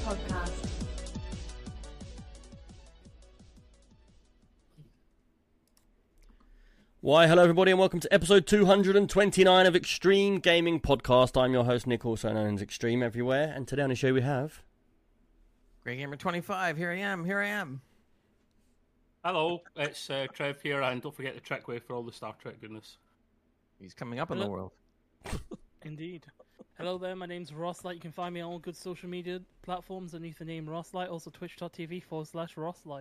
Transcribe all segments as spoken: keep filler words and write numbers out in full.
Podcast. Why, hello everybody and welcome to episode two hundred twenty-nine of Extreme Gaming Podcast. I'm your host Nick, also known as Extreme everywhere, and today on the show we have... Grey Gamer twenty-five, here I am, here I am. Hello, it's uh, Trev here, and don't forget the Trickway for all the Star Trek goodness. He's coming up in the world. Indeed. Hello there, my name's Rosslight. You can find me on all good social media platforms underneath the name Rosslight, also twitch.tv forward slash Rosslight.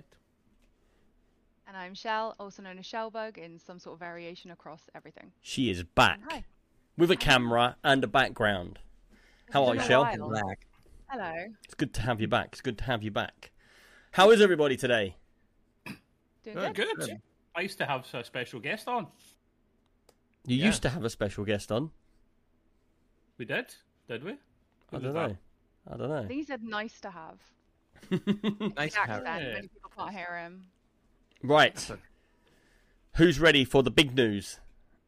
And I'm Shell, also known as Shellbug, in some sort of variation across everything. She is back. Hi. With a camera and a background. How are you, Shell? Back. Hello. It's good to have you back. It's good to have you back. How is everybody today? Doing Uh, good. good. Nice to have a special guest on. You Yeah. used to have a special guest on. We did, did we? I Who don't was know. that? I don't I know. think he said nice to have. Nice The to have. accent, Yeah. many people can't hear him. Right. Who's ready for the big news?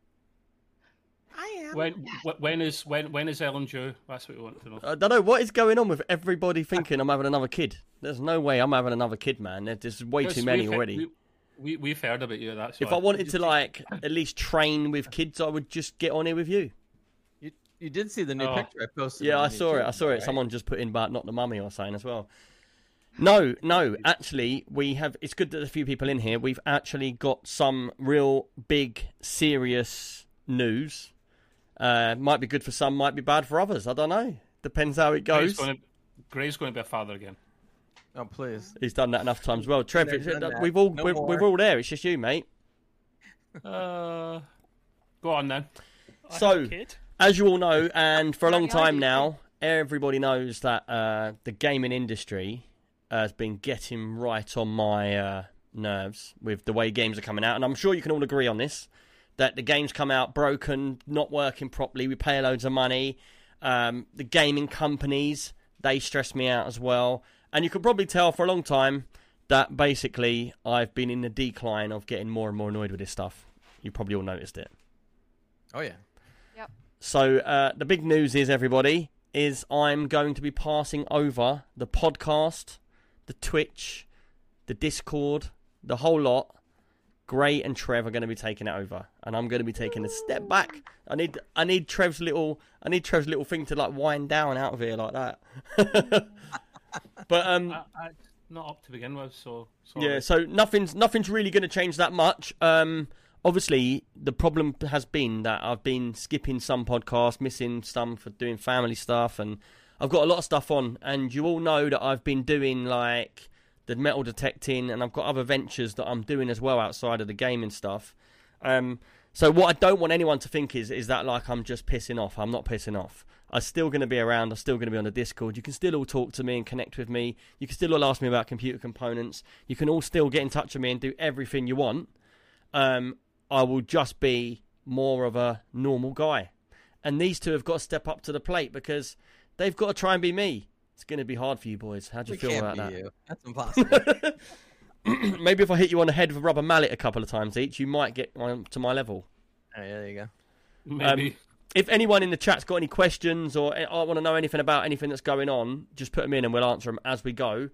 I am. When wh- when is when when is Ellen due? That's what we want to know. I don't know. What is going on with everybody thinking I'm having another kid? There's no way I'm having another kid, man. There's just way Because too many we've he- already. We, we we've heard about you. That's If why. I wanted to, like, at least train with kids, I would just get on here with you. You, you did see the new Oh. picture I posted. Yeah, on I saw it. YouTube, I saw it. right? Someone just put in about not the mummy or something as well. No, no. Actually, we have. It's good that there's a few people in here. We've actually got some real big, serious news. Uh, might be good for some, might be bad for others. I don't know. Depends how it Gray's goes. going to, Gray's going to be a father again. Oh, please. He's done that enough times. Well, Trev, They've it's- done that. we've all No we're, more. we're all there. It's just you, mate. Uh, go on then. I have So- a kid. As you all know, and for a long Apparently I time do now, everybody knows that uh, the gaming industry has been getting right on my uh, nerves with the way games are coming out. And I'm sure you can all agree on this, that the games come out broken, not working properly, we pay loads of money. Um, the gaming companies, they stress me out as well. And you can probably tell for a long time that basically I've been in the decline of getting more and more annoyed with this stuff. You probably all noticed it. Oh, yeah. So uh, the big news is, everybody, is I'm going to be passing over the podcast, the Twitch, the Discord, the whole lot. Gray and Trev are going to be taking it over, and I'm going to be taking a step back. I need, I need Trev's little, I need Trev's little thing to like wind down out of here like that. But um, I, I, not up to begin with, so sorry. yeah, so nothing's nothing's really going to change that much. Um, obviously, the problem has been that I've been skipping some podcasts, missing some for doing family stuff, and I've got a lot of stuff on. And you all know that I've been doing like the metal detecting, and I've got other ventures that I'm doing as well outside of the gaming stuff. Um, so what I don't want anyone to think is is that like I'm just pissing off. I'm not pissing off. I'm still going to be around. I'm still going to be on the Discord. You can still all talk to me and connect with me. You can still all ask me about computer components. You can all still get in touch with me and do everything you want. Um, I will just be more of a normal guy. And these two have got to step up to the plate because they've got to try and be me. It's going to be hard for you boys. How do you We feel can't about be that? you. That's impossible. Maybe if I hit you on the head with a rubber mallet a couple of times each, you might get on to my level. Oh, yeah, there you go. Maybe. Um, if anyone in the chat's got any questions or I want to know anything about anything that's going on, just put them in and we'll answer them as we go.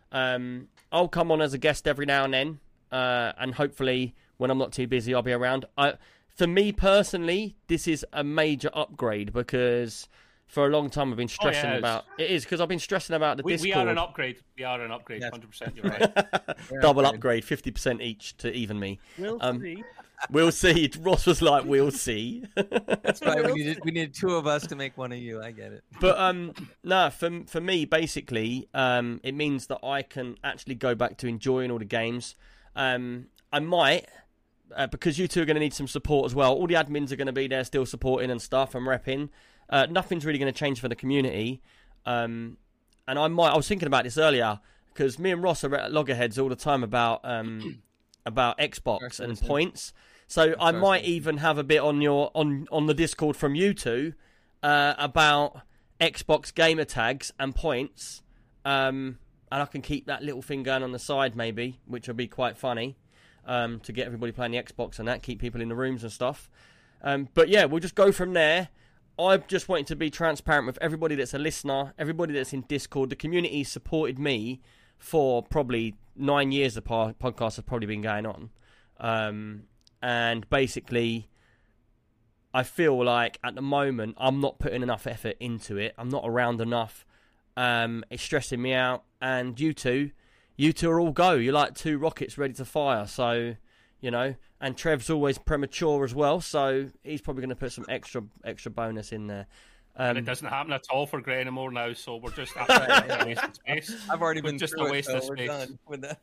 Um, I'll come on as a guest every now and then, uh, and hopefully when I'm not too busy, I'll be around. I, for me personally, this is a major upgrade because for a long time I've been stressing Oh, yeah, about it is because I've been stressing about the we, Discord. we are an upgrade. We are an upgrade. Yes. one hundred percent. You're right. Double upgrade, fifty percent each to even me. We'll Um, see. We'll see. Ross was like, we'll see. That's why we needed, we needed two of us to make one of you. I get it. But um, no, for for me, basically, um, it means that I can actually go back to enjoying all the games. Um, I might, uh, because you two are going to need some support as well. All the admins are going to be there, still supporting and stuff and repping. Uh, nothing's really going to change for the community. Um, and I might. I was thinking about this earlier because me and Ross are at loggerheads all the time about um about Xbox and points. So I might even have a bit on your on, on the Discord from you two uh, about Xbox gamer tags and points, um, and I can keep that little thing going on the side maybe, which will be quite funny um, to get everybody playing the Xbox and that, keep people in the rooms and stuff. Um, but yeah, we'll just go from there. I just wanted to be transparent with everybody that's a listener, everybody that's in Discord. The community supported me for probably nine years. The podcast has probably been going on. Um, and basically, I feel like at the moment, I'm not putting enough effort into it. I'm not around enough. Um, it's stressing me out. And you two, you two are all go. You're like two rockets ready to fire. So, you know, and Trev's always premature as well. So he's probably going to put some extra extra bonus in there. Um, and it doesn't happen at all for Gray anymore now. So we're just after a waste of space. I've already We're been just through a waste it, so of we're space. done with that.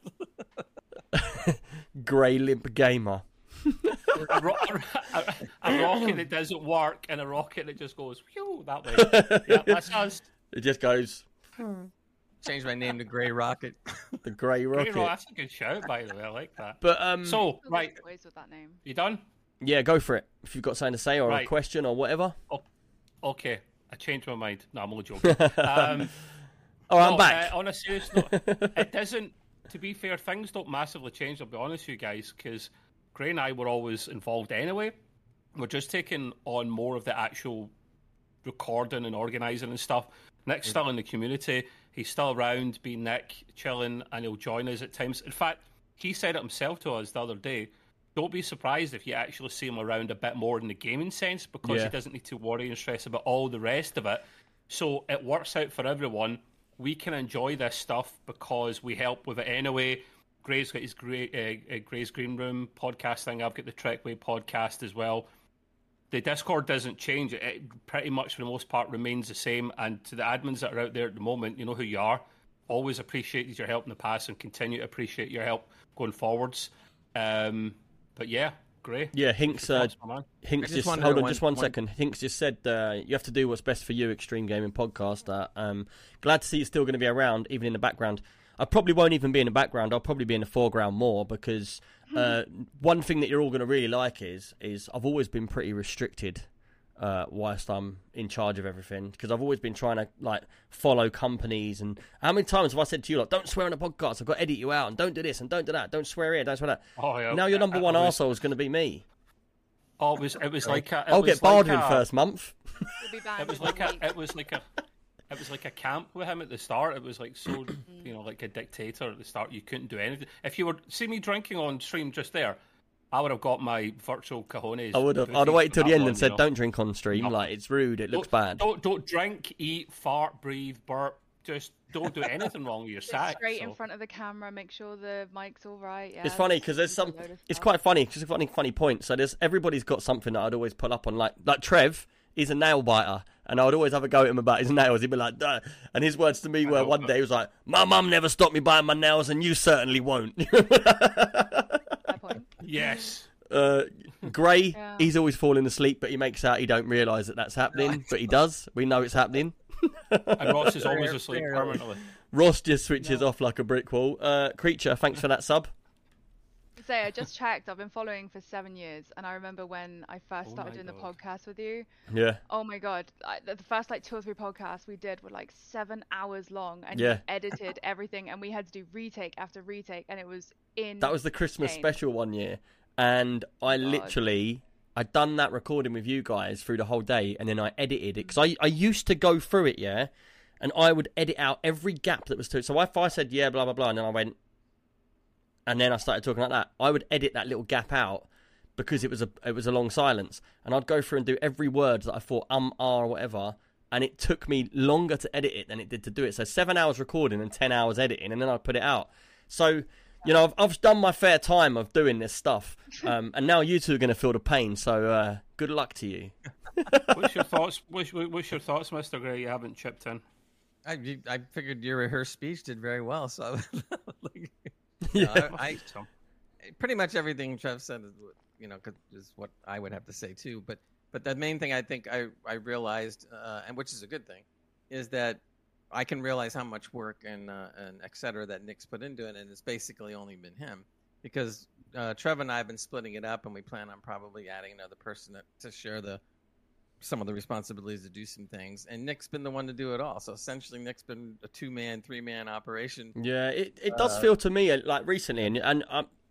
Grey limp gamer. a, ro- a, a rocket that doesn't work and a rocket that just goes whew, that way. Yeah, that's us. It just goes Change my name to Grey Rocket. the grey Great rocket. ro- That's a good shout, by the way. I like that. But um, So, Still right, get toys with that name. you done? yeah, go for it. If you've got something to say or a Right. question or whatever. Okay, I changed my mind. No, I'm only joking. Um, Oh, I'm no, back. Uh, on a serious note, it doesn't. To be fair, things don't massively change. I'll be honest with you guys, because Gray and I were always involved anyway. We're just taking on more of the actual recording and organising and stuff. Nick's still in the community. He's still around, being Nick, chilling, and he'll join us at times. In fact, he said it himself to us the other day. Don't be surprised if you actually see him around a bit more in the gaming sense, because Yeah. he doesn't need to worry and stress about all the rest of it. So it works out for everyone. We can enjoy this stuff because we help with it anyway. Gray's got his Gray, uh, uh, Gray's Green Room podcast thing. I've got the Trekway podcast as well. The Discord doesn't change. It, it pretty much, for the most part, remains the same. And to the admins that are out there at the moment, you know who you are. Always appreciated your help in the past and continue to appreciate your help going forwards. Um, but yeah, Gray. Yeah, Hinks. Uh, Thoughts, my man? Hinks just just, wonder hold on one- just one one- second. Hinks just said uh, you have to do what's best for you, Extreme Gaming Podcast. Uh, um, glad to see you're still going to be around, even in the background. I probably won't even be in the background. I'll probably be in the foreground more because uh, one thing that you're all going to really like is is I've always been pretty restricted uh, whilst I'm in charge of everything, because I've always been trying to like follow companies. And how many times have I said to you, like, don't swear on a podcast, I've got to edit you out, and don't do this and don't do that, don't swear here, don't swear that. Oh, yeah. Now your number I- one I was- arsehole is going to be me. Oh, it was, it was like a, it I'll was get barred like in a- first month. You'll be banned It was for like one a, week. it was like a, it was like a camp with him at the start. It was like so, you know, like a dictator at the start. You couldn't do anything. If you were see me drinking on stream just there, I would have got my virtual cojones. I would have. I'd have booties waited till for the that end one, and you said, know. "Don't drink on stream. No. Like it's rude. It looks Don't- bad." Don't don't drink, eat, fart, breathe, burp. Just don't do anything wrong. You're Sit sacked. straight in so. front of the camera, make sure the mic's all right. Yeah, It's funny because there's a some. load of It's stuff. quite funny. It's a funny, funny point. So there's everybody's got something that I'd always pull up on. Like, like Trev is a nail biter, and I would always have a go at him about his nails. He'd be like, "Duh." And his words to me I were know, one but- day he was like, "My mum never stopped me biting my nails, and you certainly won't." Fair point. Yes. uh, Gray, Yeah. he's always falling asleep, but he makes out he don't realise that that's happening, but he does. We know it's happening. And Ross is always Fair- asleep fair. permanently. Ross just switches off like a brick wall. Uh, Creature, thanks for that sub. Say, I just checked. I've been following for seven years, and I remember when I first Oh started my doing the God. podcast with you. Yeah. Oh my god, I, the the first like two or three podcasts we did were like seven hours long, and Yeah. you edited everything, and we had to do retake after retake, and it was in. That was the Christmas Insane. special one year, and I God. literally I'd done that recording with you guys through the whole day, and then I edited it because I I used to go through it, yeah, and I would edit out every gap that was to it. So if I said yeah, blah blah blah, and then I went, and then I started talking like that, I would edit that little gap out because it was a it was a long silence, and I'd go through and do every word that I thought um ah or whatever. And it took me longer to edit it than it did to do it. So seven hours recording and ten hours editing, and then I'd put it out. So, you know, I've, I've done my fair time of doing this stuff. Um, and now you two are going to feel the pain. So uh, good luck to you. What's your thoughts? What's, what's your thoughts, Mister Gray? You haven't chipped in. I, you- I figured your rehearsed speech did very well, so like, you know, I, I So, pretty much everything Trev said is, what- you know, 'cause is what I would have to say too. But but the main thing I think I I realized, uh, and which is a good thing, is that I can realize how much work and uh, and et cetera that Nick's put into it, and it's basically only been him because uh, Trev and I have been splitting it up, and we plan on probably adding another person that, to share the some of the responsibilities to do some things, and Nick's been the one to do it all. So essentially, Nick's been a two man, three man operation. Yeah, it, it does Uh, feel to me uh, like recently, and, and um,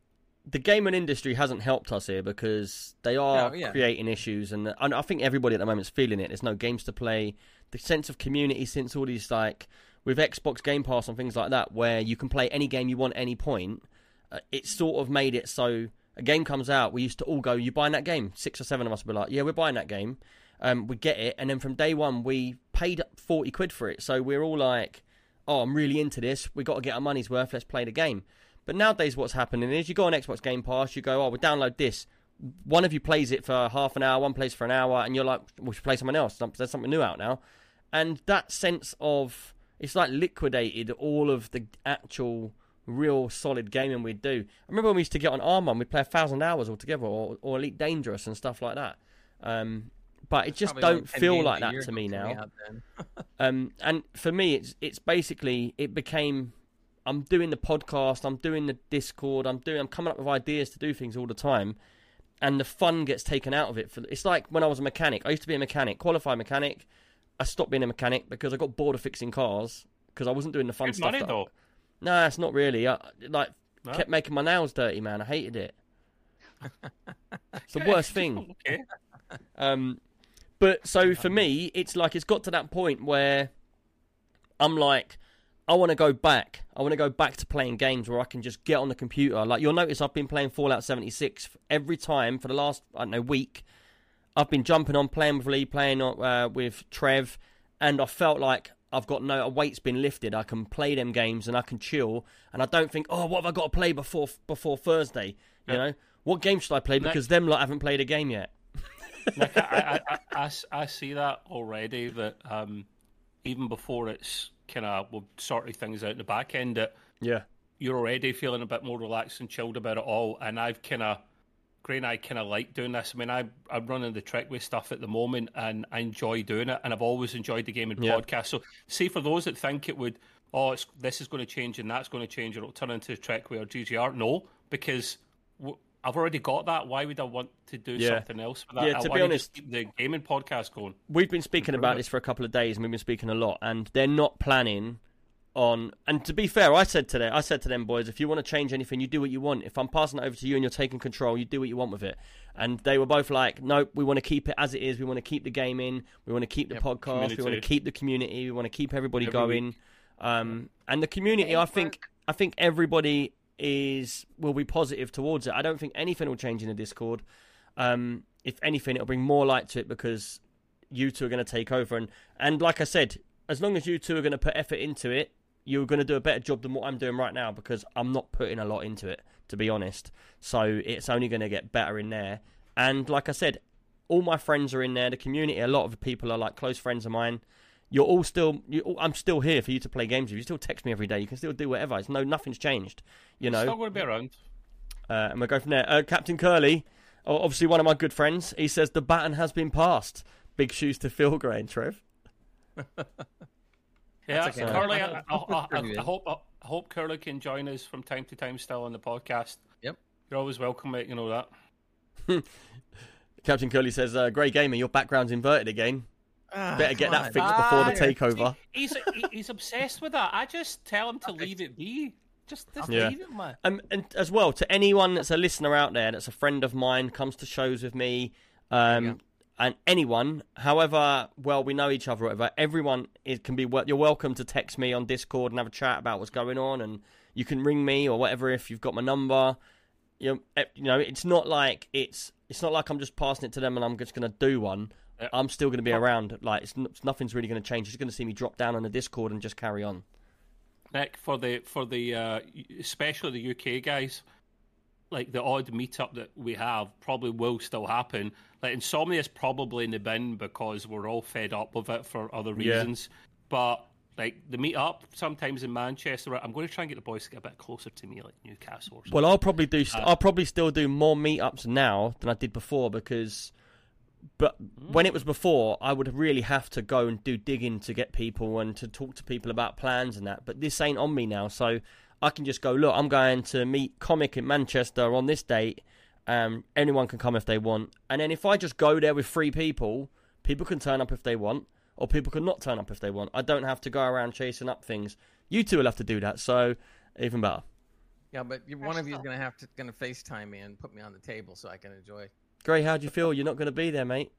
the gaming industry hasn't helped us here because they are No, yeah. creating issues, and, and I think everybody at the moment is feeling it. There's no games to play. The sense of community since all these, like, with Xbox Game Pass and things like that, where you can play any game you want at any point, uh, it sort of made it so a game comes out, we used to all go, you buying that game? Six or seven of us would be like, yeah, we're buying that game. Um, we get it, and then from day one, we paid forty quid for it. So we're all like, oh, I'm really into this. we got to get our money's worth. Let's play the game. But nowadays what's happening is you go on Xbox Game Pass, you go, oh, we'll download this. One of you plays it for half an hour, one plays for an hour, and you're like, we should play something else. There's something new out now. And that sense of, it's like liquidated all of the actual real solid gaming we'd do. I remember when we used to get on Armon, we'd play a thousand hours all together, or, or Elite Dangerous and stuff like that. Um, but it just Probably don't only ten feel games like a that year to me coming now. out then. Um, and for me, it's it's basically, it became, I'm doing the podcast, I'm doing the Discord, I'm doing, I'm coming up with ideas to do things all the time, and the fun gets taken out of it. For It's like when I was a mechanic. I used to be a mechanic, qualified mechanic. I stopped being a mechanic because I got bored of fixing cars because I wasn't doing the fun Good stuff. money, that- though. No, it's not really. I, like, No? kept making my nails dirty, man. I hated it. It's the worst thing. Okay. Um, but so for me, it's like it's got to that point where I'm like, I want to go back. I want to go back to playing games where I can just get on the computer. Like, you'll notice I've been playing Fallout seventy-six every time for the last, I don't know, week. I've been jumping on, playing with Lee, playing uh, with Trev, and I felt like I've got no, a weight's been lifted. I can play them games and I can chill, and I don't think, oh, what have I got to play before before Thursday? You Yeah. know, what game should I play? Nick- Because them lot haven't played a game yet. Nick, I, I, I, I s- I see that already, that um, even before it's kind of, we'll sort things out in the back end, that Yeah. you're already feeling a bit more relaxed and chilled about it all. And I've kind of, Gray and I kind of like doing this. I mean, I, I'm running the Trek with stuff at the moment, and I enjoy doing it. And I've always enjoyed the gaming Yeah. podcast. So, see, for those that think it would, oh, it's, this is going to change and that's going to change, or it'll turn into Trekway or G G R. No, because w- I've already got that. Why would I want to do Yeah. something else with that? Yeah, I to be wanna honest- just keep the gaming podcast going. We've been speaking about Improve it. this for a couple of days, and we've been speaking a lot, and they're not planning on. And to be fair, I said to them, I said to them, boys, if you want to change anything, you do what you want. If I'm passing it over to you and you're taking control, you do what you want with it. And they were both like, nope, we want to keep it as it is. We want to keep the game in. We want to keep the Yep, podcast. We want to community. keep the community. We want to keep everybody Every going. Um, and the community, I think, I think everybody is will be positive towards it. I don't think anything will change in the Discord. Um, if anything, it'll bring more light to it because you two are going to take over. And, and like I said, as long as you two are going to put effort into it, you're going to do a better job than what I'm doing right now because I'm not putting a lot into it, to be honest. So it's only going to get better in there. And like I said, all my friends are in there. The community, a lot of people are like close friends of mine. You're all still, you, I'm still here for you to play games with. You still text me every day. You can still do whatever. It's no, nothing's changed. You know. Still going to be around. Uh, and we'll go from there. Uh, Captain Curly, o- obviously one of my good friends, he says the baton has been passed. Big shoes to fill, Gray and Trev. Yeah, That's okay. Curly, I, I, I, Pretty I, good. I hope I hope Curly can join us from time to time still on the podcast. Yep. You're always welcome, mate. You know that. Captain Curly says, uh, Grey Gamer, your background's inverted again. Ah, Better get come that on. fixed Ah, before the takeover. He's he- he's obsessed with that. I just tell him to leave it be. Just, just Yeah. leave it, man. Um, and as well, to anyone that's a listener out there, that's a friend of mine, comes to shows with me, There you um, and anyone, however well we know each other, or whatever, everyone it can be. wel- You're welcome to text me on Discord and have a chat about what's going on, and you can ring me or whatever if you've got my number. You know, eh, you know, it's not like it's it's not like I'm just passing it to them and I'm just going to do one. Yeah. I'm still going to be around. Like it's, n- nothing's really going to change. You're just going to see me drop down on the Discord and just carry on. Nick, for the for the uh, especially the U K guys, like the odd meetup that we have probably will still happen. Like Insomnia is probably in the bin because we're all fed up with it for other Yeah. reasons. But like the meetup sometimes in Manchester, I'm going to try and get the boys to get a bit closer to me, like Newcastle or something. Well, I'll probably do. St- Uh, I'll probably still do more meetups now than I did before because, but when it was before, I would really have to go and do digging to get people and to talk to people about plans and that. But this ain't on me now, so I can just go. Look, I'm going to meet Comic in Manchester on this date. Um, anyone can come if they want, and then if I just go there with three people, people can turn up if they want, or people can not turn up if they want. I don't have to go around chasing up things. You two will have to do that, so even better. Yeah, but you, one of you is Precious gonna have to gonna FaceTime me and put me on the table so I can enjoy. Gray, how do you feel? You're not going to be there, mate.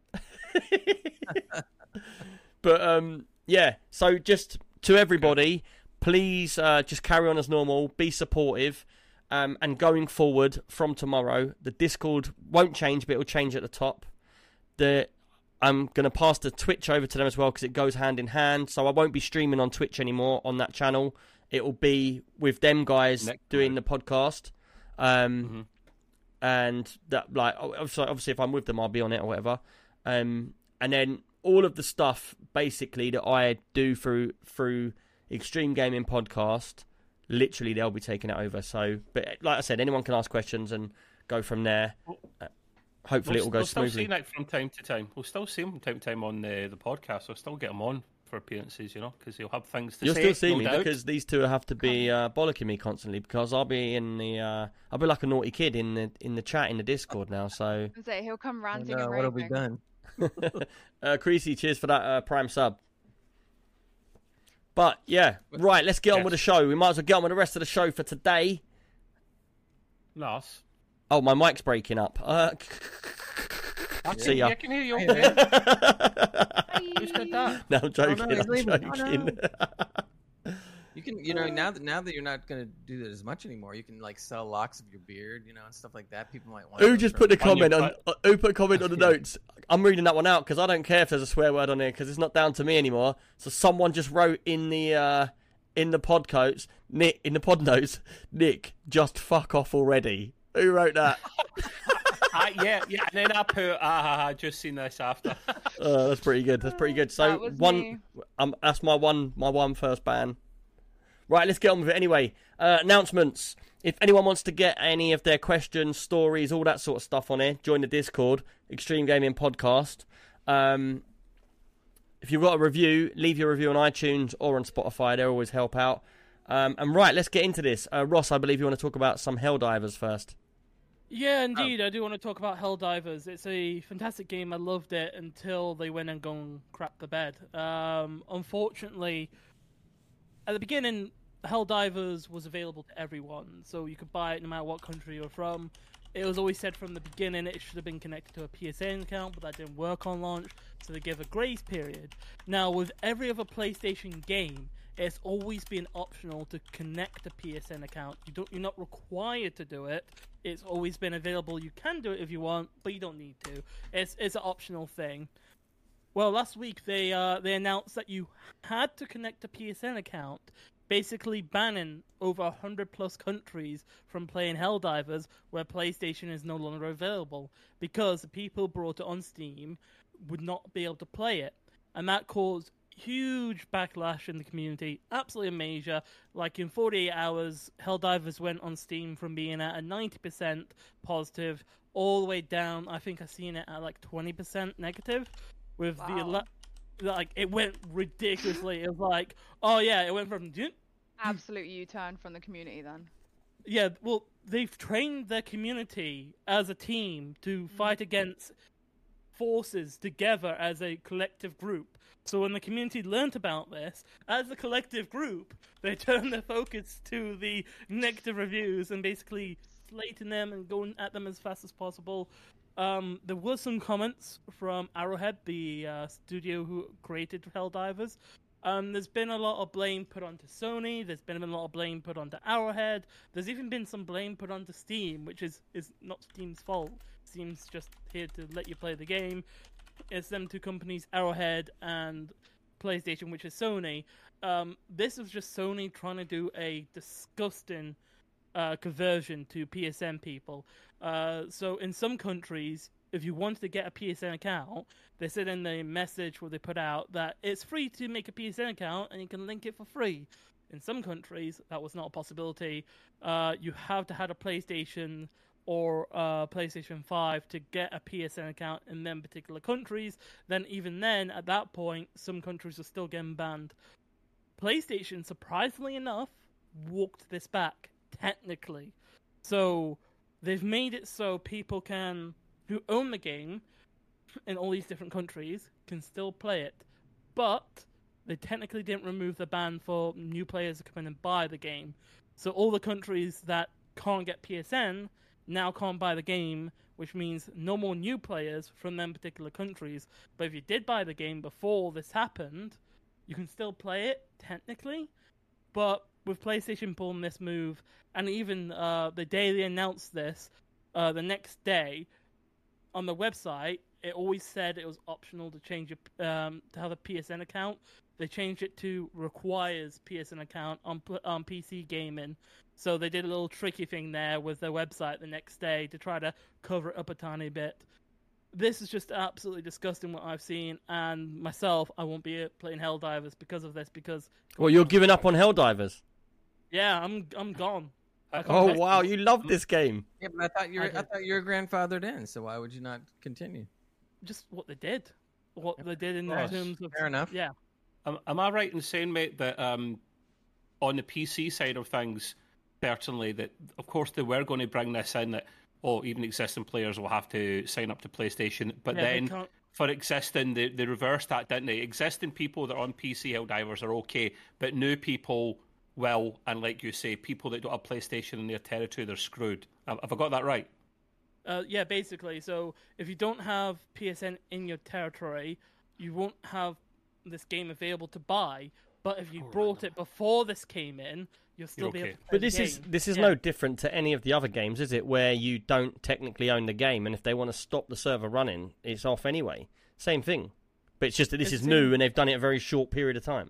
But um, yeah. So just to everybody, please uh, just carry on as normal. Be supportive. Um, and going forward from tomorrow, the Discord won't change, but it'll change at the top. The I'm going to pass the Twitch over to them as well because it goes hand in hand. So I won't be streaming on Twitch anymore on that channel. It will be with them guys Next doing time. the podcast. Um, Mm-hmm. And that, like, obviously, obviously, if I'm with them, I'll be on it or whatever. Um, and then all of the stuff basically that I do through through Extreme Gaming Podcast, literally they'll be taking it over. So, but like I said, anyone can ask questions and go from there. Uh, hopefully, We'll, it will go we'll still smoothly. see Nick from time to time. We'll still see him from time to time on the, the podcast. We'll still get him on for appearances, you know, because he'll have things to You'll say. still see no me doubt. because these two have to be uh, bollocking me constantly because I'll be in the uh, I'll be like a naughty kid in the in the chat in the Discord now. So, I say he'll come Oh, ranting no, and what have we raving. done? uh, Creasy, cheers for that uh, Prime sub. But yeah, right. Let's get on Yes. with the show. We might as well get on with the rest of the show for today. Nice. Oh, my mic's breaking up. Uh, I See can, ya. I can hear you. Hey, Okay. Bye. Who said that? no, I'm joking. no, he's I'm leaving. Oh, joking. You can, you know, now that now that you're not gonna do that as much anymore, you can like sell locks of your beard, you know, and stuff like that. People might want. Who just put the On your comment on? uh, Who put a comment on the Yeah. notes? I'm reading that one out because I don't care if there's a swear word on there because it's not down to me anymore. So someone just wrote in the uh, in the pod notes, Nick in the pod notes, Nick, just fuck off already. Who wrote that? I, yeah, yeah. And then I put, ah, ha, ha, just seen this after. Uh, that's pretty good. That's pretty good. So That was one, me. um, that's my one, my one first ban. Right, let's get on with it anyway. Uh, announcements. If anyone wants to get any of their questions, stories, all that sort of stuff on here, join the Discord, Extreme Gaming Podcast. Um, if you've got a review, leave your review on iTunes or on Spotify. They always help out. Um, and right, let's get into this. Uh, Ross, I believe you want to talk about some Helldivers first. Yeah, indeed. I do want to talk about Helldivers. It's a fantastic game. I loved it until they went and gone crap the bed. Um, unfortunately, at the beginning, Helldivers was available to everyone, so you could buy it no matter what country you're from. It was always said from the beginning it should have been connected to a P S N account, but that didn't work on launch, so they gave a grace period. Now, with every other PlayStation game, it's always been optional to connect a P S N account. You don't, you're not required to do it. It's always been available. You can do it if you want, but you don't need to. It's it's an optional thing. Well, last week they uh, they announced that you had to connect a P S N account, basically banning over one hundred plus countries from playing Helldivers where PlayStation is no longer available because the people brought it on Steam would not be able to play it. And that caused huge backlash in the community, absolutely major. Like in forty-eight hours, Helldivers went on Steam from being at a ninety percent positive all the way down. I think I've seen it at like twenty percent negative. With the Wow. ele- like, it went ridiculously. It was like, oh yeah, it went from Absolute U-turn from the community then. yeah. Well, they've trained their community as a team to fight against forces together as a collective group. So when the community learnt about this, as a collective group, they turned their focus to the negative reviews and basically slating them and going at them as fast as possible. Um, there were some comments from Arrowhead, the uh, studio who created Helldivers. Um, there's been a lot of blame put onto Sony. There's been a lot of blame put onto Arrowhead. There's even been some blame put onto Steam, which is, is not Steam's fault. Steam's just here to let you play the game. It's them two companies, Arrowhead and PlayStation, which is Sony. Um, this was just Sony trying to do a disgusting uh, conversion to P S N people. Uh, so in some countries, if you wanted to get a P S N account, they said in the message where they put out that it's free to make a P S N account and you can link it for free. In some countries, that was not a possibility. Uh, you have to have a PlayStation or uh, PlayStation five to get a P S N account in them particular countries. Then even then, at that point, some countries are still getting banned. PlayStation, surprisingly enough, walked this back, technically. So they've made it so people can, who own the game in all these different countries, can still play it. But they technically didn't remove the ban for new players to come in and buy the game. So all the countries that can't get P S N now can't buy the game, which means no more new players from them particular countries. But if you did buy the game before this happened, you can still play it, technically. But with PlayStation pulling this move, and even uh, the day they announced this, uh, the next day, on the website, it always said it was optional to change your, um, to have a P S N account. They changed it to requires P S N account on on P C gaming. So they did a little tricky thing there with their website the next day to try to cover it up a tiny bit. This is just absolutely disgusting what I've seen, and myself, I won't be playing Helldivers because of this. Because well, you're giving up on Helldivers. Yeah, I'm I'm gone. Oh wow, you love this game. Yeah, but I thought you were I, I thought you were grandfathered in, so why would you not continue? Just what they did, what they did in Yes, terms of fair enough. Yeah. Am, am I right in saying, mate, that um, on the P C side of things, certainly that of course they were going to bring this in that oh even existing players will have to sign up to PlayStation, but Yeah, they then can't- for existing they, they reversed that, didn't they? Existing people that are on P C Helldivers are okay, but new people will, and like you say, people that don't have PlayStation in their territory, they're screwed. Have, have I got that right? Uh, yeah, basically. So if you don't have P S N in your territory, you won't have this game available to buy. But if you Oh, brought right. it before this came in, you'll still You're be able okay. to play But the this is game. this is Yeah. no different to any of the other games, is it? Where you don't technically own the game, and if they want to stop the server running, it's off anyway. Same thing, but it's just that this It's is new, in- and they've done it a very short period of time.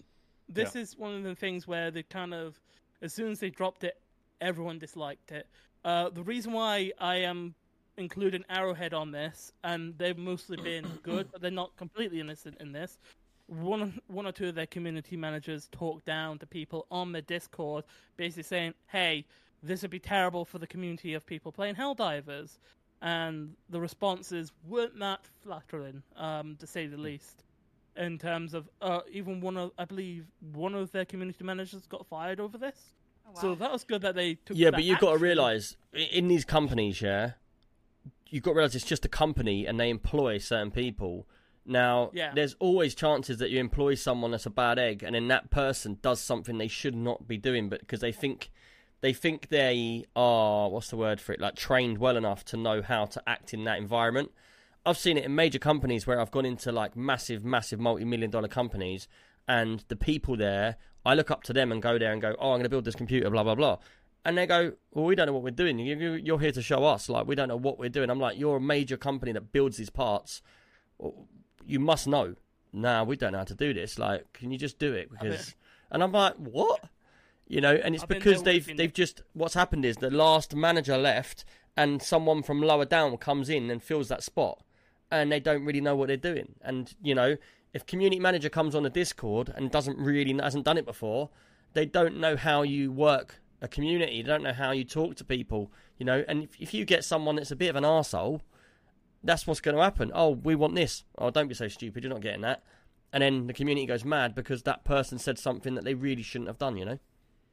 This is one of the things where they kind of, as soon as they dropped it, everyone disliked it. Uh, the reason why I am including Arrowhead on this, and they've mostly been good, but they're not completely innocent in this. One, one or two of their community managers talked down to people on the Discord, basically saying, "Hey, this would be terrible for the community of people playing Helldivers," and the responses weren't that flattering, um, to say the least. In terms of uh, even one of, I believe, one of their community managers got fired over this. Oh, wow. So that was good that they took. Yeah, that but you've got to action. realise, in these companies, yeah, you've got to realise it's just a company and they employ certain people. Now, Yeah. there's always chances that you employ someone that's a bad egg, and then that person does something they should not be doing, but because they think they think they are, what's the word for it, like trained well enough to know how to act in that environment. I've seen it in major companies where I've gone into like massive, massive multi-million dollar companies, and the people there, I look up to them and go there and go, oh, I'm going to build this computer, blah, blah, blah. And they go, well, we don't know what we're doing. You- you- You're here to show us. Like, we don't know what we're doing. I'm like, you're a major company that builds these parts. Well, you must know. Nah, we don't know how to do this. Like, can you just do it? Because, and I'm like, what? You know, and it's I've been because there they've working they've it. just, what's happened is the last manager left and someone from lower down comes in and fills that spot, and they don't really know what they're doing. And, you know, if community manager comes on a Discord and doesn't really, hasn't done it before, they don't know how you work a community. They don't know how you talk to people, you know. And if, if you get someone that's a bit of an arsehole, that's what's going to happen. Oh, we want this. Oh, don't be so stupid. You're not getting that. And then the community goes mad because that person said something that they really shouldn't have done, you know?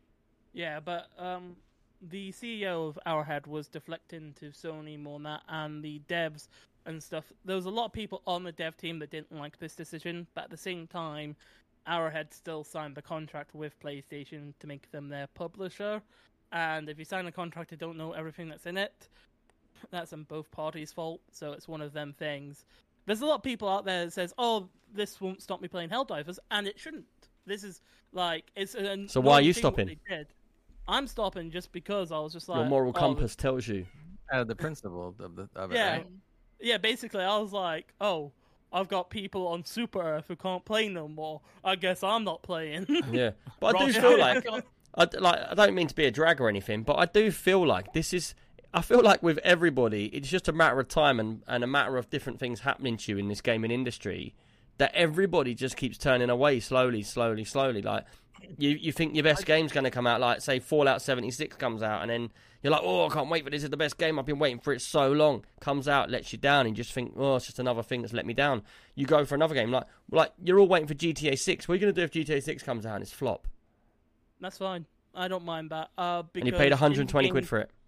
Yeah, but um, the C E O of Arrowhead was deflecting to Sony more than that, and the devs and stuff. There was a lot of people on the dev team that didn't like this decision, but at the same time, Arrowhead still signed the contract with PlayStation to make them their publisher. And if you sign a contract and don't know everything that's in it, that's on both parties' fault. So it's one of them things. There's a lot of people out there that says, "Oh, this won't stop me playing Helldivers," and it shouldn't. This is like it's. A So why are you thing what stopping? they did. I'm stopping just because I was just like Your moral oh, compass tells you. Out of the principle of, the, of it, Yeah. right? Yeah, basically, I was like, oh, I've got people on Super Earth who can't play no more. I guess I'm not playing. Yeah. But I do Ross- feel like, I, d- like, I don't mean to be a drag or anything, but I do feel like this is, I feel like with everybody, it's just a matter of time and, and a matter of different things happening to you in this gaming industry, that everybody just keeps turning away slowly, slowly, slowly. Like, you, you think your best game's going to come out, like, say, Fallout seventy-six comes out, and then you're like, oh, I can't wait for this, is the best game, I've been waiting for it so long. Comes out, lets you down, and you just think, oh, it's just another thing that's let me down. You go for another game, like, like you're all waiting for G T A six. What are you going to do if G T A six comes out and it's flop? That's fine. I don't mind that. Uh, because And you paid one hundred twenty indie quid games- for it.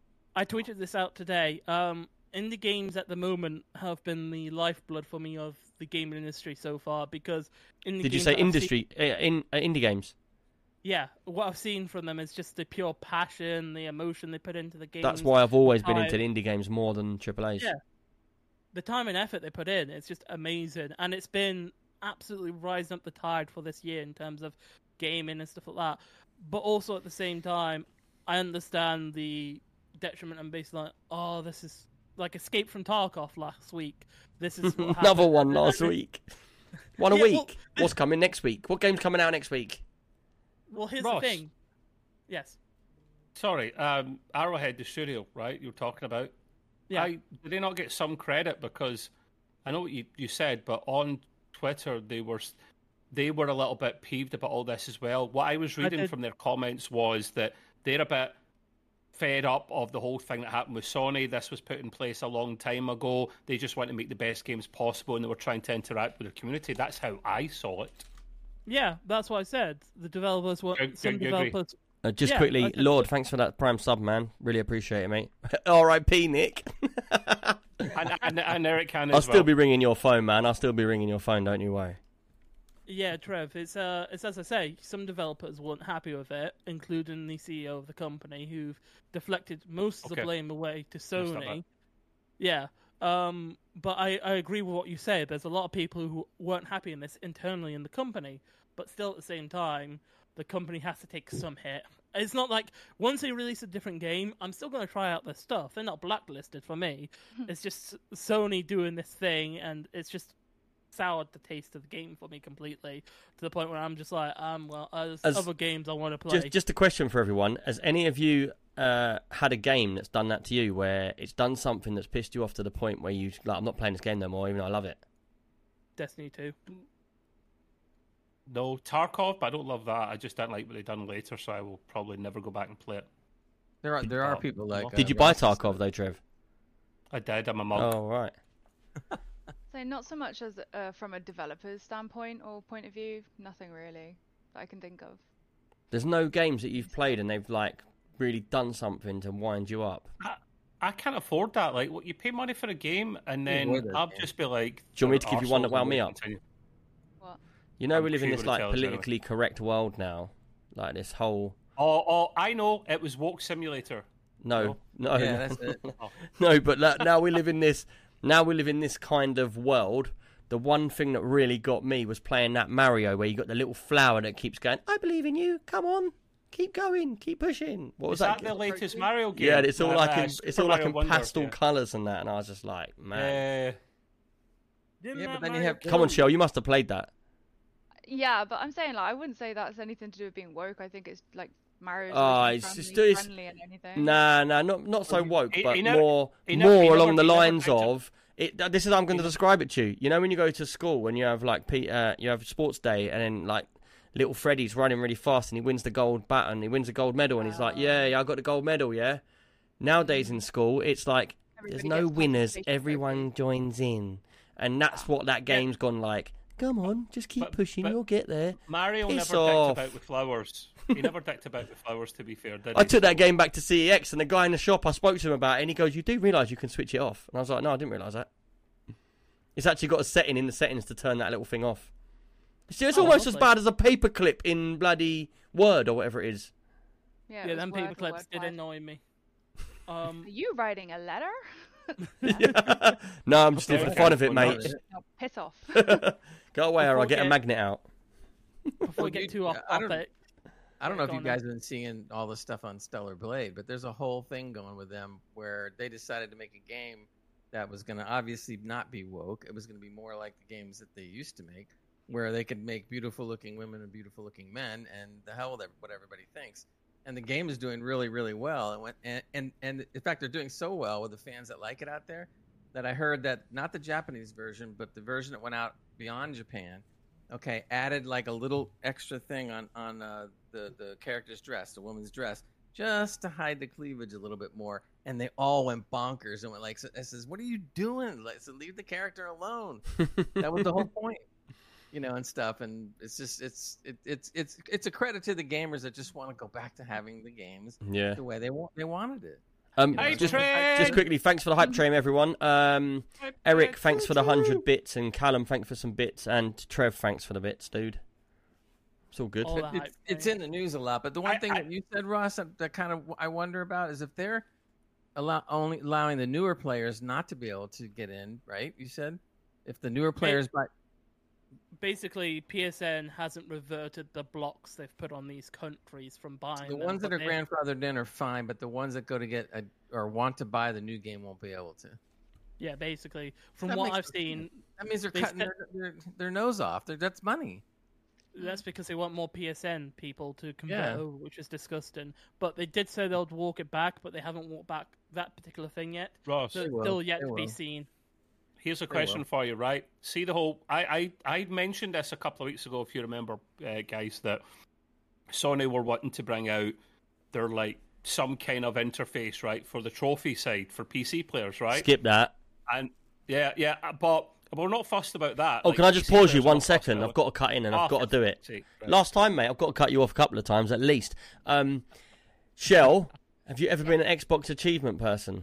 I tweeted this out today. Um, indie games at the moment have been the lifeblood for me of the gaming industry so far because indie Did you games say that I've seen- industry, uh, in uh, indie games? yeah, what I've seen from them is just the pure passion, the emotion they put into the game. That's why I've always been time. into indie games more than triple A's. Yeah. The time and effort they put in, it's just amazing. And it's been absolutely rising up the tide for this year in terms of gaming and stuff like that. But also at the same time, I understand the detriment and basically like, oh, this is like Escape from Tarkov last week. This is what Another happened. one last week. One a Yeah, week. well, What's coming next week? What game's coming out next week? Well, here's Ross. the thing. Yes. Sorry, um, Arrowhead, the studio, right? You were talking about. Yeah. I, did they not get some credit because I know what you, you said, but on Twitter they were they were a little bit peeved about all this as well. What I was reading did- from their comments was that they're a bit fed up of the whole thing that happened with Sony. This was put in place a long time ago. They just want to make the best games possible, and they were trying to interact with their community. That's how I saw it. Yeah, that's what I said. The developers want Good- some good- good agree. developers. Uh, just Yeah, quickly, okay. Lord, thanks for that Prime sub, man. Really appreciate it, mate. R I P Nick. And, and, and Eric can as I'll still well. be ringing your phone, man. I'll still be ringing your phone, don't you worry. Yeah, Trev, it's uh, it's as I say, some developers weren't happy with it, including the C E O of the company, who've deflected most of Okay. the blame away to Missed that Sony. bit. Yeah, um, but I, I agree with what you say. There's a lot of people who weren't happy in this internally in the company, but still at the same time, the company has to take some hit. It's not like once they release a different game, I'm still going to try out their stuff. They're not blacklisted for me. It's just Sony doing this thing, and it's just soured the taste of the game for me completely to the point where I'm just like, um, well, uh, there's As- other games I want to play. Just, just a question for everyone: has any of you uh, had a game that's done that to you, where it's done something that's pissed you off to the point where you like, I'm not playing this game no more, even though I love it? Destiny two. No, Tarkov, but I don't love that. I just don't like what they've done later, so I will probably never go back and play it. There are there are Oh, people like. Did uh, you buy Ross says- Tarkov though, Trev? I did. I'm a mug. Oh right. So not so much as uh, from a developer's standpoint or point of view, nothing really that I can think of. There's no games that you've played and they've like really done something to wind you up. I, I can't afford that. Like, what, you pay money for a game, and then avoid that I'll game. just be like, Do you want me to give you one that arseholes wound and me won't up? continue. What? You know I'm we live in sure this you like would tell us anyway. politically correct world now, like this whole Oh, oh, I know. It was Woke Simulator. no, no, Yeah, that's it. no. But like, now we live in this. Now we live in this kind of world. The one thing that really got me was playing that Mario, where you got the little flower that keeps going. I believe in you. Come on, keep going, keep pushing. What was Is that that? the latest Mario game? Yeah, it's all Uh, like uh, in, Super it's all like Mario in Wonder, pastel yeah. colours and that, and I was just like, man. Uh, Didn't Yeah, that but then you Mario have- Come on, Shell, you must have played that. Yeah, but I'm saying like I wouldn't say that's anything to do with being woke. I think it's like Mario's Oh, originally it's family just- it's- friendly and anything. Nah, nah, not not so woke, he- but he never- more he never- more he along never- the he never lines tried to- of it. This is how I'm going to describe it to you. You know, when you go to school and you have like P, uh, you have sports day, and then like little Freddie's running really fast and he wins the gold bat and he wins the gold medal, and he's like, yeah, yeah, I got the gold medal, yeah. Nowadays in school, it's like there's Everybody no gets winners, participation everyone trophies. joins in, and that's what that game's gone like. Come on, just keep But- pushing, but- you'll get there. Mario Piss never off. dicked about with flowers. He never dicked about with flowers, to be fair, did I he? took that game back to C E X, and the guy in the shop, I spoke to him about it, and he goes, you do realise you can switch it off? And I was like, no, I didn't realise that. It's actually got a setting in the settings to turn that little thing off. It's, it's Oh, almost as lovely. bad as a paperclip in bloody Word or whatever it is. Yeah, Yeah, it was them Word paper or clips did WordPad. annoy me. Um, Are you writing a letter? Yeah. No, I'm just here for the Okay. fun of it, Well, mate. no, No, piss off. Go away or I'll get a Okay. magnet out. before we Well, you- get too off I don't- topic, I don't know if Go you on, guys have been seeing all the stuff on Stellar Blade, but there's a whole thing going with them where they decided to make a game that was going to obviously not be woke. It was going to be more like the games that they used to make, where they could make beautiful looking women and beautiful looking men, and the hell with what everybody thinks. And the game is doing really, really well. And, went, and and and in fact, they're doing so well with the fans that like it out there that I heard that not the Japanese version, but the version that went out beyond Japan. Okay, added like a little extra thing on on uh, the the character's dress, the woman's dress, just to hide the cleavage a little bit more. And they all went bonkers and went like, "I says, what are you doing? Like, so leave the character alone." That was the whole point, you know, and stuff. And it's just it's it, it's it's it's a credit to the gamers that just want to go back to having the games Yeah. the way they want they wanted it. Um, Hype just, train! just quickly, thanks for the hype train, everyone. Um, Eric, thanks for the hundred bits, and Callum, thanks for some bits, and Trev, thanks for the bits, dude. It's all good. All that It's, hype it's train. in the news a lot, but the one I- thing I- that you said, Ross, that, that kind of I wonder about is if they're allow only allowing the newer players not to be able to get in, right? You said if the newer players, but Basically, P S N hasn't reverted the blocks they've put on these countries from buying the them, ones that but are they- grandfathered in are fine, but the ones that go to get a, or want to buy the new game won't be able to. Yeah, basically, from That what makes I've sense. seen, That means they're They cutting said- their, their their nose off. They're, that's money. that's because they want more P S N people to convert Yeah. over, which is disgusting. But they did say they'll walk it back, but they haven't walked back that particular thing yet. Ross, So They it's will. still yet They to be will. seen. here's a They question will. for you, right? See the whole. I, I, I mentioned this a couple of weeks ago, if you remember, uh, guys, that Sony were wanting to bring out their, like, some kind of interface, right, for the trophy side, for P C players, right? Skip that. And, yeah, yeah, but we're not fussed about that. Oh, Like, can I just P C pause you players are one not fussed second? about I've got to cut in and Oh, I've got to for do it. fuck's sake, right. Last time, mate, I've got to cut you off a couple of times at least. Um, Shell, have you ever been an Xbox achievement person?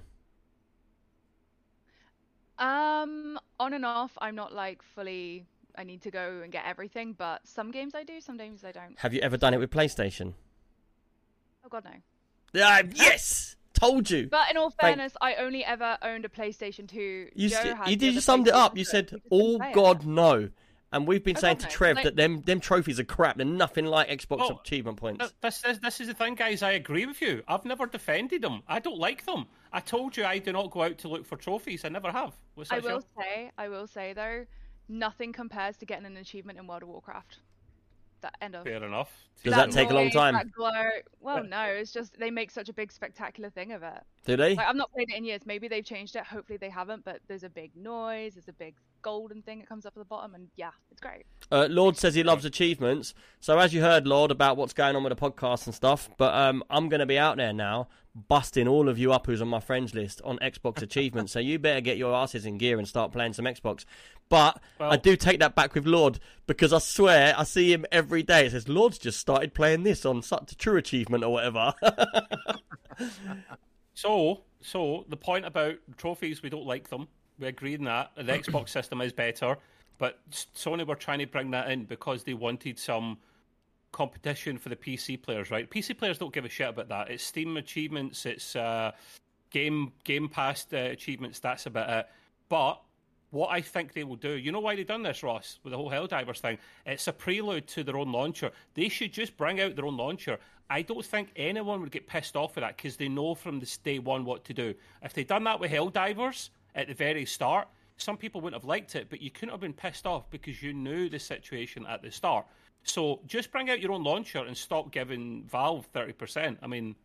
Um, on and off. I'm not like fully. I need to go and get everything, but some games I do, some games I don't. Have you ever done it with PlayStation? Oh God, no. Ah, yes! Told you. But in all Thank- fairness, I only ever owned a PlayStation two. You, Joe s- had you the did. You other summed it up. PlayStation, You so said, we just couldn't "All play it." God no," and we've been Oh, saying God, to no. Trev Like- that them them trophies are crap. They're nothing like Xbox Oh, achievement points. Uh, This, this, this is the thing, guys. I agree with you. I've never defended them. I don't like them. I told you I do not go out to look for trophies. I never have. What's I that, will Shell? say, I will say though, nothing compares to getting an achievement in World of Warcraft. That end of. Fair enough. Does that take a long noise, time? that glow. Well, no, it's just they make such a big spectacular thing of it. Do they? Like I've not played it in years. Maybe they've changed it. Hopefully they haven't. But there's a big noise. There's a big golden thing that comes up at the bottom, and yeah, it's great. Uh, Lord says he loves achievements. So as you heard, Lord, about what's going on with the podcast and stuff, but um, I'm going to be out there now, busting all of you up who's on my friends list on Xbox achievements. So you better get your asses in gear and start playing some Xbox. But Well- I do take that back with Lord, because I swear I see him every day. It says, Lord's just started playing this on such a true achievement or whatever. So, so the point about trophies, we don't like them. We agree on that. The Xbox system is better, but S- Sony were trying to bring that in because they wanted some competition for the P C players, right? P C players don't give a shit about that. It's Steam achievements, it's uh, Game Game Pass uh, achievements. That's about it. But what I think they will do, you know why they've done this, Ross, with the whole Helldivers thing? It's a prelude to their own launcher. They should just bring out their own launcher. I don't think anyone would get pissed off with that because they know from this day one what to do. If they'd done that with Helldivers at the very start, some people wouldn't have liked it, but you couldn't have been pissed off because you knew the situation at the start. So just bring out your own launcher and stop giving Valve thirty percent. I mean,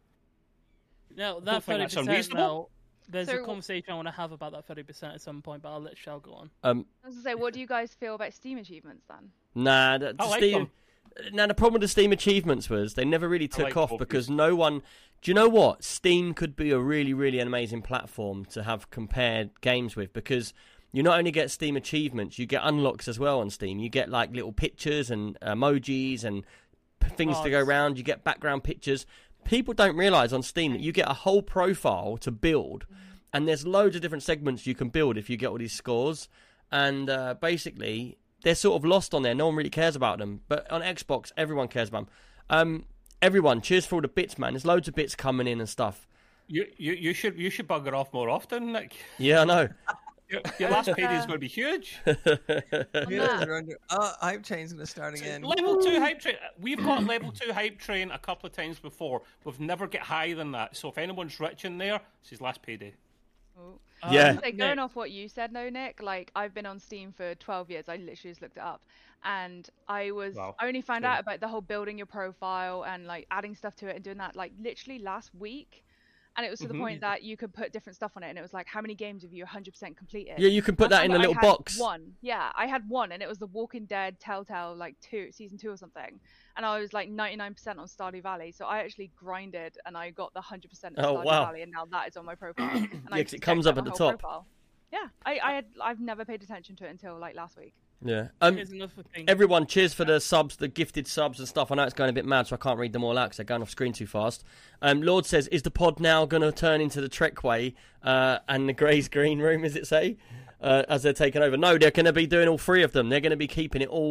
Now don't that think thirty that's percent unreasonable. now, there's a So- conversation I want to have about that thirty percent at some point, but I'll let Shell go on. um, I was gonna say, what do you guys feel about Steam achievements then? Nah, the, the I like Steam. them. Now the problem with the Steam achievements was they never really took like off trophies. because no one. Do you know what? Steam could be a really, really amazing platform to have compared games with because you not only get Steam achievements, you get unlocks as well on Steam. You get like little pictures and emojis and p- things to go Cards. around. You get background pictures. People don't realise on Steam that you get a whole profile to build, and there's loads of different segments you can build if you get all these scores. And uh, basically, they're sort of lost on there. No one really cares about them. But on Xbox, everyone cares about them. Um, everyone, cheers for all the bits, man. There's loads of bits coming in and stuff. you you, you should you should bugger off more often, Nick. Yeah, I know. Your, your last payday is going to be huge. On Yeah, that, they're under- oh, hype train's gonna start again. Level two hype train. We've got level two hype train a couple of times before. We've never get higher than that. So if anyone's rich in there, it's his last payday. oh. Yeah. Like, going off what you said, though, Nick, like I've been on Steam for twelve years. I literally just looked it up, and I was Wow. I only found Same. out about the whole building your profile and like adding stuff to it and doing that like literally last week. And it was to the Mhm. point that you could put different stuff on it, and it was like, how many games have you one hundred percent completed? Yeah, you can put I that in a found little I had box. One, yeah, I had one, and it was The Walking Dead Telltale, like two, season two or something. And I was like ninety-nine percent on Stardew Valley, so I actually grinded, and I got the one hundred percent of Oh, Stardew wow. Valley, and now that is on my profile. And I Yeah, 'cause it checked comes out up at my the whole top. profile. Yeah, I, I had, I've never paid attention to it until like last week. Yeah. Um, Here's another thing. everyone, cheers for the subs, the gifted subs and stuff. I know it's going a bit mad, so I can't read them all out because they're going off screen too fast. Um, Lord says, is the pod now going to turn into the Trekway uh, and the Grey's Green Room, as it say, uh, as they're taking over? No, they're going to be doing all three of them. They're going to be keeping it all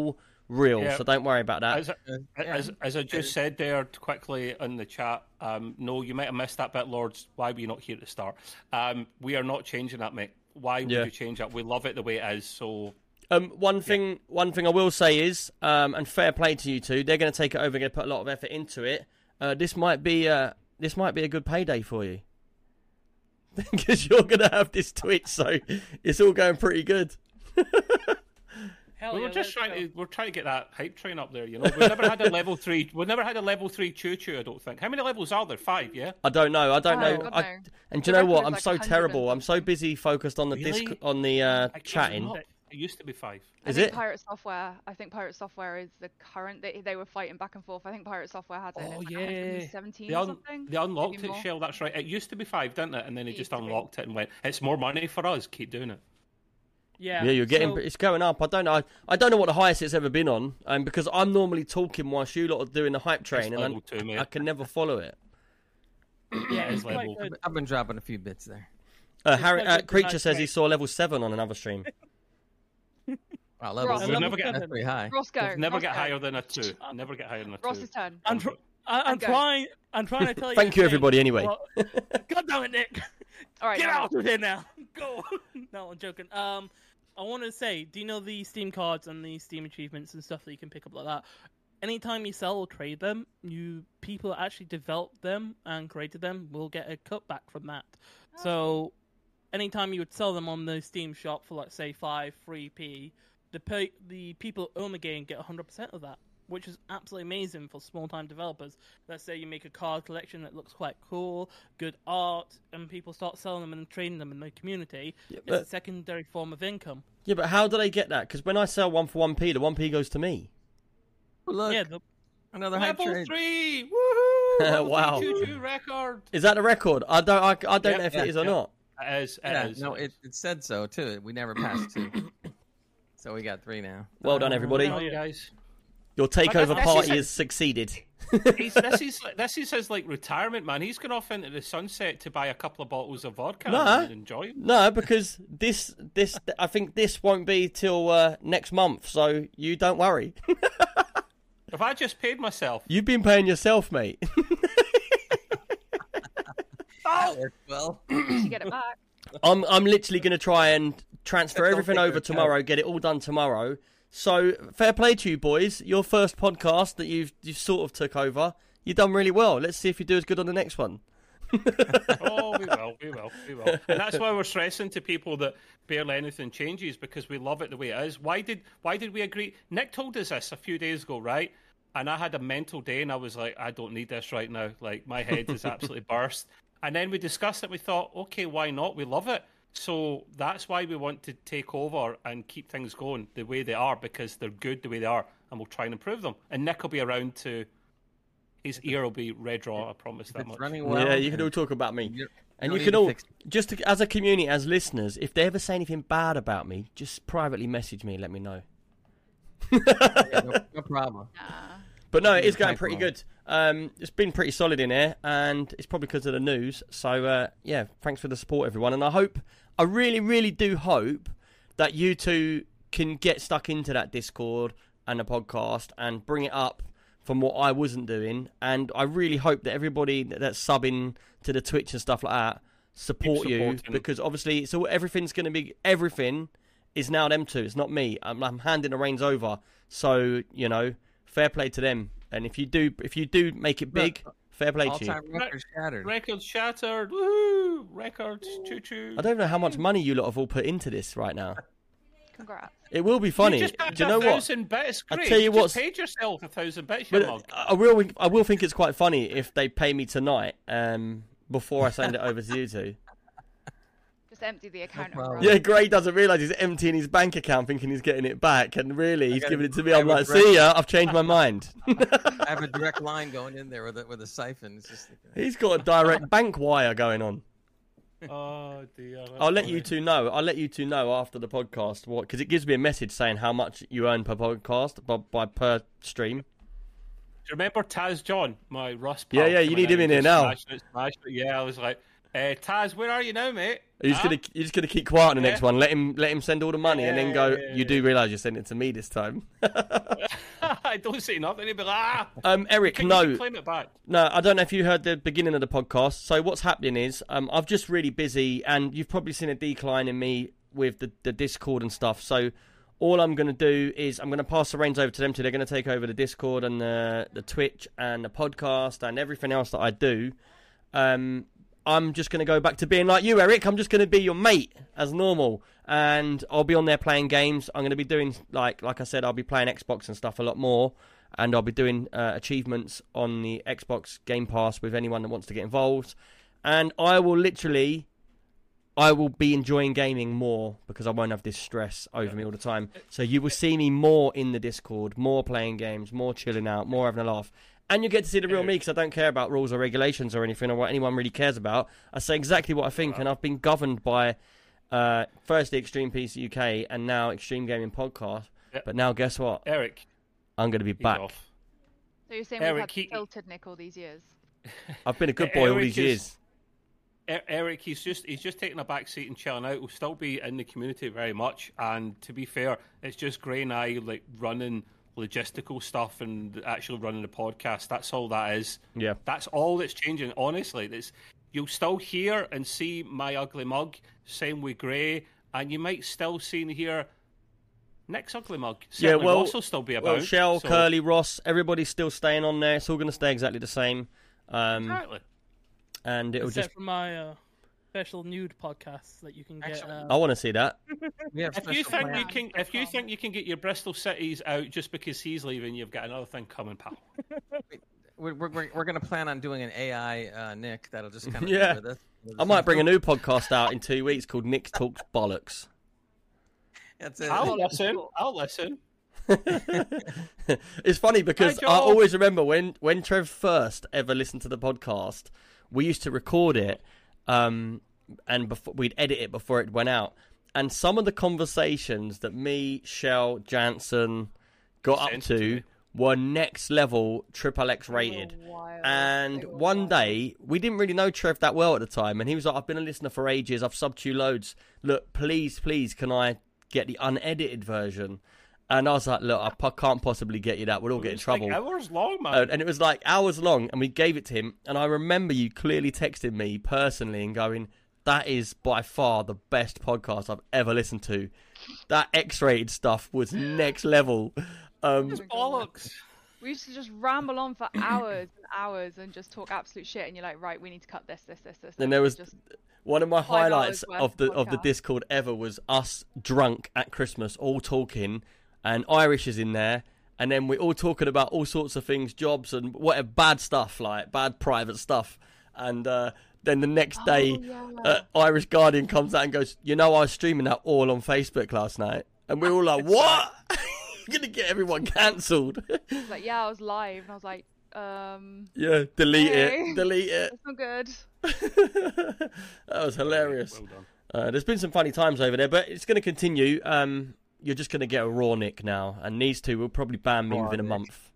real. Yeah. So don't worry about that. As, as, as I just said there quickly in the chat, um, no, you might have missed that bit, Lords. Why were you not here to start? Um, we are not changing that, mate. Why would Yeah. you change that? We love it the way it is. So Um, one thing, one thing I will say is, um, and fair play to you two, they're going to take it over, going to put a lot of effort into it. Uh, this might be, uh, this might be a good payday for you, because you're going to have this Twitch, so it's all going pretty good. Hell we yeah, were just let's trying go. to we're trying to get that hype train up there. You know, we've never had a level three. We've never had a level three choo choo. I don't think. How many levels are there? Five. Yeah. I don't know. I don't Oh, know. God, I, no. and do The you know record what? is I'm like so one hundred terrible. and I'm so something. busy focused on the Really? disc on the uh, I kid you chatting. not. It used to be five. I Is think it? Pirate Software. I think Pirate Software is the current. They, they were fighting back and forth. I think Pirate Software had it. Oh, in like yeah. one hundred seventeen They, or un- something. they unlocked Maybe it, more. Shell. That's right. It used to be five, didn't it? And then they It just used to be. unlocked it and went, "It's more money for us. Keep doing it." Yeah, Yeah, you're getting. so- It's going up. I don't know. I, I don't know what the highest it's ever been on, um, because I'm normally talking whilst you lot are doing the hype train, It's and level I, two, mate. I can never follow it. yeah, It is it's quite level. good. I've been dropping a few bits there. Uh, It's Harry quite uh, good to Creature nice says he rate. saw level seven on another stream. Wow, level Ross, seven. We'll never get- That's pretty high. Ross, go. Never Ross, get go. higher than a two. Never get higher than a two. Ross's turn. I'm, tr- I- I'm Okay. trying. I'm trying to tell you. Thank the you, thing. everybody. Anyway, Well, God damn it, Nick! All right. Get now. out of here now. Go. No, I'm joking. Um, I want to say, do you know the Steam cards and the Steam achievements and stuff that you can pick up like that? Anytime you sell or trade them, you people that actually developed them and created them will get a cutback from that. So, anytime you would sell them on the Steam shop for, like, say, five, three p, the pe- the people who own the game get one hundred percent of that, which is absolutely amazing for small-time developers. Let's say you make a card collection that looks quite cool, good art, and people start selling them and trading them in the community. It's but- a secondary form of income. yeah, but how do they get that? Because when I sell one for one p, the one p goes to me. Oh, look, Yeah, the, another hype Level train. three. Woohoo! Level Wow. three choo choo record. Is that the record? I don't. I, I don't Yep, know if yeah, it is or yeah. not. It is. It Yeah, is, no, it it, is. it said so too. We never passed two, so we got three now. Well done, everybody. Oh, Come on, yeah. guys. Your takeover this party is- has succeeded. He's, this is this is his like retirement, man. He's gone off into the sunset to buy a couple of bottles of vodka Nah. and enjoy. No, because this, this, I think this won't be till uh, next month. So you don't worry. If I just paid myself, You've been paying yourself, mate. That worked well. You should get it back. I'm, I'm literally going to try and transfer Don't everything take over your tomorrow, get it all done tomorrow. So fair play to you, boys. Your first podcast that you've you sort of took over. You've done really well. Let's see if you do as good on the next one. oh, we will, we will, we will. And that's why we're stressing to people that barely anything changes, because we love it the way it is. Why did why did we agree? Nick told us this a few days ago, right? And I had a mental day, and I was like, I don't need this right now. Like, my head is absolutely burst. And then we discussed it. We thought, okay, why not? We love it. So that's why we want to take over and keep things going the way they are, because they're good the way they are, and we'll try and improve them. And Nick will be around to. His ear will be red raw, I promise If that it's much. running well, yeah, you can and all talk about me. you- And don't you need can to all, fix it. just to, as a community, as listeners, if they ever say anything bad about me, just privately message me, let me know. Yeah, no, no problem. Nah. But no, it is Type going pretty well. good. Um, it's been pretty solid in here, and it's probably because of the news. So, uh, yeah, thanks for the support, everyone. And I hope, I really, really do hope that you two can get stuck into that Discord and the podcast and bring it up from what I wasn't doing. And I really hope that everybody that's subbing to the Twitch and stuff like that support Keep you, supporting. because obviously, so everything's going to be, everything is now them two. It's not me. I'm, I'm handing the reins over. So, you know, fair play to them. And if you do, if you do make it big, fair play to you. All-time record shattered. Records shattered. Woohoo! Records choo choo. I don't know how much money you lot have all put into this right now. Congrats. It will be funny. You just paid Do you know a what? thousand bits. I Great. tell you you what's- just paid yourself a thousand bits, you But mug. I will, I will think it's quite funny if they pay me tonight, um, before I send it over to you two. Just empty the account. and problem. run. Yeah, Gray doesn't realise he's emptying his bank account, thinking he's getting it back, and really he's gotta giving it to me. grab I'm a like, direct- see ya, I've changed my mind. I have a direct line going in there with a, with a siphon. It's just like, He's got a direct bank wire going on. Oh dear. that's I'll let funny. you two know. I'll let you two know after the podcast what, because it gives me a message saying how much you earn per podcast, by, by per stream. Do you remember Taz John, my Russ? Yeah, pal, yeah, you coming need him in and here just now. smashing it, smashing it? Yeah, I was like, uh, Taz, where are you now, mate? You're just Huh? gonna you're just gonna keep quiet on the Yeah. next one. Let him let him send all the money, and then go. Yeah, yeah, You do yeah. realise you're sending it to me this time. I don't say nothing. He'd be like, ah. Um, Eric, Can no, you claim it back? no, I don't know if you heard the beginning of the podcast. So what's happening is, um, I'm just really busy, and you've probably seen a decline in me with the, the Discord and stuff. So all I'm going to do is I'm going to pass the reins over to them. Too. They're going to take over the Discord and the the Twitch and the podcast and everything else that I do. Um, I'm just going to go back to being like you, Eric. I'm just going to be your mate as normal, and I'll be on there playing games. I'm going to be doing like like I said, I'll be playing Xbox and stuff a lot more, and I'll be doing uh, achievements on the Xbox Game Pass with anyone that wants to get involved. And I will literally, I will be enjoying gaming more because I won't have this stress over me all the time. So you will see me more in the Discord, more playing games, more chilling out, more having a laugh. And you get to see the real me because I don't care about rules or regulations or anything or what anyone really cares about. I say exactly what I think, and I've been governed by uh, firstly Extreme P C U K and now Extreme Gaming Podcast. Yep. But now guess what? Eric, I'm going to be he's back. off. So you're saying Eric, we've had he- filtered Nick all these years? I've been a good boy all Eric these is- years. E- Eric, he's just he's just taking a back seat and chilling out. We'll still be in the community very much, and to be fair, it's just Gray and I like running logistical stuff and actually running the podcast. That's all that is. Yeah. That's all that's changing. Honestly, it's you'll still hear and see my ugly mug. Same with Gray, and you might still see and hear Nick's ugly mug. Yeah, Certainly well, Ross will still be about. Well, Shell, so- Curly, Ross, everybody's still staying on there. It's all going to stay exactly the same. Um, Exactly. and it'll Except just. for my uh, special nude podcasts that you can get. Actually- Uh, I want to see that. We have If you special think you plans. can, if you think you can get your Bristol Cities out just because he's leaving, you've got another thing coming, pal. We're, we're, we're, we're going to plan on doing an A I uh, Nick that'll just kind of Yeah. with us. I might bring a new podcast out in two weeks called Nick Talks Bollocks. That's it. I'll Bollocks listen. talk. I'll listen. It's funny because Hi, I Joel. always remember when, when Trev first ever listened to the podcast, we used to record it um, and before, we'd edit it before it went out. And some of the conversations that me, Shell, Jansen got up Sent to to me. were next level Triple X rated. They were wild. And They were one wild. day, we didn't really know Trev that well at the time, and he was like, I've been a listener for ages, I've subbed you loads. Look, please, please, can I get the unedited version? And I was like, look, I po- can't possibly get you that. We'll all get in It's trouble. like hours long, man. Uh, and it was like hours long, and we gave it to him. And I remember you clearly texting me personally and going, that is by far the best podcast I've ever listened to. That X-rated stuff was next level. Um, Oh my God. Bollocks. We used to just ramble on for hours and hours and just talk absolute shit, and you're like, right, we need to cut this, this, this, this. Then this," there was- just One of my Five highlights hours worth of the of of the podcast. Discord ever was us drunk at Christmas, all talking, and Irish is in there, and then we're all talking about all sorts of things, jobs and whatever bad stuff, like bad private stuff. And uh, then the next day, Oh, yeah. uh, Irish Guardian comes out and goes, "You know, I was streaming that all on Facebook last night," and we're all like, "What? You're gonna get everyone cancelled?" It's like, yeah, I was live, and I was like, um, Yeah, delete Hey. it, delete it. that's not good. That was hilarious. Well done. Uh, there's been some funny times over there, but it's going to continue. Um, you're just going to get a raw Nick now, and these two will probably ban me Raw within a Nick. month.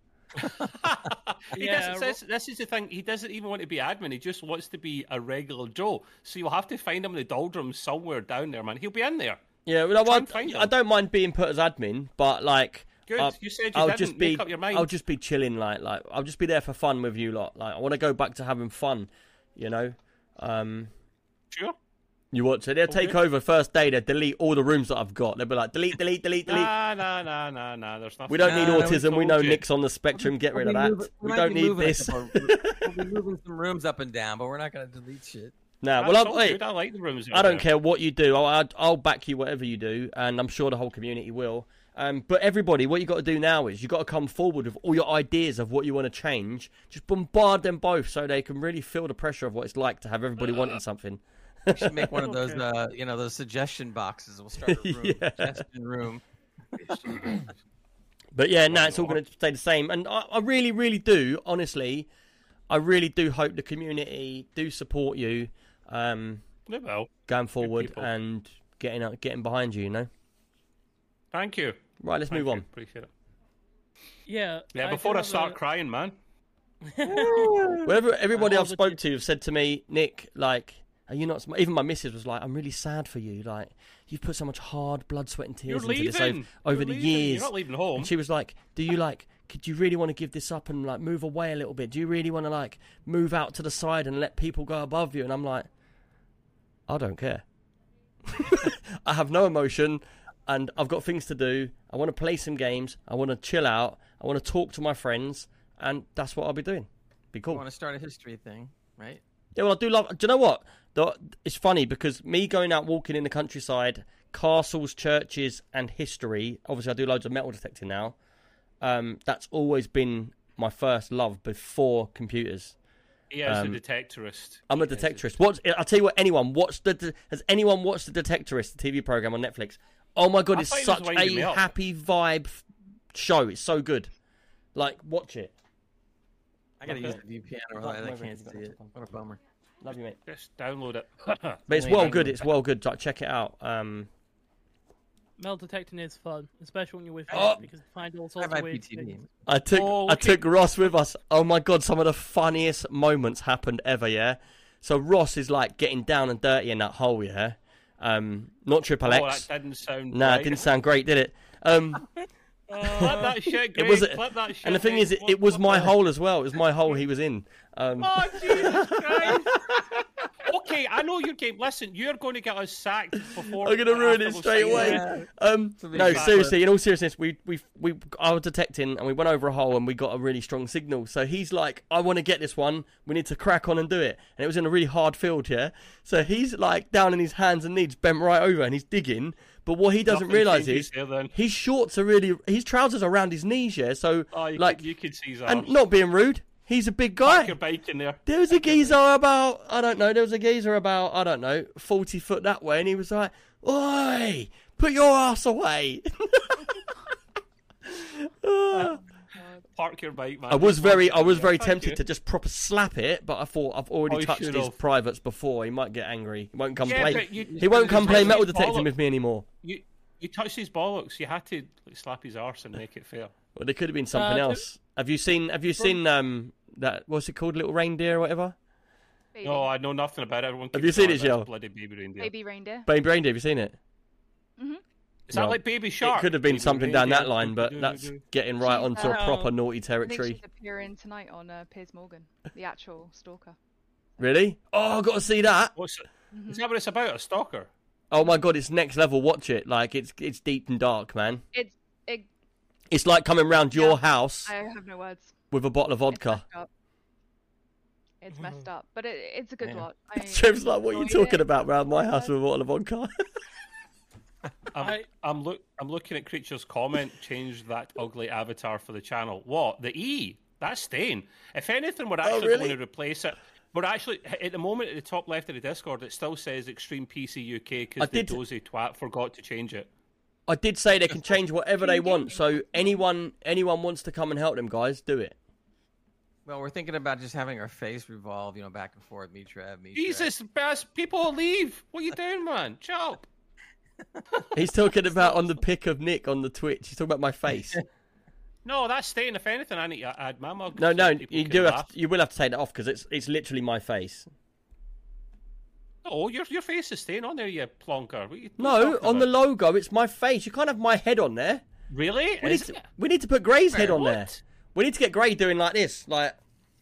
He Yeah, doesn't, Ro- this, this is the thing. He doesn't even want to be admin. He just wants to be a regular Joe. So you'll have to find him in the doldrums somewhere down there, man. He'll be in there. Yeah, well, Try I, and find I him. don't mind being put as admin, but like, Good. I'll- You said you I'll didn't. just be, Make up your mind. I'll just be chilling, like, like I'll just be there for fun with you lot. Like, I want to go back to having fun, you know. Um, Sure. you watch it. They'll take Okay. over first day. They'll delete all the rooms that I've got. They'll be like, delete, delete, delete, delete. Nah, nah, nah, nah, nah. There's nothing. We don't need Nah, we autism. We told know you. Nick's on the spectrum. Get rid of We'll that. be moving- We might don't be need moving a this. couple- We'll be moving some rooms up and down, but we're not going to delete shit. Nah, That's well, all I, good. I like the rooms. I out don't there. care what you do. I'll, I'll, I'll back you whatever you do, and I'm sure the whole community will. Um, but everybody, what you got to do now is you got to come forward with all your ideas of what you want to change. Just bombard them both so they can really feel the pressure of what it's like to have everybody wanting something. We should make one of those, uh, you know, those suggestion boxes. We'll start a room, Yeah. suggestion room. But yeah, no, it's all going to stay the same. And I, I really, really do, honestly, I really do hope the community do support you um, They will. going forward people. and getting getting behind you. You know. Thank you. Right, let's Thank move you. on. Appreciate it. yeah. Yeah, I before do I have start a- crying, man. Wherever everybody How I've would spoke you- to have said to me, Nick, like, are you not? sm-" Even my missus was like, I'm really sad for you. Like, you've put so much hard blood, sweat, and You're tears into this over, leaving. over You're the leaving. years. You're not leaving home. And she was like, do you like do you really want to give this up and like move away a little bit? Do you really want to like move out to the side and let people go above you? And I'm like, I don't care. I have no emotion, and I've got things to do. I want to play some games. I want to chill out. I want to talk to my friends, and that's what I'll be doing. Be cool. You want to start a history thing, right? Yeah, well, I do love. Do you know what? The, it's funny because me going out walking in the countryside, castles, churches, and history. Obviously, I do loads of metal detecting now. Um, that's always been my first love before computers. He is Um, a detectorist. I'm a He is detectorist. What? I'll tell you what. Anyone watch the? Has anyone watched the Detectorist, the T V program on Netflix? Oh my god, I it's thought he was such winding me a up. happy vibe f- show. It's so good. Like, watch it. I gotta Okay. use the V P N or Come I over can't here, see come on, it. come on. What a bummer. Love you, mate. Just download it. But it's Only well download good. it. It's well good. Like, check it out. Um, Metal detecting is fun, especially when you're with Oh. friends, because you find all I sorts have of weird I P T V. things. I took Oh, I okay. took Ross with us. Oh my god, some of the funniest moments happened ever. Yeah. So Ross is like getting down and dirty in that hole. Yeah. Um, not Triple Oh, X. that didn't sound Nah, right. it didn't sound great, did it? Um, Flip that shit, it Greg. was. Flip that shit, And the thing Greg. is, it, Flip- it was flip my that. hole as well. It was my hole he was in. Um, Oh, Jesus Christ. Okay, I know your game. Listen, you're going to get us sacked before. I'm gonna ruin after it we've straight seen away. it. Yeah. Um, So we no, got- seriously. In all seriousness, we we we I was detecting, and we went over a hole, and we got a really strong signal. So he's like, "I want to get this one. We need to crack on and do it." And it was in a really hard field, yeah. So he's like down on his hands and knees, bent right over, and he's digging. But what he doesn't Nothing realise changes is there, then. his shorts are really his trousers are around his knees, yeah. So Oh, you like, could, you could see his and arse. not being rude, he's a big Park guy. your bike in there. There was a geezer about, I don't know, there was a geezer about, I don't know, forty foot that way, and he was like, "Oi, put your ass away." Ah. Park your bike, man. I was very, I was Yeah, very thank tempted you. to just proper slap it, but I thought I've already Oh, you touched should his have. privates before. He might get angry. He won't come Yeah, play. but you- He won't come you play touched metal his detecting bollock- with me anymore. You, you touched his bollocks. You had to like, slap his arse and make it fair. Well, there could have been something Uh, else. Have you seen? Have you seen um that? What's it called? Little reindeer or whatever? Baby, No, I know nothing about it. Everyone Have keeps you seen calling it, Jill? Bloody baby reindeer. baby reindeer. Baby reindeer. Have you seen it? Is that No. like Baby Shark? It could have been Baby something down that reindeer? line, but that's getting right She's, onto a uh, proper naughty I think territory. she's appearing tonight on uh, Piers Morgan, the actual stalker. Really? Oh, I've got to see that. What's it? Is that what it's about? A stalker? Oh my god, it's next level. Watch it. Like it's it's deep and dark, man. It's it. It's like coming round your Yeah. house I have no words. with a bottle of It's vodka. messed up. It's messed up, but it, it's a good Yeah. watch. I Trev's like, "What are you enjoyed talking it. about round my house with a bottle of vodka?" I'm, I- I'm look. I'm looking at Creature's comment. Change that ugly avatar for the channel. What? The E? That's staying. If anything, we're actually really? going to replace it. We're actually at the moment at the top left of the Discord. It still says Extreme P C U K I because the did- dozy twat forgot to change it. I did say they can change whatever they want. So anyone anyone wants to come and help them, guys, do it. Well, we're thinking about just having our face revolve, you know, back and forth. Me, Trev, me, Trev. Jesus, best people will leave. What are you doing, man? Shut up. He's talking about on the pic of Nick on the Twitch. He's talking about my face. No, that's staying. If anything, I need to add my mug. No, so no, people you can do have laugh. to, you will have to take that off because it's it's literally my face. Oh, your your face is staying on there, you plonker. What are you No, talking on the about? logo, it's my face. You can't have my head on there. Really? We need Is to, it? we need to put Gray's head on What? there. We need to get Gray doing like this, like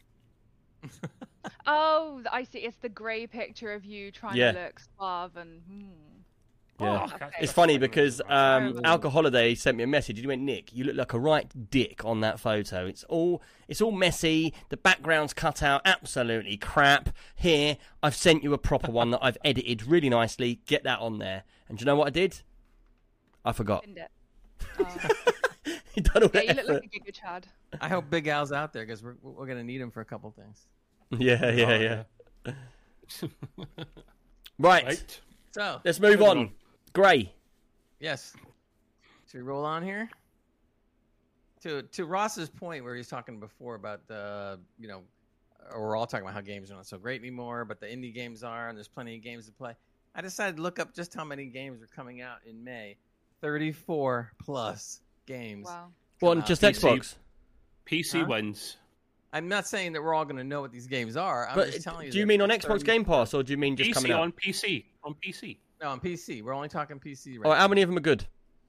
Oh, I see. It's the grey picture of you trying Yeah. to look suave and. Hmm. yeah. Oh, Okay. that's It's funny fucking because amazing. um, Terrible. Alka Holiday sent me a message. He went, "Nick, you look like a right dick on that photo. It's all it's all messy. The background's cut out. Absolutely crap. Here, I've sent you a proper one that I've edited really nicely. Get that on there." And do you know what I did? I forgot. Pinned it. Oh. He done all Yeah, the you look effort. like a Giga Chad. I hope Big Al's out there because we're we're gonna need him for a couple things. Yeah, yeah, Oh, yeah. Right. Right. So Let's move Moving on. on. Gray. yes, should we roll on here? To to Ross's point where he's talking before about the you know, or we're all talking about how games are not so great anymore, but the indie games are, and there's plenty of games to play. I decided to look up just how many games are coming out in May. thirty-four plus games. Wow. Well, come out. just P C. Xbox. P C Huh? wins. I'm not saying that we're all going to know what these games are. I'm But just telling you. do you that mean on there's Xbox thirty Game Pass or do you mean just P C coming out? on P C. On P C. No, on P C. We're only talking P C right All right, how many of them are good?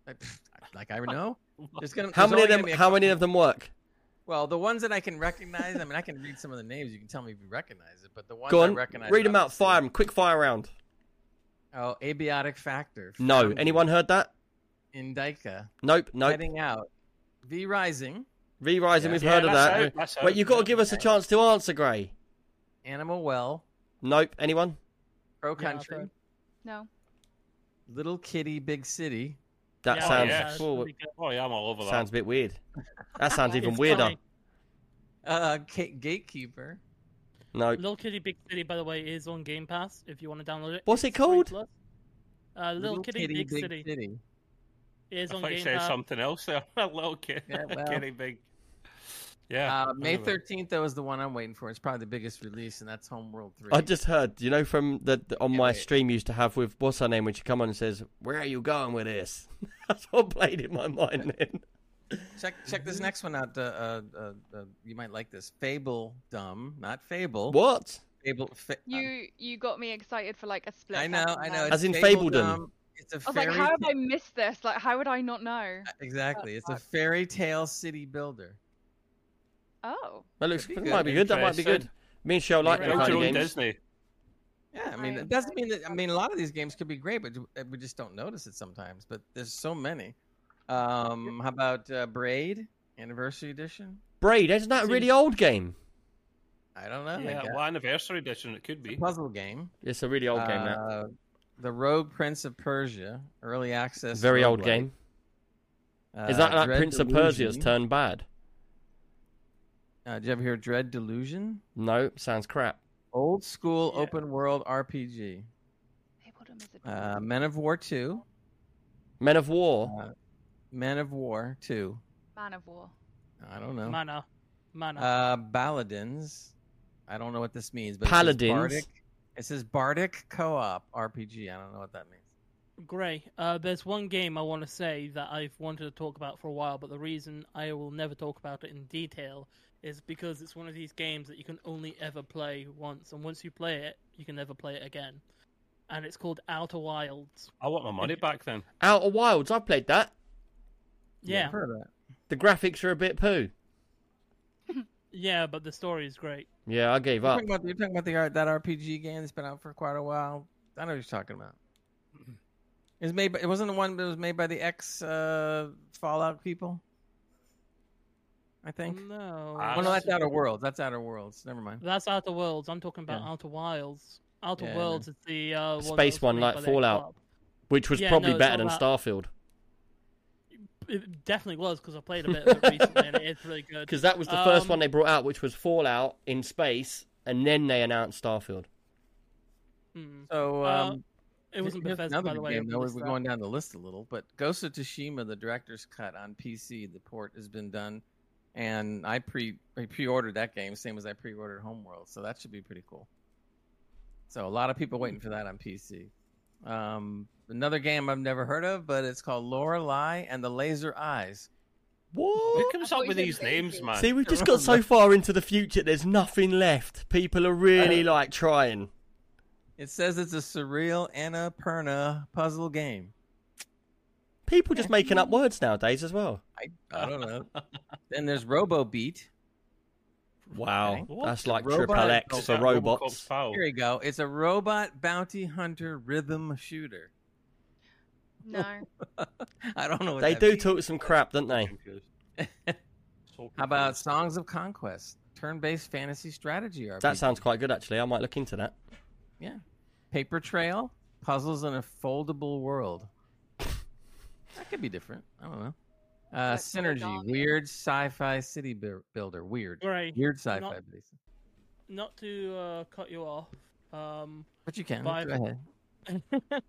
Like I know. There's gonna, How there's many of only them? gonna be a How many couple- of them work? Well, the ones that I can recognize. I mean, I can read some of the names. You can tell me if you recognize it. But the ones Go I on, recognize. read them out. obviously- Fire them. Quick fire round. Oh, Abiotic Factor. No. Foundry, Anyone heard that? Indica. Nope. Nope. Heading Out. V Rising. V Rising. Yeah. We've Yeah, heard of that's that. out, that's Wait, out. you've got to give us a chance to answer, Gray. Animal Well. Nope. Anyone? Pro Yeah, I've Country. heard. No. Little Kitty, Big City. That Yeah, sounds. yeah, it's oh, pretty good. Oh yeah, I'm all over that. sounds a bit weird. That sounds even It's weirder. funny. Uh, Ga- Gatekeeper. No. Little Kitty Big City, by the way, is on Game Pass if you want to download it. What's it It's free called? plus. Uh, Little, Kitty, Big, City. is I on thought you Game said Pass. something else there. A little kid, Yeah, well. kitty big. Yeah. Uh, May anyway. thirteenth, that was the one I'm waiting for. It's probably the biggest release, and that's Homeworld three. I just heard, you know, from the, the on Yeah, my wait. stream used to have with what's her name when she come on and says, "Where are you going with this?" That's what played in my mind then. Check check this next one out. Uh, uh, uh, uh, you might like this. Fable Dumb, not Fable. What? Fable. Fa- You you got me excited for like a split. I know, second I there. know. As it's in Fable Fabledom. Dumb. It's a I was like, fairy. how have ta- I missed this? Like, how would I not know? Exactly. It's a fairy tale city builder. Oh, That looks. Could be That good. might be good. That might be good. Interesting. Me and Shell like Yeah, that Build kind your of own games. Disney. Yeah, I mean, I- it doesn't mean that. I mean, a lot of these games could be great, but we just don't notice it sometimes. But there's so many. Um, how about uh, Braid Anniversary Edition? Braid, isn't that a really old game? I don't know. I Yeah, guess. well, anniversary edition it could It's a be. puzzle game. It's a really old game. That Uh, the Rogue Prince of Persia, early access. very old roguelike. game. Uh, Is that like Dread Prince of Persia's Delusion. turned bad? Uh, did you ever hear Dread Delusion? No, sounds crap. Old school Yeah. open world R P G. Fabledom is a Uh, Men of War two. Men of War. Uh, Men of War two. Man of War. I don't know. Mana. Mana. Uh, Paladins. I don't know what this means, but Paladins? It says Bardic, it says Bardic Co-op R P G. I don't know what that means. Great. Uh, there's one game I want to say that I've wanted to talk about for a while, but the reason I will never talk about it in detail is because it's one of these games that you can only ever play once, and once you play it, you can never play it again. And it's called Outer Wilds. I want my money back then. Outer Wilds. I played that. Yeah, I've heard of that. The graphics are a bit poo. yeah, but the story is great. Yeah, I gave You're up. talking about, you're talking about the art, that R P G game that's been out for quite a while. I know what you're talking about. It was made. By, it wasn't the one that was made by the ex uh, Fallout people. I think. No. Ah, Oh no, that's Outer Outer Worlds. That's Outer Worlds. Never mind. That's Outer Worlds. I'm talking about Yeah. Outer Wilds. Outer Yeah, I Worlds is the uh, one that Space was one, made like by the Fallout. co-op. Which was Yeah, probably no, it's better all than about- Starfield. It definitely was because I played a bit of it recently, and it is really good. Because that was the first Um, one they brought out, which was Fallout in space, and then they announced Starfield. Mm. So Uh, um, It wasn't here's Bethesda, another by the big way. game, who though. We're released that. going down the list a little, but Ghost of Tsushima, the director's cut on P C, the port has been done, and I pre I pre-ordered that game, same as I pre-ordered Homeworld, so that should be pretty cool. So a lot of people waiting for that on P C. Um, another game I've never heard of, but it's called Lorelei and the Laser Eyes. Who What? comes I up thought with you these said names, Daisy. man? See, we've just got so far into the future, there's nothing left. People are really, like, trying. It says it's a surreal Annapurna puzzle game. People just making up words nowadays as well. I, I don't know. Then there's RoboBeat. Wow. Okay. What? That's like Robot- Triple X Oh, for Yeah, robots. Robocop's pal. Here you go. It's a robot bounty hunter rhythm shooter. No. I don't know what They that do means. talk some crap, don't they? Confused. So How about confused. Songs of Conquest? Turn-based fantasy strategy R P G. That sounds quite good, actually. I might look into that. Yeah. Paper Trail? Puzzles in a foldable world. That could be different. I don't know. Uh, Like Synergy. Origami. Weird sci-fi city bu- builder. Weird. Great. Weird sci-fi. Not- basically. Not to uh, cut you off. Um, But you can. Five. Go ahead.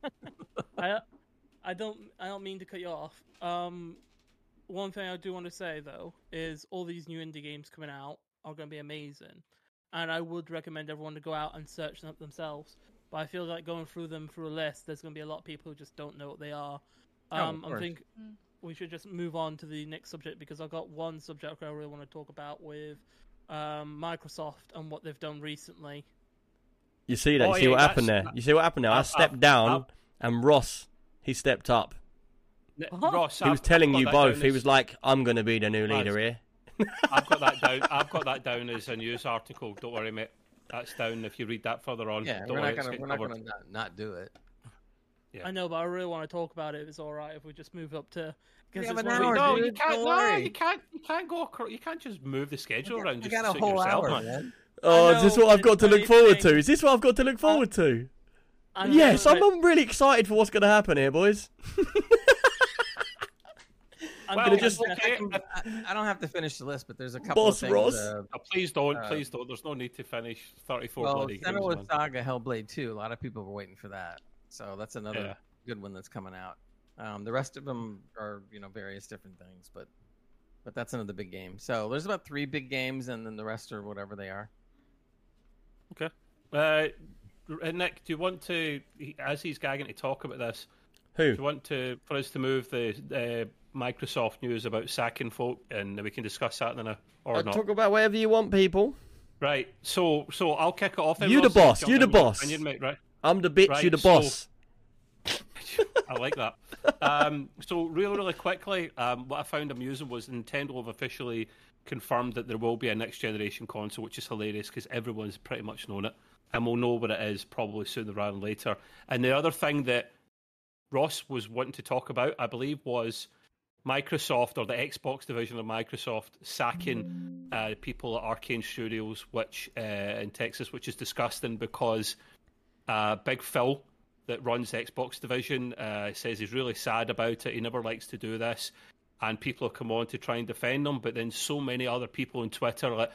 I I don't I don't mean to cut you off. Um, one thing I do want to say though is all these new indie games coming out are going to be amazing, and I would recommend everyone to go out and search them up themselves. But I feel like going through them through a list, there's going to be a lot of people who just don't know what they are. Oh, of Um, I course. think Mm. we should just move on to the next subject because I've got one subject I really want to talk about with um, Microsoft and what they've done recently. You see that? Oh, you see yeah, what happened that's- there? You see what happened there? I I've- stepped I've- down, I've- and Ross, he stepped up. Ross, He was I've- telling I've got you that both. down He as- was like, "I'm going to be the new Lads, leader here." I've got that down. I've got that down as a news article. Don't worry, mate. That's down. If you read that further on, Yeah, don't we're worry, not it's gonna getting we're not covered. gonna not, not do it. Yeah. I know, but I really want to talk about it. If it's all right, if we just move up to. Because have it's an one of hour, the- no, dude, you can't. don't No, worry. you can't. You can't go. acro- You can't just move the schedule around. I Just got to a suit whole yourself, hour, man. man. Oh, I is this know, what I've but got to it's look forward funny to? Is this what I've got to look forward to? I Yes, know, I'm, but I'm really excited for what's going to happen here, boys. I'm Well, gonna just- just. okay. I, I don't have to finish the list, but there's a couple Boss of things. Ross. Uh, Oh, please don't. Uh, please don't. There's no need to finish thirty-four well, bloody games, Senua man. Saga Hellblade two. A lot of people were waiting for that, so that's another Yeah. good one that's coming out. Um, the rest of them are, you know, various different things, but but that's another big game. So there's about three big games, and then the rest are whatever they are. Okay. Uh, Nick, do you want to, as he's gagging to talk about this, do Who? you want to for us to move the uh, Microsoft news about sacking folk, and we can discuss that then, uh, or I'll not? talk about whatever you want, people. Right. So, so I'll kick it off. then, You the Ross, and boss, jump you the in with your boss. opinion, mate, right? I'm the bitch, Right, you the so- boss. I like that. Um, so, really, really quickly, um, what I found amusing was Nintendo have officially confirmed that there will be a next generation console, which is hilarious because everyone's pretty much known it, and we'll know what it is probably sooner rather than later. And the other thing that Ross was wanting to talk about, I believe, was Microsoft or the Xbox division of Microsoft sacking uh, people at Arcane Studios, which uh, in Texas, which is disgusting because uh, Big Phil, that runs the Xbox division, uh, says he's really sad about it. He never likes to do this, and people have come on to try and defend him. But then so many other people on Twitter are like,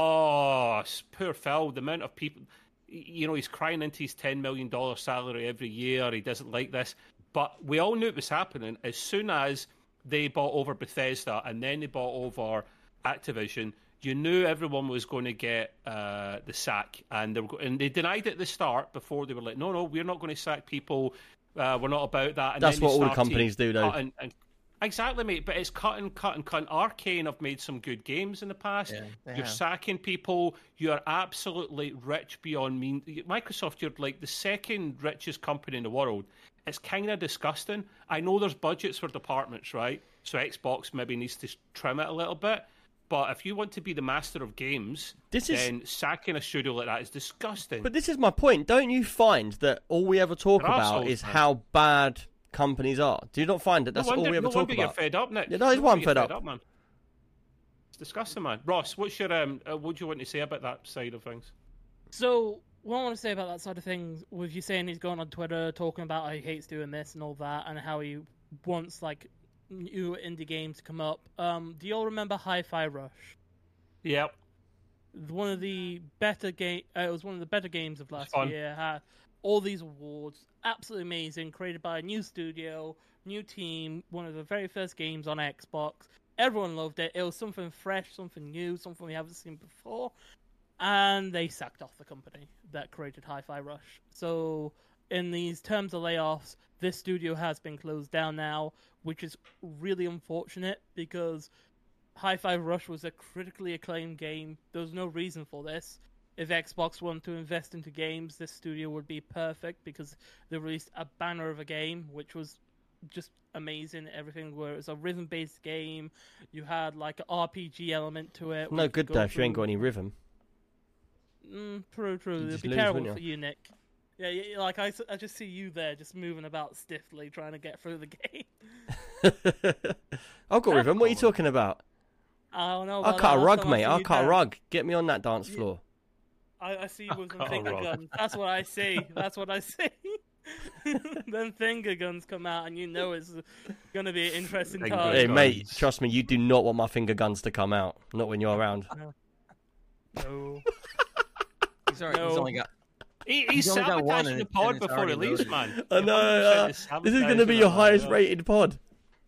"Oh, poor Phil, the amount of people." You know, he's crying into his ten million dollars salary every year. He doesn't like this. But we all knew it was happening as soon as they bought over Bethesda and then they bought over Activision. You knew everyone was going to get uh, the sack. And they, were go- and they denied it at the start before they were like, no, no, we're not going to sack people. Uh, we're not about that. And That's then they what all the started companies do, though. cutting and- Exactly, mate. But it's cut and cut and cut. Arcane have made some good games in the past. Yeah, they You're have. sacking people. You're absolutely rich beyond mean. Microsoft, you're like the second richest company in the world. It's kind of disgusting. I know there's budgets for departments, right? So Xbox maybe needs to trim it a little bit. But if you want to be the master of games, This is- then sacking a studio like that is disgusting. But this is my point. Don't you find that all we ever talk They're about arseholes, is man. how bad companies are? Do you not find that that's no wonder, all we ever no talk wonder about? you're fed up, Nick. Yeah, that is No why I'm wonder you're fed up. man. It's disgusting, man. Ross, what's your um? Uh, what do you want to say about that side of things? So, what I want to say about that side of things, with you saying he's going on Twitter talking about how he hates doing this and all that, and how he wants like new indie games to come up. Um, do you all remember Hi-Fi Rush? Yep. One of the better game. Uh, it was one of the better games of last fun. year. Had all these awards, absolutely amazing. Created by a new studio, new team. One of the very first games on Xbox. Everyone loved it. It was something fresh, something new, something we haven't seen before. And they sacked off the company that created Hi-Fi Rush. So, in these terms of layoffs, this studio has been closed down now, which is really unfortunate because Hi-Fi Rush was a critically acclaimed game. There was no reason for this. If Xbox wanted to invest into games, this studio would be perfect because they released a banner of a game, which was just amazing. Everything where it was a rhythm-based game. You had like an R P G element to it. where No you could good go though if you ain't got through- any rhythm. Mm, true, true. just Be lose, careful wouldn't for you? you, Nick. Yeah, yeah, like I, s- I just see you there, just moving about stiffly, trying to get through the game. I've got rhythm. What are you talking about? I don't know. I'll about cut that. a Last rug, time I mate. seen I'll you cut a down, rug. Get me on that dance floor. I, I see you with them cut a finger rug. guns. That's what I see. That's what I see. Then finger guns come out, and you know it's gonna be an interesting Finger time. Hey, guns. mate, trust me, you do not want my finger guns to come out. Not when you're around. No. He's, already, he's No. only got. He, he's He's only got one sabotaging and the it- pod and it's before he already leaves, loaded. man. I know. Uh, this is going to be your highest rated pod.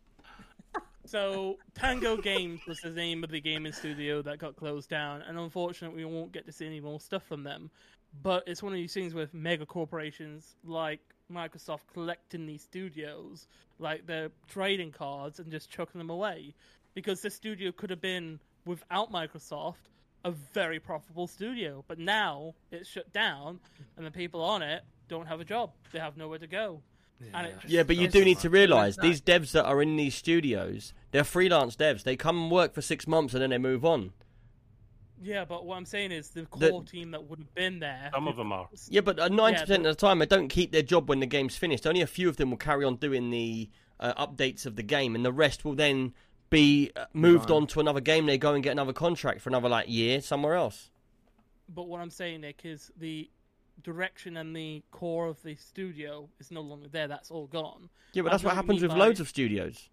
So, Tango Games was the name of the gaming studio that got closed down, and unfortunately, we won't get to see any more stuff from them. But it's one of these things with mega corporations like Microsoft collecting these studios, like their trading cards, and just chucking them away. Because this studio could have been, without Microsoft, a very profitable studio. But now it's shut down, and the people on it don't have a job. They have nowhere to go. And it Yeah, but you It's do just- need to it's realise not- these devs that are in these studios, they're freelance devs. They come and work for six months and then they move on. Yeah, but what I'm saying is the The- core team that would have been there. Some of them are. Yeah, but uh, ninety percent Yeah, of the time, they don't keep their job when the game's finished. Only a few of them will carry on doing the uh, updates of the game, and the rest will then be uh, moved on. on to another game. They go and get another contract for another like year somewhere else. But what I'm saying, Nick, is the direction and the core of the studio is no longer there. That's all gone. Yeah, but I that's know what what you happens mean with by- loads of studios.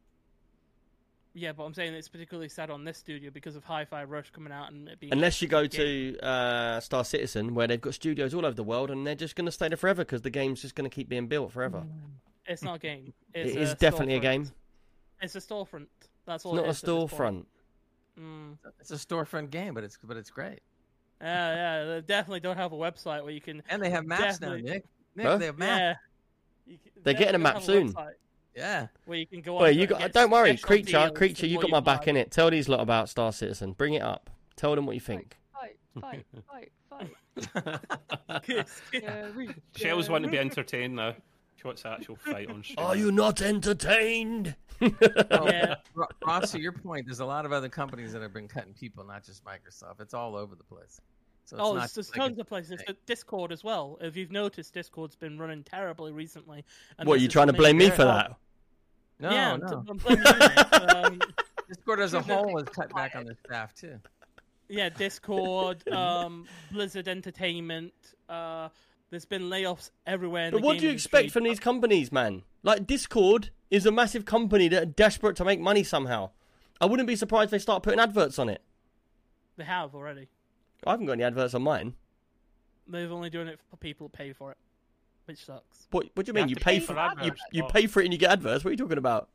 Yeah, but I'm saying it's particularly sad on this studio because of Hi-Fi Rush coming out and it being... Unless you go to uh, Star Citizen, where they've got studios all over the world, and they're just going to stay there forever because the game's just going to keep being built forever. It's not a game. It's It is a definitely a storefront. game. It's a storefront. That's It's all not it a is at this point. storefront. Mm. It's a storefront game, but it's but it's great. Yeah, yeah, they definitely don't have a website where you can... And they have maps now, Definitely. Nick. Nick, Huh? they have maps. Yeah. You can- They're getting a definitely map have soon. website Yeah. Where you can go on Well, to you and got. get Don't worry, special creature, deals creature. and You what got my back buy. in it. Tell these lot about Star Citizen. Bring it up. Tell them what you think. Fight, fight, fight, fight, fight. Kiss, kiss. Jerry, Shell's want to be Jerry. entertained now. She wants the actual fight on stream. Are you not entertained? Well, Yeah. Ro- Ross, to your point, there's a lot of other companies that have been cutting people, not just Microsoft. It's all over the place. So it's Oh, not there's, there's just like tons a- of places. There's Discord as well. If you've noticed, Discord's been running terribly recently. And What, this you is trying to something blame me they're- for that? No, yeah, I'm, no. I'm blaming you, Nick. Um, Discord as a Shouldn't have whole has been cut back quiet. on their staff too. yeah, Discord, um, Blizzard Entertainment. Uh, there's been layoffs everywhere. In But the what game do you expect industry. from these companies, man? Like, Discord is a massive company that are desperate to make money somehow. I wouldn't be surprised if they start putting adverts on it. They have already. I haven't got any adverts on mine. They're only doing it for people who pay for it, which sucks. What, what do you You mean? have You to pay pay for for you, adverts. you Oh. pay for it and you get adverts? What are you talking about?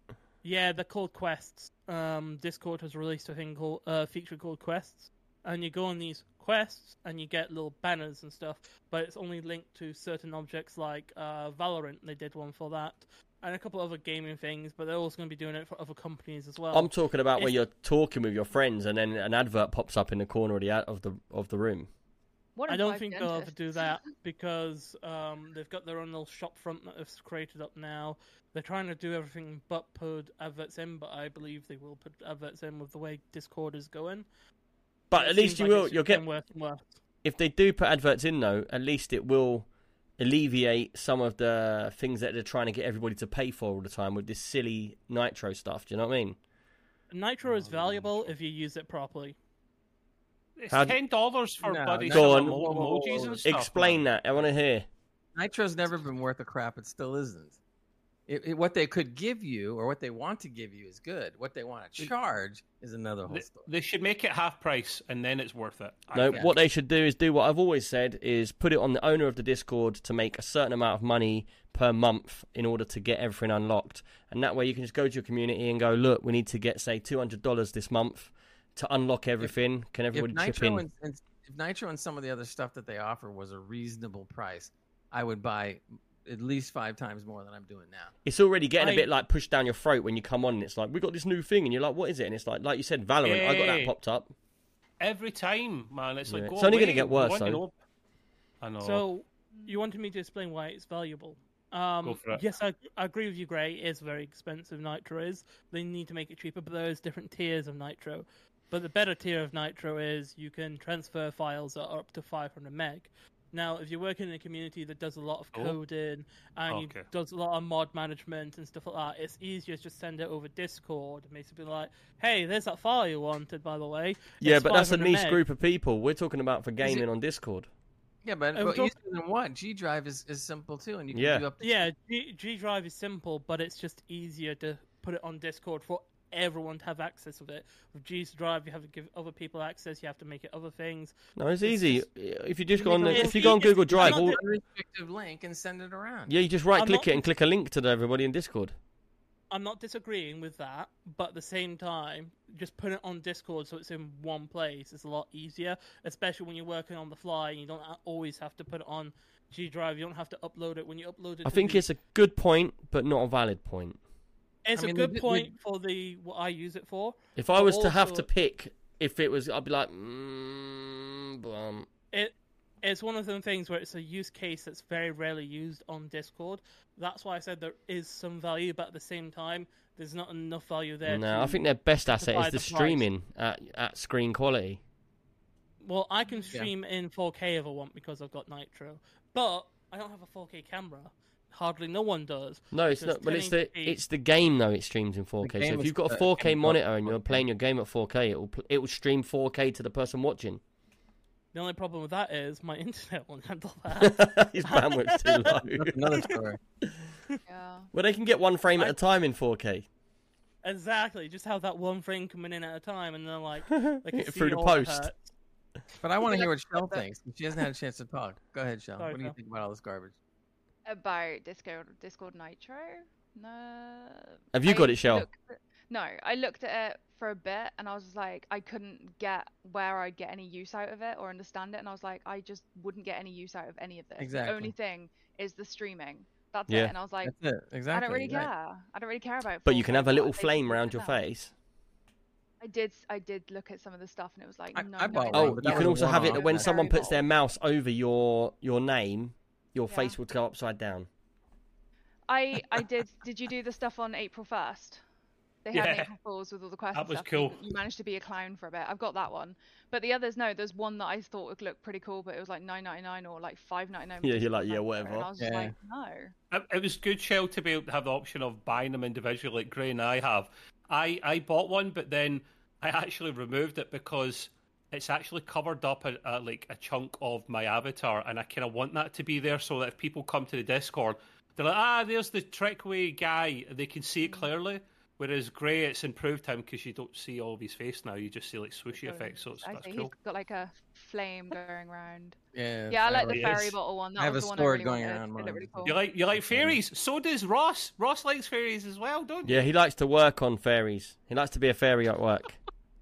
Yeah, they're called quests. Um, Discord has released a thing called uh, feature called quests, and you go on these quests and you get little banners and stuff. But it's only linked to certain objects like uh, Valorant. They did one for that, and a couple other gaming things. But they're also going to be doing it for other companies as well. I'm talking about when if- you're talking with your friends and then an advert pops up in the corner of the ad- of the of the room. What I a don't five think they'll ever dentists. do that because um, they've got their own little shop front that they've created up now. They're trying to do everything but put adverts in, but I believe they will put adverts in with the way Discord is going. But It at least seems you like will. it's You'll just get getting worse and worse. if they do put adverts in though. At least it will alleviate some of the things that they're trying to get everybody to pay for all the time with this silly Nitro stuff. Do you know what I mean? Nitro is valuable if you use it properly. It's How- ten dollars for No, bloody no, Go some on. emo- emojis and stuff. Explain man. that. I want to hear. Nitro's never been worth a crap. It still isn't. It, it, what they could give you, or what they want to give you, is good. What they want to charge is another whole They, story. they should make it half price, and then it's worth it. I No, think. what they should do is do what I've always said: is put it on the owner of the Discord to make a certain amount of money per month in order to get everything unlocked, and that way you can just go to your community and go, look, we need to get say two hundred dollars this month to unlock everything. Can If everybody chip Nitro in? and, and if Nitro and some of the other stuff that they offer was a reasonable price, I would buy at least five times more than I'm doing now. It's already getting a I- bit like pushed down your throat when you come on and it's like, we got this new thing, and you're like, what is it? And it's like, like you said, Valorant. I got that Hey. popped up. Every time, man, it's like Yeah. go It's only away. gonna get We worse, want to though. know- I know. So, you wanted me to explain why it's valuable. Um, Go for it. yes, I, I agree with you, Gray. It is very expensive, Nitro is. They need to make it cheaper, but there is different tiers of Nitro. But the better tier of Nitro is you can transfer files that are up to five hundred meg. Now, if you're working in a community that does a lot of Oh. coding and you Okay. does a lot of mod management and stuff like that, it's easier to just send it over Discord and basically be like, hey, there's that file you wanted, by the way. Yeah, It's but that's a 500 niche meg." group of people. We're talking about for it- gaming on Discord. Yeah, but, I'm but talk- easier than what? G Drive is, is simple too, and you can Yeah. do up to Yeah, G, G Drive is simple, but it's just easier to put it on Discord for everyone to have access to it. With G Drive, you have to give other people access. You have to make it other things. No, it's, It's easy. just- If you just You go on, make the, it if you go on easy. Google It's Drive, not all, that- unrestricted link and send it around. yeah, you just right I'm click not- it and click a link to everybody in Discord. I'm not disagreeing with that, but at the same time, just put it on Discord so it's in one place. It's a lot easier, especially when you're working on the fly and you don't ha- always have to put it on G Drive. You don't have to upload it when you upload it. I to think the- it's a good point, but not a valid point. it's I a mean, good the- the- point for the what I use it for. If I But was to have also- to pick, if it was, I'd be like, mm, bum. It it's one of them things where it's a use case that's very rarely used on Discord. That's why I said there is some value, but at the same time, there's not enough value there. No, to I think their best asset justify is the, the price. streaming at, at screen quality. Well, I can stream in four K if I want because I've got Nitro, but I don't have a four K camera. Hardly no one does. No, it's because not. But it's the ten eighty p it's the game though. It streams in four K. The So game if is you've got a the four K game monitor and four you're K. playing your game at four K, it will pl- it will stream four K to the person watching. The only problem with that is my internet won't handle that. His bandwidth's too low. That's another story. Yeah. Well, they can get one frame at a time in four K. Exactly, just have that one frame coming in at a time, and then like they can see Through the all the post. hurt. But I want to hear what Shell thinks. She hasn't had a chance to talk. Go ahead, Shell. Sorry, What do you Phil. think about all this garbage? About Discord, Discord Nitro? No. Have you I got it, Shell? looked at- No, I looked at it for a bit and I was just like, I couldn't get where I'd get any use out of it or understand it, and I was like, I just wouldn't get any use out of any of this. Exactly. The only thing is the streaming. That's Yeah. it. And I was like, That's it. Exactly. I don't really right. care. I don't really care about. But you can have a full-frame, little but I flame basically around your couldn't. face. I did. I did look at some of the stuff and it was like, I- no. I no, bought no, one, Oh, but you that can was also have it one-off. that when Very someone puts their little. mouse over your your name, your Yeah. face will go upside down. I I did. Did you do the stuff on April first? They had an Yeah. April Fools with all the quests. That and was stuff, cool. and You managed to be a clown for a bit. I've got that one, but the others no. There's one that I thought would look pretty cool, but it was like nine ninety-nine or like five ninety-nine. Yeah, you're like, yeah, whatever. And I was just Yeah. like, no. It, it was good, Shell, to be able to have the option of buying them individually, like Gray and I have. I, I bought one, but then I actually removed it because it's actually covered up a, a, like a chunk of my avatar, and I kind of want that to be there so that if people come to the Discord, they're like, ah, there's the Trickway guy, they can see it clearly. Whereas Gray, it's improved him because you don't see all of his face now, you just see like swooshy So effects, so it's, I that's see cool. he's got like a flame going around. Yeah. Yeah, I like the Yes. fairy bottle one. That I have was a the one sword I really going wanted. around It mine. looked really cool. You like you like fairies? So does Ross. Ross likes fairies as well, don't you? Yeah, he likes to work on fairies. He likes to be a fairy at work.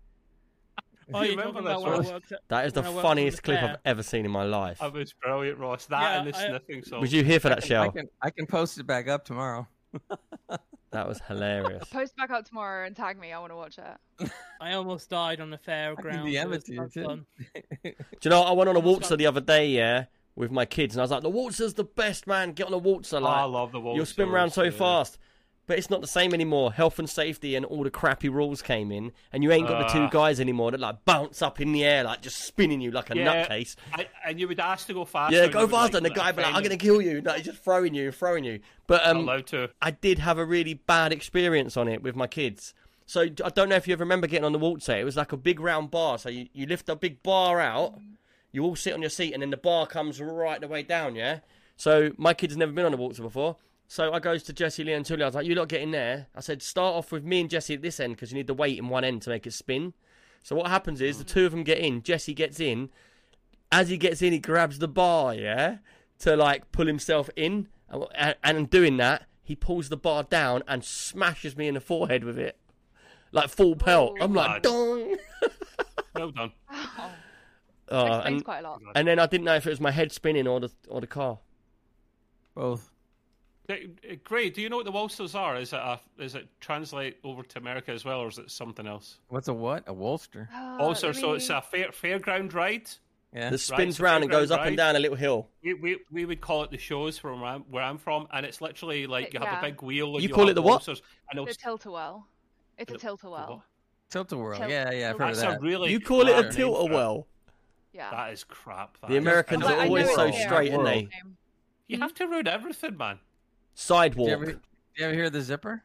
Oh, you're remember talking this about when I one? worked at, That is the when I worked on funniest the clip fair. I've ever seen in my life. That was brilliant, Ross. That Yeah, and the I- sniffing song. Was you here for I that, can, I Shell? can I can post it back up tomorrow. That was hilarious. Post back up tomorrow and tag me. I want to watch it. I almost died on the fairground. D M It it was to you, so too. fun. Do you know, I went on a Almost waltzer got- the other day, yeah, with my kids, and I was like, the waltzer's the best, man. Get on a waltzer. Oh, Like, I love the waltz. you'll spin around so yeah. fast. But it's not the same anymore. Health and safety and all the crappy rules came in, and you ain't got the two Uh. guys anymore that like bounce up in the air, like just spinning you like a Yeah. nutcase. I, and you would ask to go faster. Yeah, and go you would, faster, and the like, guy be like, "I'm offend gonna him. kill you." Like, he's just throwing you, throwing you. But Not um, allowed to. I did have a really bad experience on it with my kids. So I don't know if you ever remember getting on the waltzer. It was like a big round bar. So you, you lift a big bar out, you all sit on your seat, and then the bar comes right the way down, yeah? So my kids never been on a waltzer before. So I goes to Jesse, Lee, and Tully. I was like, you lot get in there. I said, start off with me and Jesse at this end because you need the weight in one end to make it spin. So what happens is the two of them get in. Jesse gets in. As he gets in, he grabs the bar, yeah, to like pull himself in. And, and in doing that, he pulls the bar down and smashes me in the forehead with it. Like full pelt. Oh. I'm like, God. dong. Well done. Oh, Oh, explains and, quite a lot. and then I didn't know if it was my head spinning or the or the car. Both. Uh, uh, Gray, do you know what the waltzers are? Is it a, is it translate over to America as well, or is it something else? What's a what? A Wolster. Uh, Also, let so it's me- a fair, fairground ride. Yeah. That spins so round and goes up fairground and down a little hill. We, we we would call it the shows from where I'm, where I'm from, and it's literally like you have Yeah. a big wheel. And You you call have it the what? waltzers, And it'll, It's a tilt-a-whirl. It's a The- tilt-a-whirl. Tilt-a-whirl. Tilt- Yeah, yeah, I've heard of that's that. a really. You call it a crap name tilt a for it. well. Yeah. That is crap. that The is. Americans Like, are I always know so it's there. straight, aren't they? Name. You have to ruin everything, man. Did you, Sidewalk. ever, did you ever hear the zipper?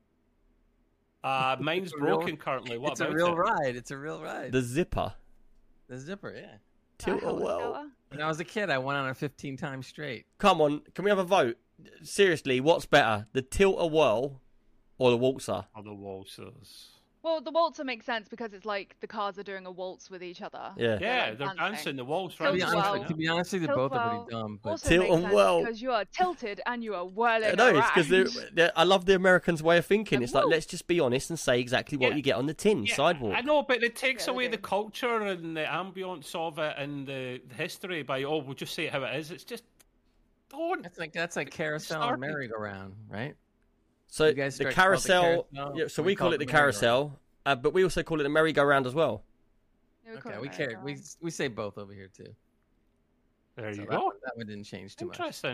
Uh, mine's It's a real- broken currently. What it's a about real it? ride. It's a real ride. The zipper. The zipper, yeah. Tilt a Hell, well. Stella? When I was a kid, I went on it fifteen times straight. Come on, can we have a vote? Seriously, what's better, the tilt a whirl or the waltzer? Oh, the waltzers. Well, the waltzer makes sense because it's like the cars are doing a waltz with each other. Yeah. Yeah, like they're dancing. dancing the waltz To right. be, Tilt honest, well. to be honest with you, Tilt both are well. pretty dumb. But Also Tilt makes and sense whirl. because you are tilted and you are whirling No, it's around. because I love the Americans' way of thinking. And It's like, whoa. let's just be honest and say exactly what Yeah. you get on the tin, Yeah, sidewalk. I know, but it takes Yeah, they away do. the culture and the ambience of it and the, the history by, oh, we'll just say it how it is. It's just, don't. that's like that's like carousel and Starting. merry-go-round, right? So You guys the start- call it the carousel, carousel, yeah, so we we call call it it the the merry-go-round. carousel, uh, but we also call it the merry-go-round as well. Yeah, call Okay, it we merry-go-round. cared. We we say both over here too. There So you that, go. one, that one didn't change too much. Interesting.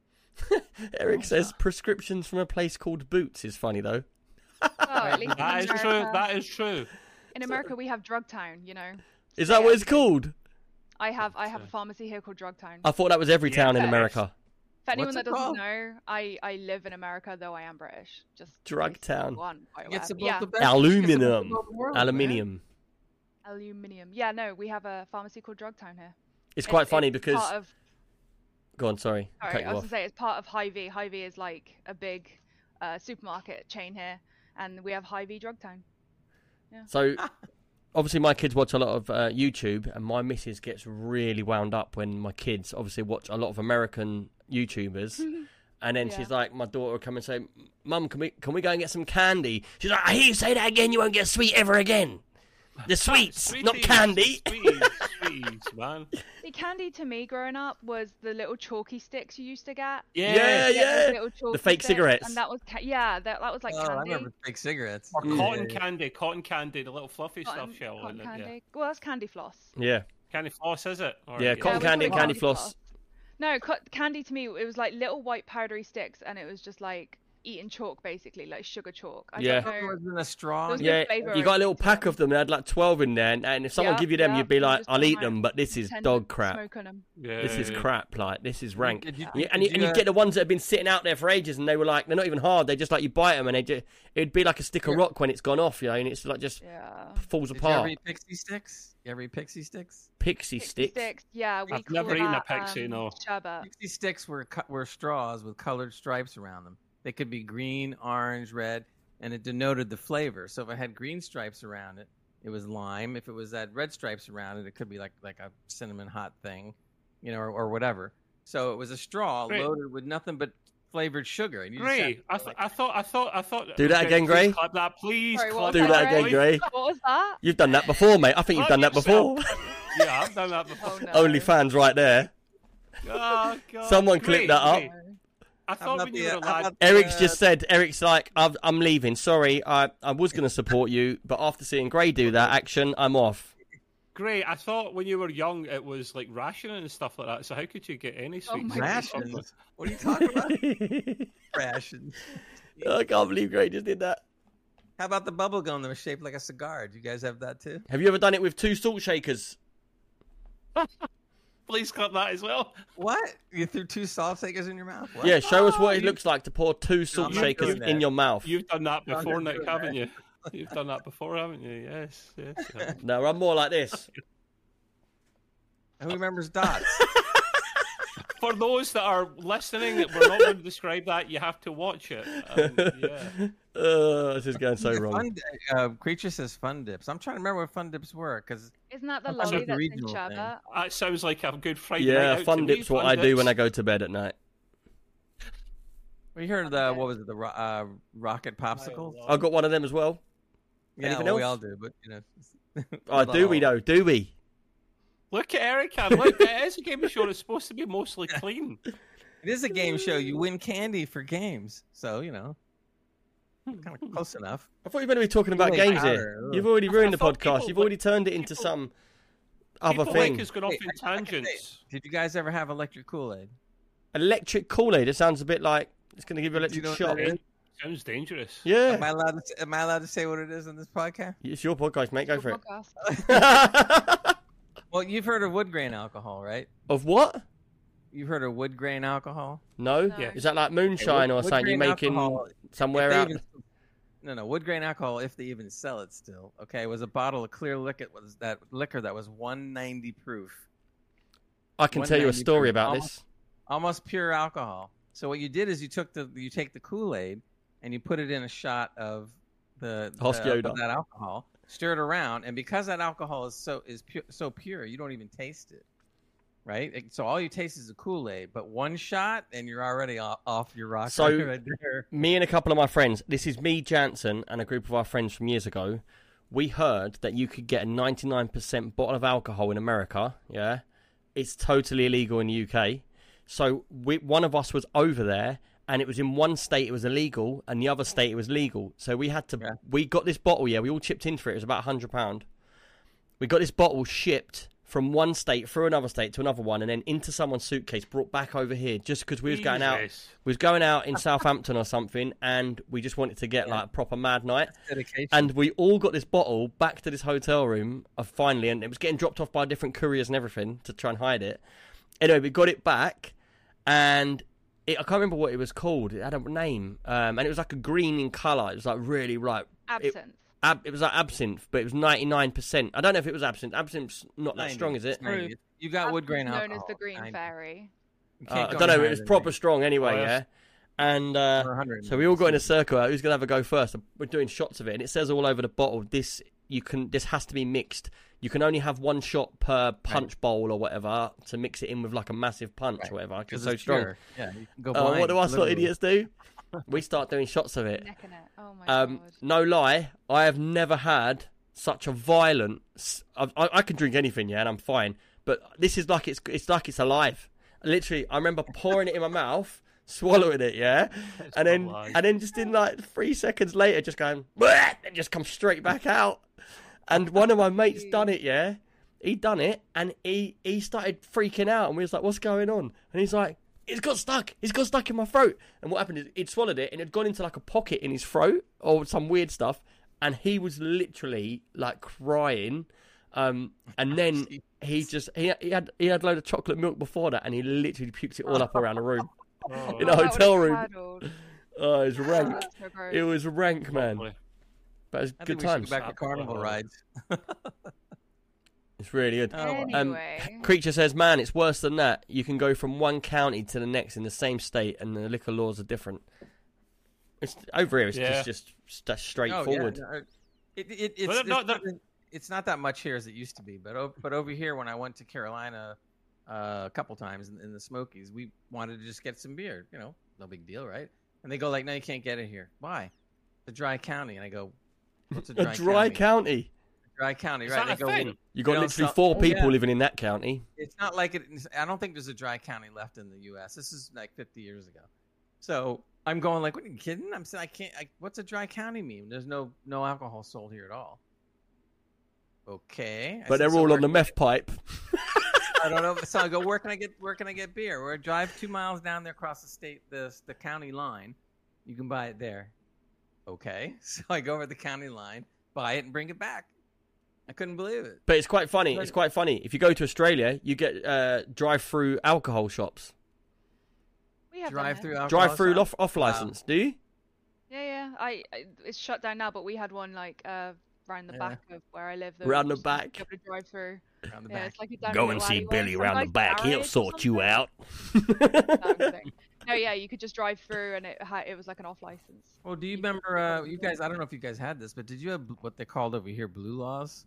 Eric says prescriptions from a place called Boots is funny though. Oh, at least in That is America, true. That is true. in America we have Drugtown. You know. Is So, that yeah, what it's called? I have I have a pharmacy here called Drugtown. I thought that was every town in Yes. America. For anyone What's that it doesn't called? know, I, I live in America, though I am British. Just Drugtown. One, quite Gets aware. both yeah, the best- gets both Aluminum. the world, man. Aluminium. aluminium. Yeah, no, we have a pharmacy called Drugtown here. It's quite It's- funny it's because. part of, Go on, sorry. I cut sorry, you I was off. gonna say it's part of Hy-Vee. Hy-Vee is like a big uh, supermarket chain here, and we have Hy-Vee Drugtown. So, obviously, my kids watch a lot of uh, YouTube, and my missus gets really wound up when my kids obviously watch a lot of American YouTubers. And then Yeah. she's like, my daughter will come and say, Mum, can we can we go and get some candy? She's like, I hear you say that again, you won't get a sweet ever again. The sweets, not Sweeties, candy. Sweeties, sweeties, man. The candy to me growing up was the little chalky sticks you used to get. Yeah, Yeah, yeah. those little chalky fake sticks, cigarettes. And that was ca- yeah, that that was like Oh, I candy. remember fake cigarettes. Or Mm. cotton candy, cotton candy, the little fluffy Cotton, stuff shell. cotton in it, candy. yeah. Well, that's candy floss. Yeah. Candy floss, is it? Or, Yeah, cotton we candy call and it candy floss. No, co- candy to me, it was like little white powdery sticks, and it was just like eating chalk, basically, like sugar chalk. I Yeah. don't It know. was in a straw. Those Yeah, flavour you got a little into pack it. of them. They had like twelve in there, and, and if someone Yeah, give you them, yeah, you'd be you like, just "I'll put eat them them," but this is Pretend dog to crap. smoke on 'em. Yeah, This is yeah. crap. Like this is rank. Did you- Yeah, and you, did and you uh, get the ones that have been sitting out there for ages, and they were like, they're not even hard. They just like you bite them, and they just, it'd be like a stick of Yeah. rock when it's gone off, you know, and it's like just Yeah. falls Did you apart. ever eat pixie sticks? You ever eat pixie sticks? Pixie Pixie sticks. sticks. Yeah, we I've call never eaten a that, pixie, um, no. Sherbet. Pixie sticks were cu- were straws with colored stripes around them. They could be green, orange, red, and it denoted the flavor. So if it had green stripes around it, it was lime. If it was had red stripes around it, it could be like like a cinnamon hot thing, you know, or, or whatever. So it was a straw Great. loaded with nothing but flavored sugar. And you just Gray, had I, to th- like- I thought, I thought, I thought. Do that okay, again, please Gray. Clap that, please. Sorry, what clap was Do that, that again, Gray? Gray. What was that? You've done that before, mate. I think you've Clap done that before. yourself. Yeah, I've done that before. Oh, no. Only fans right there. Oh, God. Someone Gray, clip that up. Gray. I How thought about when you the, were a uh, how lad. about the, Eric's uh, just said, Eric's like, I've, I'm leaving. Sorry, I, I was going to support you, but after seeing Gray do that action, I'm off. Gray, I thought when you were young it was like rationing and stuff like that. So how could you get any Oh sweets? my rations. What are you talking about? Rations. I can't believe Gray just did that. How about the bubble gum that was shaped like a cigar? Do you guys have that too? Have you ever done it with two salt shakers? Please cut that as well. What? You threw two salt shakers in your mouth? What? Yeah, show us what Oh, it you- looks like to pour two salt I'm not shakers doing that. in your mouth. You've done that I'm before, not Nick, doing haven't that. you? You've done that before, haven't you? Yes, yes. you have. No, I'm more like this. Who remembers dots? For those that are listening, we're not going to describe that. You have to watch it. Um, yeah. Uh, this is going so wrong. Fun, uh, Creature says fun dips. I'm trying to remember what fun dips were because Isn't that the Sometimes lolly it's a that's in regional thing. sherbet? That sounds like a good Friday night Yeah, out to fun me, dip's what fun I do dips. when I go to bed at night. we heard the what was it the ro- uh, rocket popsicles? I got one of them as well. Yeah, anything well, we else? all do, but you know. Oh, do we though? Do we? Look at Erica. Look, it is a game show that's supposed to be mostly clean. It is a game show. You win candy for games, so you know, kind of close enough. I thought you were going to be talking about Really games here. powder, ugh. You've already I ruined the thought podcast. people You've already like- turned it into people- some other People thing. like us going off Hey, in I- I can say, tangents. Did you guys ever have electric Kool-Aid? Electric Kool-Aid. It sounds a bit like it's going to give you Do electric you know what shock. that is? Sounds dangerous. Yeah, Am I allowed to? Say, am I allowed to say what it is on this podcast? it's your podcast, mate. Go Your for it. podcast. Well, you've heard of wood grain alcohol, right? Of what? You've heard of wood grain alcohol? No? No. Yeah. Is that like moonshine or Wood something you're grain making alcohol, somewhere if they out? even- no, no, wood grain alcohol, if they even sell it still, okay, was a bottle of clear liquor. Was that liquor that was one ninety proof, I can tell you a one ninety story proof, about almost- this. almost pure alcohol. So what you did is you took the you take the Kool-Aid and you put it in a shot of the, the Hoss of Yoda. that alcohol, stir it around, and because that alcohol is so is pu- so pure, you don't even taste it. Right, It- so all you taste is the Kool-Aid, but one shot and you're already off, off your rocker. So- right there. Me and a couple of my friends, this is me, Jansen, and a group of our friends from years ago. We heard that you could get a ninety-nine percent bottle of alcohol in America. Yeah, it's totally illegal in the U K. So we, one of us was over there, and it was in one state it was illegal, and the other state it was legal. So we had to. Yeah. We got this bottle. Yeah, we all chipped in for it. It was about a hundred pound. We got this bottle shipped from one state through another state to another one, and then into someone's suitcase, brought back over here just because we was going out. Jesus. We was going out in Southampton or something, and we just wanted to get Yeah. like a proper mad night. Dedication. And we all got this bottle back to this hotel room uh, finally, and it was getting dropped off by different couriers and everything to try and hide it. Anyway, we got it back, and it, I can't remember what it was called. It had a name, um, and it was like a green in colour. It was like really like Absinthe. ab- it was like absinthe, but it was ninety-nine percent. I don't know if it was absinthe. Absinthe's not that ninety. strong, is it? It's ninety. You got wood grain Absinthe alcohol. known as the Green ninety. Fairy. You Uh, can't I go don't know. any It was higher than proper ninety. strong anyway, Oh, yeah. yes. And uh, Or one hundred. so we all got in a circle. Who's gonna have a go first? We're doing shots of it, and it says all over the bottle. This you can. This has to be mixed. You can only have one shot per punch bowl or whatever to mix it in with like a massive punch Right. or whatever. Because Because it's so it's strong. pure. Yeah, you can go Uh, what blind, do us sort of literally. idiots do? We start doing shots of it. Necking it. Oh my Um, god. no lie, I have never had such a violent. s- I, I, I can drink anything, yeah, and I'm fine. But this is like it's it's like it's alive. Literally, I remember pouring it in my mouth, swallowing it, yeah, and then alive. and then just in like three seconds later, just going, "Bleh," and just come straight back out. And one of my mates done it, yeah. He done it, and he he started freaking out, and we was like, "What's going on?" And he's like, "It's got stuck. It's got stuck in my throat." And what happened is he'd swallowed it, and it had gone into like a pocket in his throat or some weird stuff, and he was literally like crying. Um, and then he just he he had he had a load of chocolate milk before that, and he literally puked it all up around the room Oh, in Oh, a that hotel would've room. curdled. Oh, it was Oh, rank. that's so gross. It was rank, man. lovely. But it was I good think we should times. go back to carnival rides. It's really good. Oh, well. Anyway. Creature says, "Man, it's worse than that. You can go from one county to the next in the same state, and the liquor laws are different. It's over here. It's Yeah. just just st- Oh, straightforward. yeah, no, it, it, it's, Well, it's, no, not, no- it's not that much here as it used to be, but over, but over here, when I went to Carolina uh, a couple times in, in the Smokies, we wanted to just get some beer. You know, no big deal, right? And they go like, "No, you can't get it here. Why? It's a dry county." And I go, "What's a A dry, dry county?" county. Dry county, Is right? that They a go, thing? You got You know, literally so- four oh, people yeah. living in that county. It's not like it. I don't think there's a dry county left in the U S. This is like fifty years ago. So I'm going like, "What are you kidding?" I'm saying, "I can't. I, what's a dry county mean? There's no no alcohol sold here at all." Okay, I But said, they're "So all where on the can I meth pipe. I don't know. So I go, where can I get where can I get beer? Or drive two miles down there across the state the the county line. You can buy it there. Okay. So I go over the county line, buy it, and bring it back. I couldn't believe it. But it's quite funny. It's quite funny. If you go to Australia, you get uh, drive-through alcohol shops. We have Drive them through here. alcohol Drive-through shop? off off license. Do you? Yeah, yeah. I, I it's shut down now, but we had one like uh round the Yeah. back of where I live. that Round was the just back. able to drive through. Around the Yeah, back. it's like a down Go a and little see alleyway, Billy some round the guy's back. He'll garage or sort you something. out. That thing. No, yeah, you could just drive through, and it had, it was like an off license. Well, do you You can remember, go uh, to you the- guys? I don't know if you guys had this, but did you have bl- what they called over here blue laws?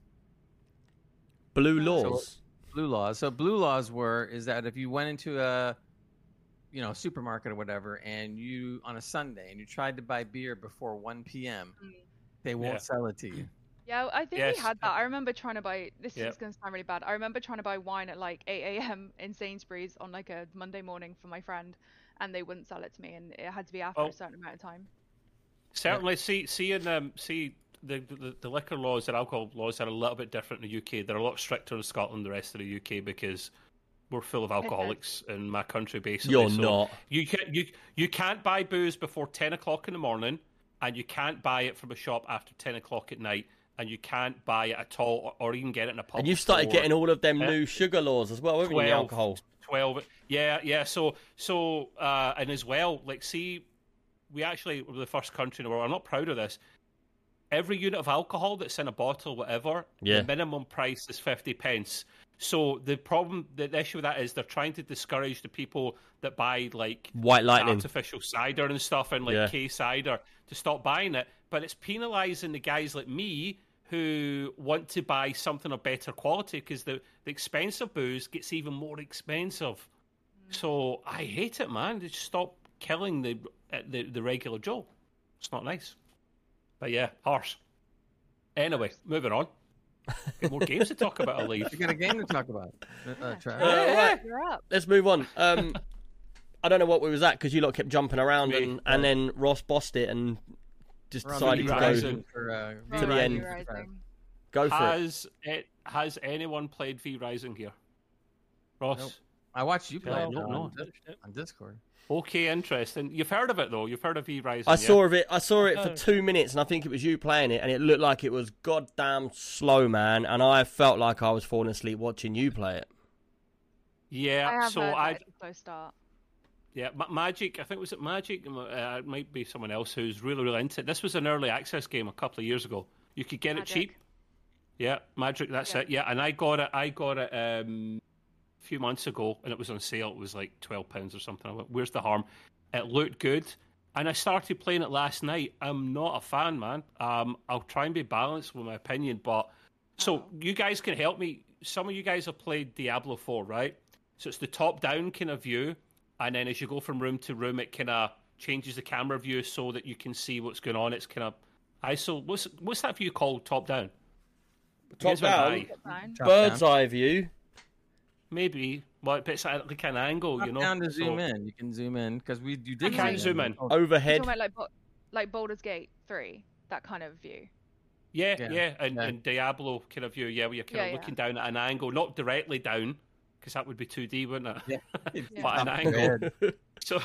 Blue So- laws. Blue laws. So blue laws were is that if you went into a, you know, supermarket or whatever, and you on a Sunday and you tried to buy beer before one p.m., Mm. they won't Yeah. sell it to you. Yeah, I think Yes. we had that. I remember trying to buy. This Yeah. is going to sound really bad. I remember trying to buy wine at like eight a.m. in Sainsbury's on like a Monday morning for my friend, and they wouldn't sell it to me, and it had to be after Oh. a certain amount of time. Certainly, see, see, in um, see the, the the liquor laws and alcohol laws are a little bit different in the U K. They're a lot stricter in Scotland than the rest of the U K because we're full of alcoholics in my country. Basically, You're So not. You can you you can't buy booze before ten o'clock in the morning, and you can't buy it from a shop after ten o'clock at night, and you can't buy it at all, or, or even get it in a pub. And you've started before getting all of them Yeah. new sugar laws as well, haven't you? The twelve. alcohol. twelve. Yeah, yeah. So, so, uh, and as well, like, see, we actually were the first country in the world. I'm not proud of this. Every unit of alcohol that's in a bottle, whatever, Yeah. the minimum price is fifty pence. So the problem, the issue with that is they're trying to discourage the people that buy like White lightning. artificial cider and stuff and like Yeah. K cider to stop buying it. But it's penalising the guys like me who want to buy something of better quality because the, the expensive booze gets even more expensive. So I hate it, man. Just stop killing the uh, the, the regular Joe. It's not nice. But yeah, harsh. Anyway, moving on. Get more games to talk about, I believe. You got a game to talk about, uh, uh, Trav. Uh, right. You're up. Let's move on. Um, I don't know what we was at because you lot kept jumping around, Me. and, and then Ross bossed it and just We're on decided the to go Horizon. for, uh, To the Horizon end. for Trav. Rising. go for it. Has it has anyone played V Rising here? Ross? Nope. I watched you play Yeah, it no, on, no. Dis- on Discord. Okay, interesting. You've heard of it though. You've heard of V Rising. I yeah? saw of it. I saw it for Oh. two minutes, and I think it was you playing it, and it looked like it was goddamn slow, man. And I felt like I was falling asleep watching you play it. Yeah. I have so heard I. that it's a slow start. Yeah, Ma- Magic. I think was it Magic. Uh, it might be someone else who's really, really into it. This was an early access game a couple of years ago. You could get Magic. it cheap. Yeah, Magic. That's Yeah. it. Yeah, and I got it. I got it um, a few months ago, and it was on sale. It was like twelve pounds or something. I went, "Where's the harm?" It looked good, and I started playing it last night. I'm not a fan, man. Um, I'll try and be balanced with my opinion, but so you guys can help me. Some of you guys have played Diablo four, right? So it's the top-down kind of view, and then as you go from room to room, it kind of changes the camera view so that you can see what's going on. It's kind of I S O. What's what's that view called? Top-down. Top down, Fine. Drop bird's down. eye view. Maybe, well, but it's like an angle, Drop you know. down to So- zoom in. You can zoom in because we you did You can zoom in. Oh, You're Overhead. talking about like, Bo- like Baldur's Gate three, that kind of view. Yeah, Yeah, yeah, and, yeah. and Diablo kind of view, yeah, where you're kind Yeah, of yeah. looking down at an angle, not directly down, because that would be two D, wouldn't it? Yeah. But an Top angle. red. So,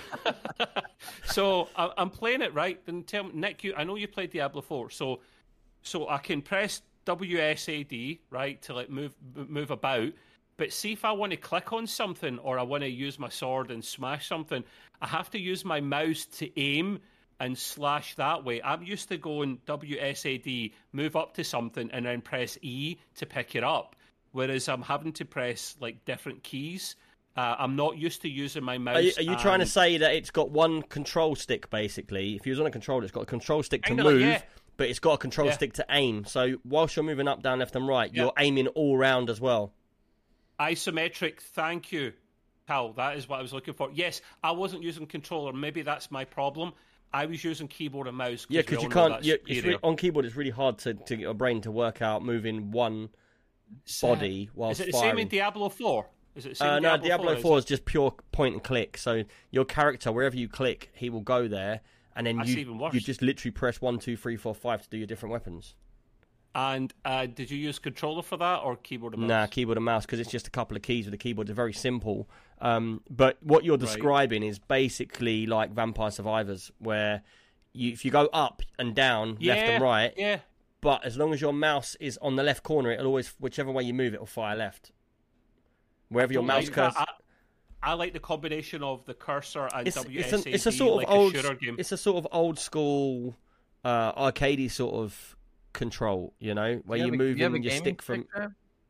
so I- I'm playing it right. Then tell me, Nick, you, I know you played Diablo four, so so I can press W S A D right to like move move about. But see if I want to click on something or I want to use my sword and smash something, I have to use my mouse to aim and slash that way. I'm used to going W S A D, move up to something, and then press E to pick it up. Whereas I'm having to press like different keys. Uh, I'm not used to using my mouse. Are you, are you trying to and- say that it's got one control stick, basically? If you was on a controller, it's got a control stick to Kinda like- move, yeah. but it's got a control Yeah. stick to aim. So whilst you're moving up, down, left, and right, Yeah. you're aiming all round as well. Isometric, thank you, Hal. That is what I was looking for. Yes, I wasn't using controller. Maybe that's my problem. I was using keyboard and mouse. Yeah, we because all you know can't. that's You, it's superior. re- on keyboard, it's really hard to, to get your brain to work out moving one body whilst Is it the firing. same in Diablo four? Is it the same Uh, in no, Diablo, Diablo four? four is just pure point and click. So your character, wherever you click, he will go there, and then That's you even worse. you just literally press one, two, three, four, five to do your different weapons. And uh, did you use controller for that or keyboard and mouse? Nah, keyboard and mouse because it's just a couple of keys with the keyboard. It's very simple. Um, but what you're describing is basically like Vampire Survivors, where you, if you go up and down, Yeah, left and right, Yeah. but as long as your mouse is on the left corner, it'll always, whichever way you move, it will fire left. Wherever your Don't mouse like that. cursor. I, I like the combination of the cursor and It's, W it's, S A D, a, it's a sort like of old, a shooter game. it's a sort of old school, uh, arcadey sort of control. You know, where Do you, have a- move do you have a in your gaming stick from. stick, Trev?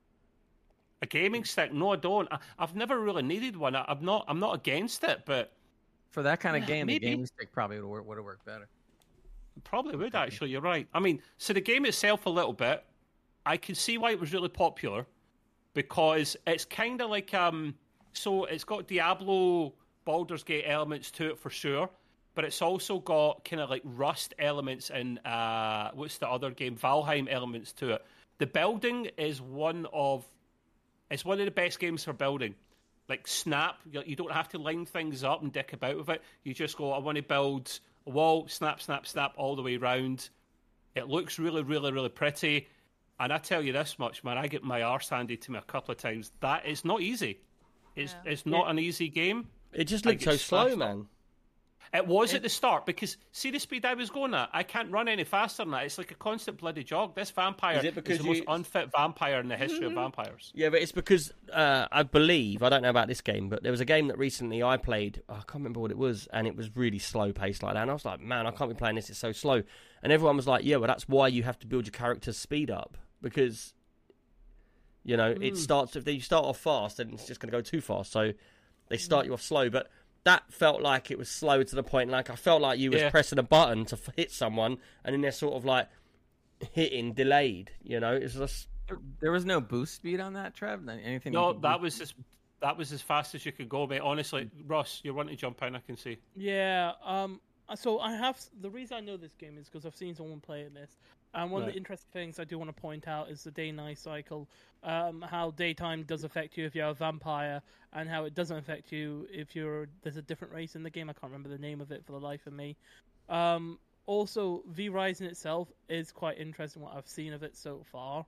A gaming stick? No, I don't. I, I've never really needed one. I, I'm not. I'm not against it, but For that kind of Yeah, game, maybe. the gaming stick probably would work, would have worked better. probably would actually. You're right. I mean, so the game itself a little bit. I can see why it was really popular because it's kind of like um. So it's got Diablo, Baldur's Gate elements to it for sure, but it's also got kind of like Rust elements and uh, what's the other game? Valheim elements to it. The building is one of it's one of the best games for building. Like Snap, you you don't have to line things up and dick about with it. You just go, I want to build a wall, snap, snap, snap all the way round. It looks really, really, really pretty. And I tell you this much, man, I get my arse handed to me a couple of times. That is not easy. It's Yeah. it's not an easy game. It just I looked get so slow, smashed man. It was at the start because see the speed I was going at. I can't run any faster than that. It's like a constant bloody jog. This vampire Is it is, because the most you- unfit vampire in the history of vampires. Yeah, but it's because uh, I believe I don't know about this game, but there was a game that recently I played. I can't remember what it was, and it was really slow paced like that. And I was like, man, I can't be playing this. It's so slow. And everyone was like, yeah, well, that's why you have to build your character's speed up because you know it starts if you start off fast, then it's just going to go too fast. So they start you off slow, but. That felt like it was slow to the point, like I felt like you was Yeah. pressing a button to f- hit someone, and then they're sort of like hitting delayed. You know, it's just There, there was no boost speed on that, Trev. Anything? No, you could that boost? was as that was as fast as you could go, mate. Honestly, Ross, you're wanting to jump in. I can see. Yeah. Um. So I have the reason I know this game is because I've seen someone playing this, and one of Right. the interesting things I do want to point out is the day-night cycle. Um, how daytime does affect you if you're a vampire, and how it doesn't affect you if you're there's a different race in the game. I can't remember the name of it for the life of me. Um. Also, V Rising itself is quite interesting. What I've seen of it so far,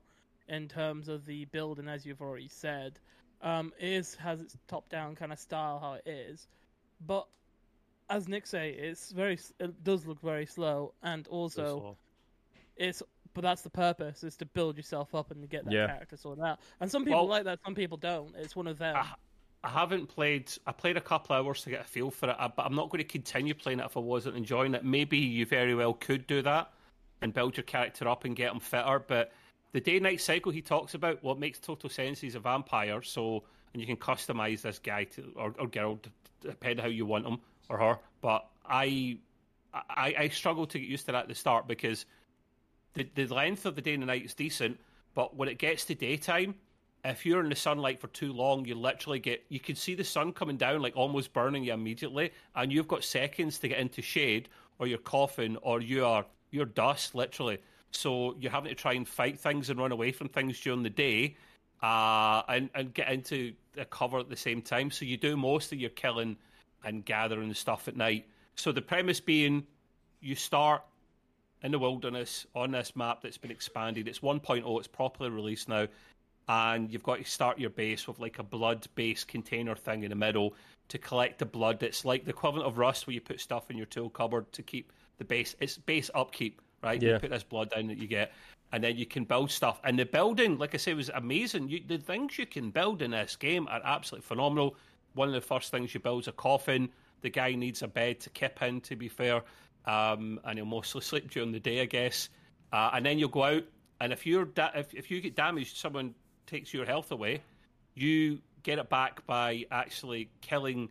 in terms of the building, as you've already said. Um, it is has its top-down kind of style how it is, but as Nick say, it's very it does look very slow, and also it's but that's the purpose, is to build yourself up and to get that Yeah. character sorted out. And some people Well, like that, some people don't. It's one of them. I, I haven't played. I played a couple hours to get a feel for it, but I'm not going to continue playing it if I wasn't enjoying it. Maybe you very well could do that and build your character up and get him fitter. But the day-night cycle he talks about, what makes total sense, he's a vampire, so and you can customize this guy to, or, or girl, depending how you want him or her. But I, I, I struggle to get used to that at the start because the the length of the day and the night is decent, but when it gets to daytime, if you're in the sunlight for too long, you literally get, you can see the sun coming down, like almost burning you immediately, and you've got seconds to get into shade, or you're coughing, or you are, you're dust, literally. So you're having to try and fight things and run away from things during the day, uh, and, and get into the cover at the same time. So you do most of your killing and gathering stuff at night. So the premise being, you start in the wilderness on this map that's been expanded. It's one point oh, it's properly released now. And you've got to start your base with like a blood-based container thing in the middle to collect the blood. It's like the equivalent of Rust, where you put stuff in your tool cupboard to keep the base. It's base upkeep, right? Yeah. You put this blood down that you get, and then you can build stuff. And the building, like I say, was amazing. You, the things you can build in this game are absolutely phenomenal. One of the first things you build is a coffin. The guy needs a bed to kip in, to be fair, um, and he'll mostly sleep during the day, I guess. Uh, and then you'll go out, and if you're da- if if you get damaged, someone takes your health away, you get it back by actually killing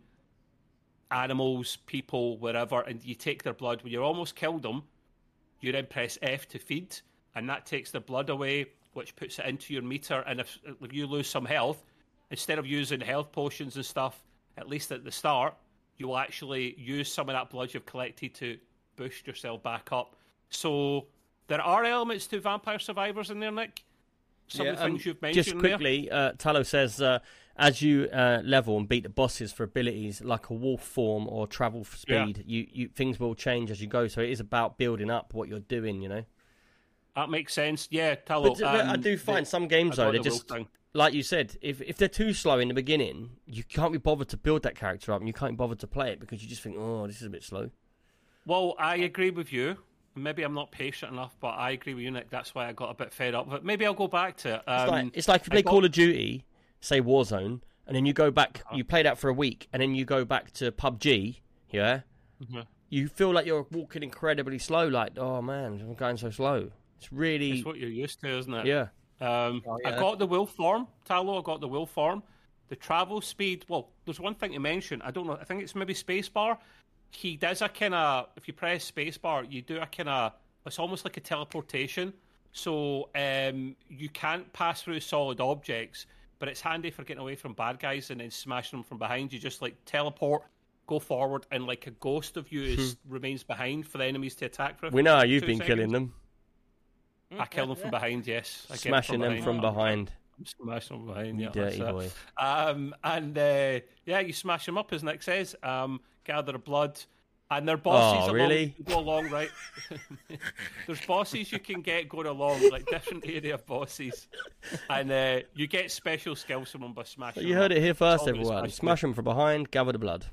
animals, people, wherever, and you take their blood. When you're almost killed them, you then press F to feed, and that takes their blood away, which puts it into your meter. And if, if you lose some health, instead of using health potions and stuff, at least at the start, you will actually use some of that blood you've collected to boost yourself back up. So there are elements to Vampire Survivors in there, Nick. Some Yeah, of the um, things you've mentioned Just there. quickly, uh, Talo says, uh, as you uh, level and beat the bosses for abilities like a wolf form or travel speed, Yeah. you, you things will change as you go. So it is about building up what you're doing, you know. That makes sense. Yeah, Talo. But, but I um, do find the- some games I though, got they're the just wolf thing. like you said. If if they're too slow in the beginning, you can't be bothered to build that character up, and you can't be bothered to play it because you just think, oh, this is a bit slow. Well, I agree with you. Maybe I'm not patient enough, but I agree with you, Nick. That's why I got a bit fed up. But maybe I'll go back to it. Um, It's like it's like if you I play got- Call of Duty, say Warzone, and then you go back, you play that for a week, and then you go back to P U B G, yeah. Mhm. You feel like you're walking incredibly slow. Like, oh man, I'm going so slow. It's really, It's what you're used to, isn't it? yeah. Um, Oh, yeah, I got the will form, Talo. I got the will form. The travel speed. Well, there's one thing to mention. I don't know. I think it's maybe spacebar. He does a kind of. If you press spacebar, you do a kind of. It's almost like a teleportation. So um, you can't pass through solid objects, but it's handy for getting away from bad guys and then smashing them from behind. You just like teleport, go forward, and like a ghost of you is, remains behind for the enemies to attack. For We know how you've two been seconds. killing them, I kill them from behind. Yes, I get smashing them from behind. Smashing them behind. You Yeah, dirty that's it. boy. Um, and uh, yeah, you smash them up, as Nick says. Um, gather blood, and their bosses. Oh, along, really? Go along, right? There's bosses you can get going along, like different area of bosses, and uh, you get special skills from them by smashing. You them heard up. it here It's first, all about everyone. smashing Smash them from behind, gather the blood.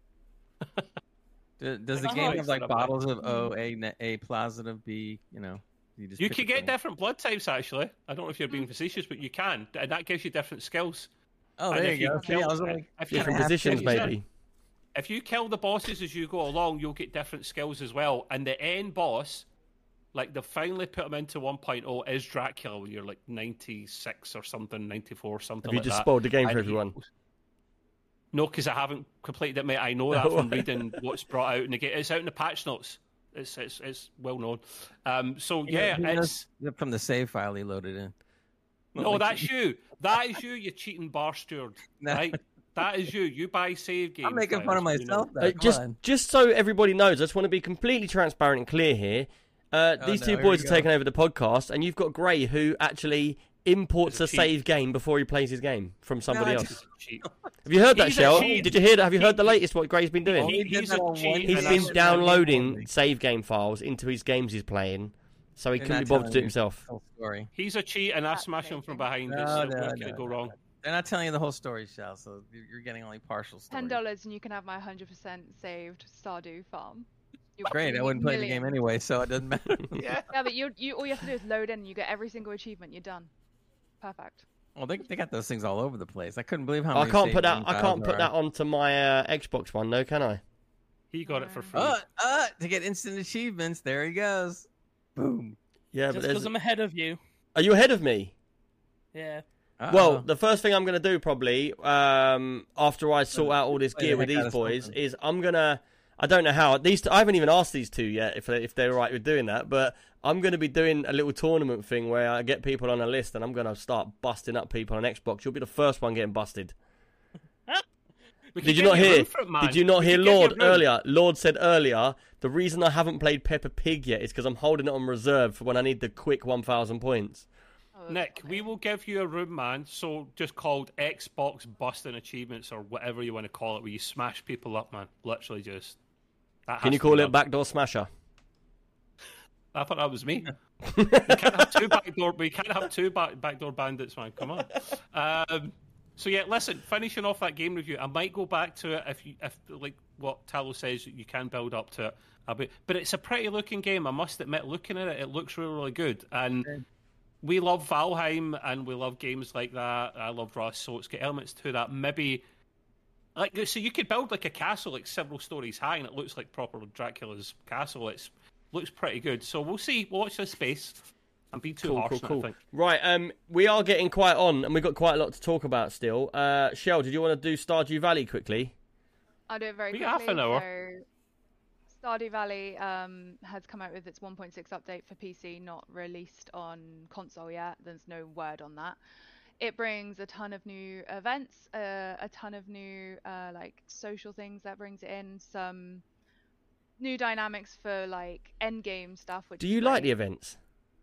Does, does the I'm game not have like excited about bottles of O, A, ne- A positive, B? You know, you just You pick can a get thing? different blood types, actually. I don't know if you're being facetious, but you can, and that gives you different skills. Oh, and there if you you go. kill- Yeah, I was like, if you- Different half positions, kill you. maybe. If you kill the bosses as you go along, you'll get different skills as well. And the end boss, like they've finally put him into one point oh, is Dracula when you're like ninety-six or something, ninety-four or something Have you like just that. spoiled the game for And everyone? he- No, because I haven't completed it, mate. I know that from reading what's brought out in the game. It's out in the patch notes. It's it's, it's well known. Um, so yeah, who knows? it's Is it from the save file he loaded in. no, Like, that's you. That is you, you cheating bar steward. No. Right? That is you. You buy save games. I'm making right? fun of That's what you know. myself. Though. Uh, Come just, on. just so everybody knows, I just want to be completely transparent and clear here. Uh, Oh, these no, two here boys we are go. taking over the podcast, and you've got Gray, who actually imports He's a a cheat. save game before he plays his game from somebody I else. just- Cheat. Have you heard that, He's a Shell? cheat. Did you hear that? Have you He- heard the latest what Gray's been doing? He He- did he's that a on cheat, one- and He's that's been what downloading save game files into his games he's playing, so he They're couldn't not be bothered to telling do it you himself. the whole story. He's a cheat, and I That's smash him from amazing. behind. No, it, so no, where no, can it go no, wrong? no. They're not telling you the whole story, Shell. So you're you're getting only partial story. Ten dollars and you can have my hundred percent saved Stardew farm. You're Great. I wouldn't play the game millions. anyway, so it doesn't matter. Yeah. Yeah, but you you all you have to do is load in. And you get every single achievement. You're done. Perfect. Well, they they got those things all over the place. I couldn't believe how I many. can't save put that. game I files can't there put that are. onto my uh, Xbox One, though, can I? He got it for free. Uh, uh, to get instant achievements, there he goes. Boom. Yeah, Just but because there's. I'm ahead of you. Are you ahead of me? Yeah. Uh-oh. Well, the first thing I'm going to do probably um, after I sort out all this Play the gear with heck out these of boys something. is I'm gonna. I don't know how these. I haven't even asked these two yet if they, if they're right with doing that, but I'm going to be doing a little tournament thing where I get people on a list and I'm going to start busting up people on Xbox. You'll be the first one getting busted. We could Did you get not you hear? room for it, man. Did you not We hear could get you Lord room. earlier? Lord said earlier the reason I haven't played Peppa Pig yet is because I'm holding it on reserve for when I need the quick one thousand points. Oh, Nick, we will give you a room, man. So just called Xbox Busting Achievements or whatever you want to call it, where you smash people up, man. Literally just. That Can has you to call be it done. Backdoor Smasher? I thought that was me. we can't have two backdoor. We can't have two back, backdoor bandits, man. Come on. Um, so yeah, listen. Finishing off that game review, I might go back to it if you, if like what Talo says, you can build up to it. I'll be, but it's a pretty looking game. I must admit, looking at it, it looks really, really good. And we love Valheim, and we love games like that. I love Rust, so it's got elements to that. Maybe. Like, so you could build like a castle like several stories high, and it looks like proper Dracula's castle. It's looks pretty good. So we'll see. We'll watch this space and be too Cool, harsh. cool, on it, cool. I think. Right, um, we are getting quite on, and we've got quite a lot to talk about still. Uh, Shell, did you want to do Stardew Valley quickly? I'll do it very We quickly. got half an hour. So, Stardew Valley um, has come out with its one point six update for P C, not released on console yet. There's no word on that. It brings a ton of new events, uh, a ton of new uh, like social things that brings it in, some new dynamics for like end game stuff. Which Do is you like the great. events?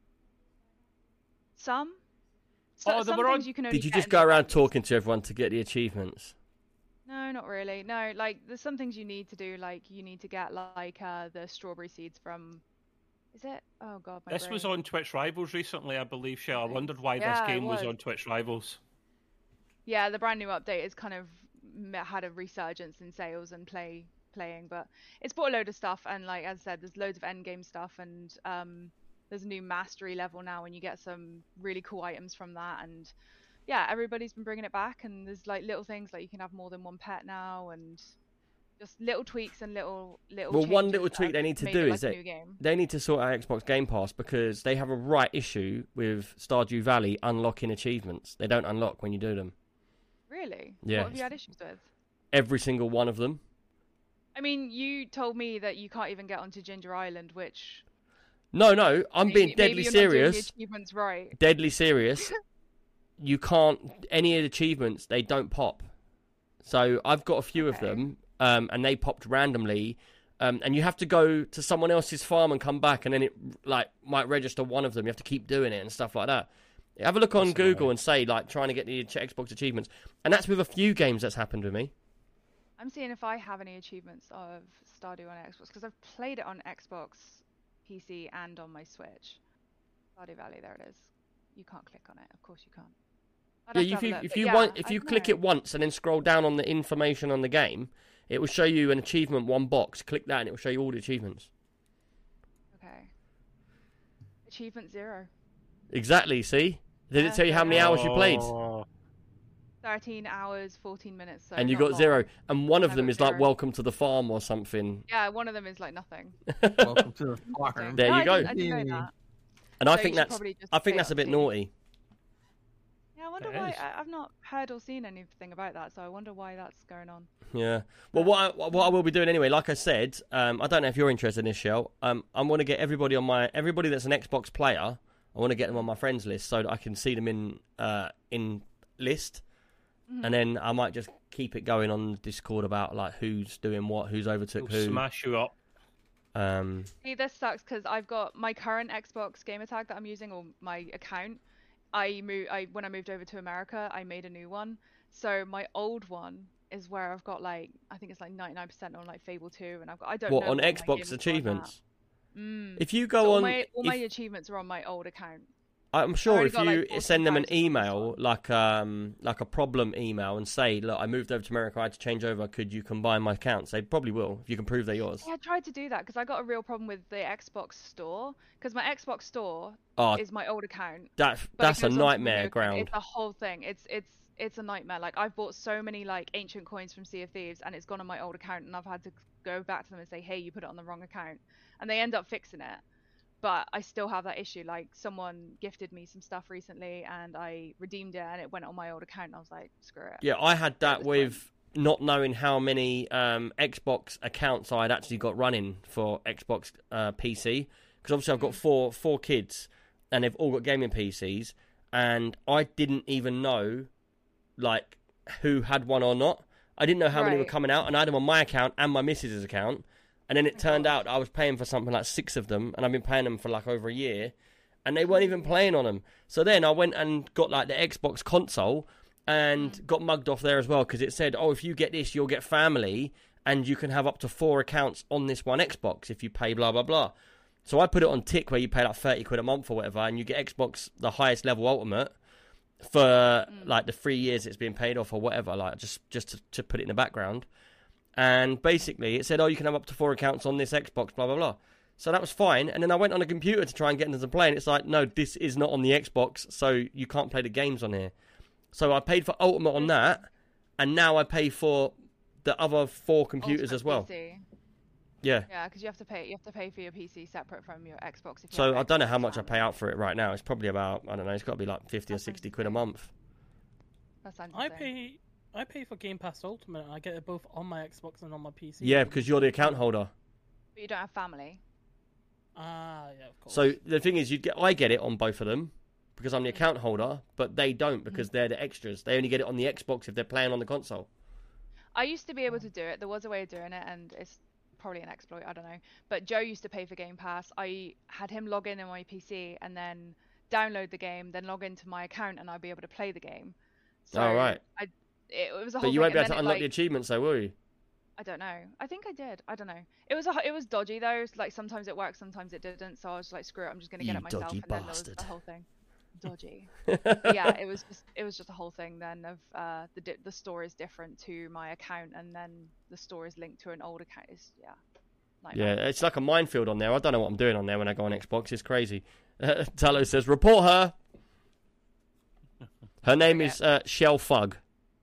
Some. So, Oh, they some were on- things you can only Did you get just in go the around events. talking to everyone to get the achievements? No, not really. No, like there's some things you need to do. Like you need to get like uh, the strawberry seeds from. Is it? Oh god, my This was brain. on Twitch Rivals recently, I believe, Shell. I wondered why Yeah, this it game was. was. on Twitch Rivals. Yeah, the brand new update is kind of m- had a resurgence in sales and play playing, but it's brought a load of stuff. And like as I said, there's loads of end game stuff, and um, there's a new mastery level now, and you get some really cool items from that. And yeah, everybody's been bringing it back, and there's like little things like you can have more than one pet now, and just little tweaks and little little. Well, one changes little that tweak have they need to made do it like is a that new game. they need to sort out Xbox Game Pass because they have a right issue with Stardew Valley unlocking achievements. They don't unlock when you do them. Really? Yeah, What have you it's- had issues with? Every single one of them. I mean, you told me that you can't even get onto Ginger Island, which No, no, I'm maybe, being maybe deadly you're not doing the serious. achievements right. Deadly serious. You can't any of the achievements they don't pop. So I've got a few of Okay. them, um, and they popped randomly. Um, and you have to go to someone else's farm and come back, and then it like might register one of them. You have to keep doing it and stuff like that. Have a look on That's Google annoying. and say like trying to get the Ch- Xbox achievements, and that's with a few games that's happened with me. I'm seeing if I have any achievements of Stardew on Xbox because I've played it on Xbox, P C, and on my Switch. Stardew Valley, there it is. You can't click on it. Of course you can't. I'd Yeah, have to if have a you look, if but you yeah, want if I you don't click know. it once and then scroll down on the information on the game, it will show you an achievement one box. Click that and it will show you all the achievements. Okay. Achievement zero. Exactly. See, did Yeah, it tell you how many fair hours you played? Oh. thirteen hours, fourteen minutes. So And you not got long. zero, and one of I them got is like zero. "Welcome to the farm" or something. Yeah, one of them is like nothing. Welcome to the farm. There No, you I go. Didn't, I didn't know that. And I So you think should that's probably just I think stay that's a up bit to- naughty. Yeah, I wonder It why. is. I, I've not heard or seen anything about that, so I wonder why that's going on. Yeah. Well, what I, what I will be doing anyway, like I said, um, I don't know if you're interested in this, Shell. Um, I want to get everybody on my everybody that's an Xbox player. I want to get them on my friends list so that I can see them in uh, in list, Mm-hmm. and then I might just keep it going on Discord about like who's doing what, who's overtook It'll who. smash you up. Um, See, this sucks because I've got my current Xbox gamer tag that I'm using, or my account. I moved. I when I moved over to America, I made a new one. So my old one is where I've got like I think it's like ninety-nine percent on like Fable two, and I've got I don't what know on what my Xbox game is on achievements? Mm. If you go So all on, my, all my if- achievements are on my old account. I'm sure already if got, you like, fourteen send them an times on this email, one. like um, like a problem email, and say, "Look, I moved over to America. I had to change over. Could you combine my accounts?" They probably will if you can prove they're yours. Yeah, I tried to do that because I got a real problem with the Xbox store. Because my Xbox store Oh, is my old account. that but it that's a goes onto my new nightmare account. ground. It's a whole thing. It's it's it's a nightmare. Like I've bought so many like ancient coins from Sea of Thieves, and it's gone on my old account, and I've had to go back to them and say, "Hey, you put it on the wrong account," and they end up fixing it. But I still have that issue. Like someone gifted me some stuff recently, and I redeemed it, and it went on my old account. And I was like, "Screw it." Yeah, I had that was with not knowing how many um, Xbox accounts I'd actually got running for Xbox uh, P C. Because obviously I've got Mm. four four kids, and they've all got gaming P Cs, and I didn't even know like who had one or not. I didn't know how many were Right. coming out, and I had them on my account and my missus's account. And then it Oh, turned gosh. out I was paying for something like six of them, and I've been paying them for like over a year, and they weren't even playing on them. So then I went and got like the Xbox console, and Mm. got mugged off there as well, because it said, "Oh, if you get this, you'll get family, and you can have up to four accounts on this one Xbox if you pay blah blah blah." So I put it on tick where you pay like thirty quid a month or whatever, and you get Xbox the highest level Ultimate for like the three years it's been paid off or whatever, like just just to, to put it in the background. And basically it said, "Oh, you can have up to four accounts on this Xbox, blah blah blah." So that was fine. And then I went on a computer to try and get into the play, and it's like, "No, this is not on the Xbox, so you can't play the games on here." So I paid for Ultimate on that, and now I pay for the other four computers Ultimate as well. P C. Yeah. Yeah, because you have to pay. You have to pay for your P C separate from your Xbox. If you So have I don't know Xbox how much I Family. pay out for it right now. It's probably about, I don't know, it's got to be like fifty or That sounds sixty quid a insane. month. That sounds I insane. pay I pay for Game Pass Ultimate. And I get it both on my Xbox and on my P C. Yeah, because you're the account holder. But you don't have family. Ah, yeah, of course. So the thing is, you get I get it on both of them because I'm the account holder, but they don't because they're the extras. They only get it on the Xbox if they're playing on the console. I used to be able to do it. There was a way of doing it, and it's probably an exploit. I don't know. But Joe used to pay for Game Pass. I had him log in on my P C and then download the game, then log into my account, and I'd be able to play the game. So Oh, right. I, it, it was a whole But you thing. won't be and able to then it, unlock like, the achievements, though, will you? I don't know. I think I did. I don't know. It was a, it was dodgy though. It's Like sometimes it worked, sometimes it didn't. So I was like, screw it. I'm just gonna get You it myself. dodgy And then there was bastard. the whole thing. Dodgy. But yeah, it was just it was just a whole thing then of uh the di- the store is different to my account, and then the store is linked to an old account. It's, yeah. Yeah, Nightmare. it's like a minefield on there. I don't know what I'm doing on there when I go on Xbox. It's crazy. Uh, Tallow says, "Report her." Her name is uh, Shell Fug.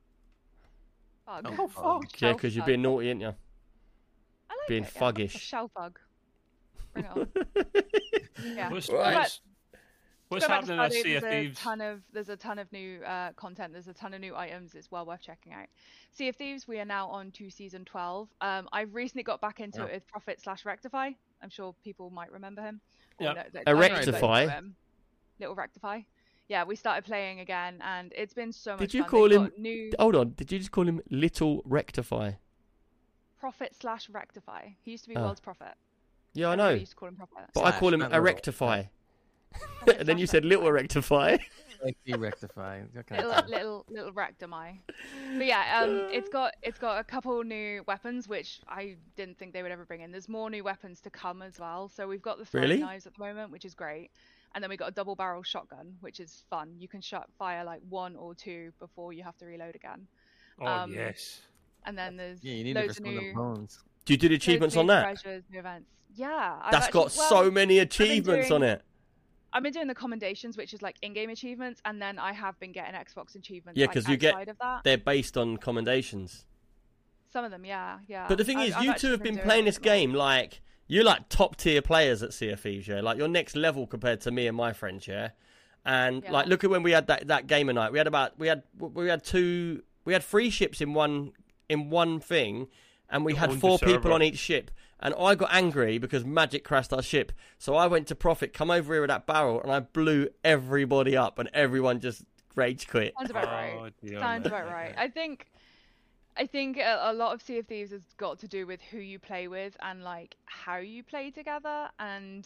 Fug. Oh, fuck. Yeah, Shell because you're fug. being naughty, ain't you? I like being it, yeah. fuggish. A shell fug. Bring it on. Yeah. What's, Right. what's, what's Go back to happening at Stardew, Sea of there's a Thieves? ton of there's a ton of new uh, content. There's a ton of new items. It's well worth checking out. Sea of Thieves. We are now on to season twelve. Um, I've recently got back into Yeah. it with Prophet slash Rectify. I'm sure people might remember him. Or Yep. know- that- A I know you guys Rectify? know him. Little Rectify. Yeah, we started playing again, and it's been so much Did you fun. call They've him- got new Hold on, did you just call him Little Rectify? Prophet slash Rectify. He used to be Oh. World's Prophet. Yeah, I Everybody know. used to call him Prophet. But I Slash, call him not a little. Rectify. Prophet And then you slash said Little Rectify. Rectify. Like you rectify. What can I little tell you? little little rectify. But yeah, um, it's got it's got a couple new weapons which I didn't think they would ever bring in. There's more new weapons to come as well. So we've got the throwing Really? knives at the moment, which is great, and then we got a double barrel shotgun, which is fun. You can shot fire like one or two before you have to reload again. Oh, um, yes. And then there's Yeah, you need it for loads of some of new the bones. Do you do the loads of achievements new on that? treasures, new events. Yeah, I've That's got actually- well, so many achievements on doing- it. I've been doing the commendations, which is like in-game achievements, and then I have been getting Xbox achievements. Yeah, like, 'cause you get- outside of that. They're based on commendations. Some of them, yeah, yeah. But the thing I- is, I've you actually two have been doing playing it this as well. game like you're like top tier players at Sea of Thieves, yeah. Like you're next level compared to me and my friends, yeah. And Yeah. like, look at when we had that that gamer night. We had about we had we had two we had three ships in one in one thing, and we You had owned the four people server. on each ship. And I got angry because Magic crashed our ship. So I went to Prophet, come over here with that barrel, and I blew everybody up, and everyone just rage quit. Sounds about Oh, right. dear Sounds me. about right. I think, I think a, a lot of Sea of Thieves has got to do with who you play with and like how you play together. And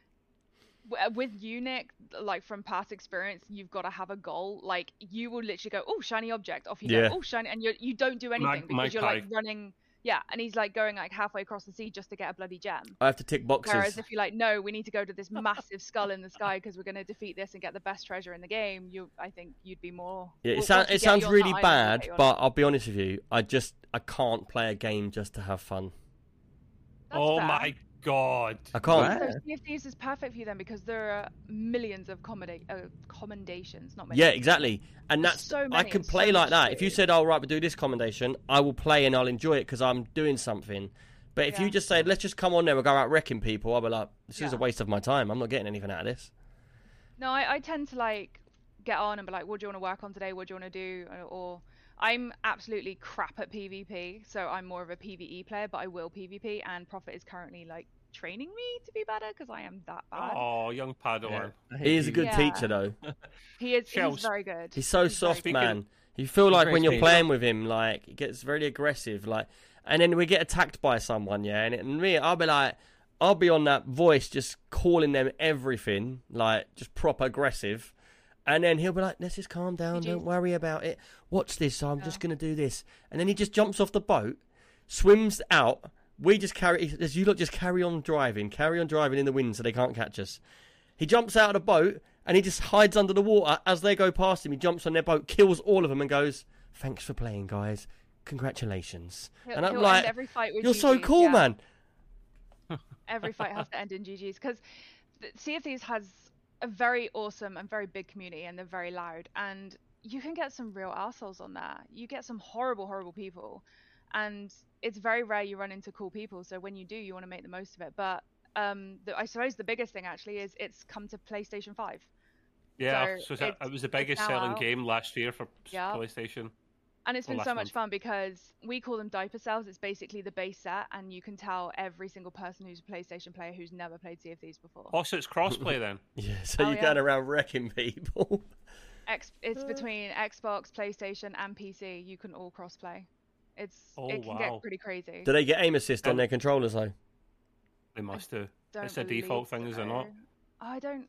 w- with Unic, like from past experience, you've got to have a goal. Like you will literally go, oh, shiny object, off you Yeah. go, oh, shiny, and you you don't do anything Mag- because you're like magpie. running. Yeah, and he's like going like halfway across the sea just to get a bloody gem. I have to tick boxes. Whereas if you're like, no, we need to go to this massive skull in the sky because we're going to defeat this and get the best treasure in the game, you, I think you'd be more. Yeah, it, once sound, you it get sounds you on really that island, you bad, get you on but it. I'll be honest with you. I just I can't play a game just to have fun. That's Oh fair. my god. I can't. Right. So Sea of Thieves is perfect for you then because there are millions of commenda- uh, commendations, not many. Yeah, exactly. And There's that's so I many can and so play like much that. to If you do. said, "Oh, right, but do this commendation," I will play and I'll enjoy it because I'm doing something. But if you Yeah. just say, "Let's just come on there and go out wrecking people," I'll be like, "This is a Yeah. waste of my time. I'm not getting anything out of this." No, I, I tend to like get on and be like, what do you want to work on today? What do you want to do? Or, or I'm absolutely crap at PvP, so I'm more of a PvE player, but I will PvP, and Prophet is currently like training me to be better because I am that bad. Oh, young Padawan. I hate He is a you. good Yeah. teacher, though. He is Shells. he's very good. He's so very soft, good. man. You feel He's like very when you're sweet. playing with him, like, he gets very aggressive, like, and then we get attacked by someone, yeah, and, it, and me, I'll be like, I'll be on that voice just calling them everything, like, just proper aggressive, and then he'll be like, let's just calm down, G Gs. don't worry about it, watch this, so I'm Yeah. just going to do this, and then he just jumps off the boat, swims out, we just carry, he says, you lot just carry on driving, carry on driving in the wind so they can't catch us. He jumps out of the boat, and he just hides under the water. As they go past him, he jumps on their boat, kills all of them, and goes, thanks for playing, guys. Congratulations. He'll, and I'm he'll like, end every fight with you're so G Gs, cool, yeah. man. Every fight has to end in G Gs because Sea of Thieves has a very awesome and very big community, and they're very loud. And you can get some real assholes on there. You get some horrible, horrible people, and it's very rare you run into cool people. So when you do, you want to make the most of it. But um, the, I suppose the biggest thing actually is it's come to PlayStation five. Yeah, So so, that, it's- it was the it's biggest now selling out. game last year for Yeah. PlayStation. And it's Or been last so much month. fun because we call them diaper cells. It's basically the base set, and you can tell every single person who's a PlayStation player who's never played Sea of Thieves before. Oh, so it's crossplay then. Yeah, so Oh, you're yeah. going around wrecking people. X, it's between Xbox, PlayStation, and P C. You can all crossplay. It's Oh, it can wow. get pretty crazy. Do they get aim assist on Um, their controllers, though? They must do. Don't it's a default believe thing, is it not? so. I don't.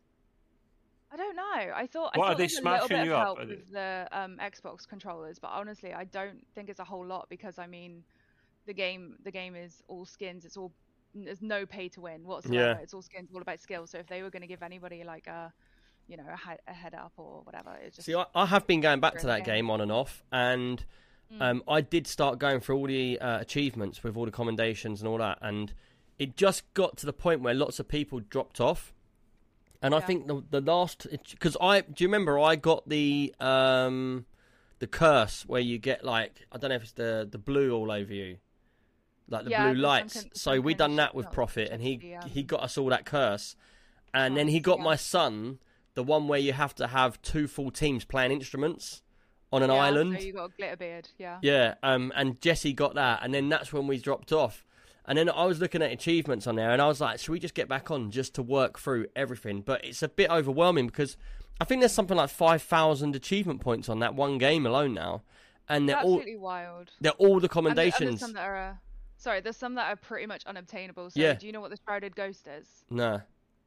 I don't know. I thought. What, I are thought they there was a little smashing bit you of up? help Are they- with the um, Xbox controllers, but honestly, I don't think it's a whole lot because I mean, the game the game is all skins. It's all there's no pay to win whatsoever. Yeah. It's all skins, all about skill. So if they were going to give anybody like a, you know, a, head, a head up or whatever, it just. See, I, I have been going back to During that the game. game on and off, and Mm. um, I did start going through all the uh, achievements with all the commendations and all that, and it just got to the point where lots of people dropped off. And I Yeah. think the the last, because I do you remember I got the um the curse where you get like I don't know if it's the the blue all over you, like the Yeah, blue the lights. sunken- so we done sunken that shit, with not Prophet, and he just the, um, he got us all that curse, and then he Nice, got yeah. my son the one where you have to have two full teams playing instruments on an Yeah, island. So you got a glitter beard, yeah. Yeah, um, and Jesse got that, and then that's when we dropped off. And then I was looking at achievements on there, and I was like, should we just get back on just to work through everything? But it's a bit overwhelming because I think there's something like five thousand achievement points on that one game alone now. And they're It's all absolutely wild. they're all the And there- and there's commendations. some that are, uh, sorry, there's some that are pretty much unobtainable. So Yeah. do you know what the Shrouded Ghost is? Nah.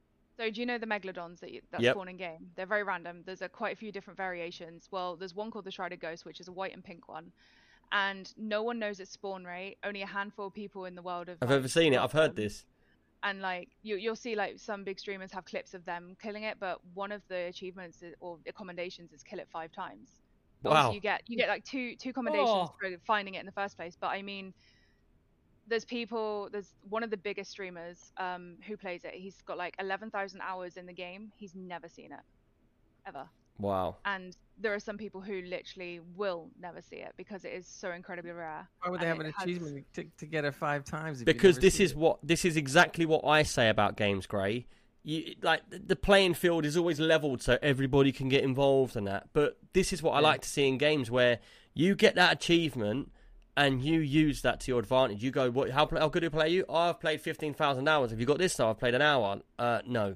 So do you know the Megalodons that, you, that Yep. spawn in game? They're very random. There's a, quite a few different variations. Well, there's one called the Shrouded Ghost, which is a white and pink one. And no one knows its spawn rate. Only a handful of people in the world have. I've like, ever seen it. got I've heard them. this. And like you, you'll see like some big streamers have clips of them killing it, but one of the achievements is, or accommodations is kill it five times. Obviously Wow. you get you get like two two commendations Oh. for finding it in the first place. But I mean, there's people. There's one of the biggest streamers um, who plays it. He's got like eleven thousand hours in the game. He's never seen it, ever. Wow. And there are some people who literally will never see it because it is so incredibly rare. Why would they and have an it has- achievement to, to get it five times? If you Because never this see is it? what this is exactly what I say about games, Gray. You like the playing field is always leveled so everybody can get involved in that. But this is what I Yeah. like to see in games where you get that achievement and you use that to your advantage. You go, what? How, how good do I play you? Oh, I've played fifteen thousand hours. Have you got this stuff? I've played an hour. Uh, no.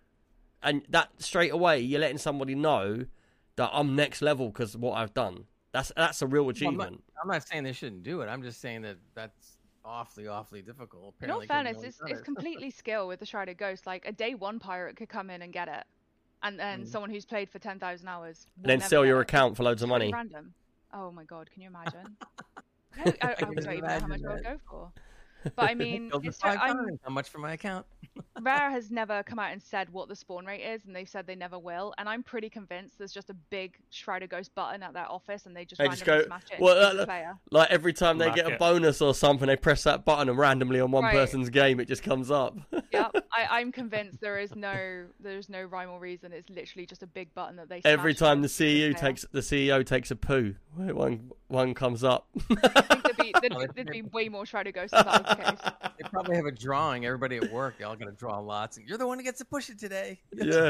And that straight away, you're letting somebody know that I'm next level because of what I've done. That's that's a real Well, I'm, not, achievement. I'm not saying they shouldn't do it. I'm just saying that that's awfully, awfully difficult. In all Apparently, 'cause no fairness, one's it's, done it's it. completely skill with the Shrouded Ghost. Like a day one pirate could come in and get it, and then Mm. someone who's played for ten thousand hours. And will then never sell get your it. account for loads of It's really money. Random. Oh my god, can you imagine? I, I, I can don't just even know how much imagine I would that. go for. But I mean, Build the it's, five I'm, times. How much for my account? Rare has never come out and said what the spawn rate is, and they've said they never will. And I'm pretty convinced there's just a big Shrouded Ghost button at their office, and they just They randomly just go, smash it well, and choose uh, a player. like every time they Mark get a it. bonus or something, they press that button and randomly on one Right. person's game, it just comes up. Yep, I, I'm convinced there is no there's no rhyme or reason. It's literally just a big button that they. Every smash time and the choose C E O a player. takes the C E O takes a poo, one one comes up. I think there'd be, there'd, Oh, be, they- there'd be way more Shrouded Ghosts if that was the case. They probably have a drawing. Everybody at work, y'all got to draw lots. And you're the one who gets to push it today. Yeah.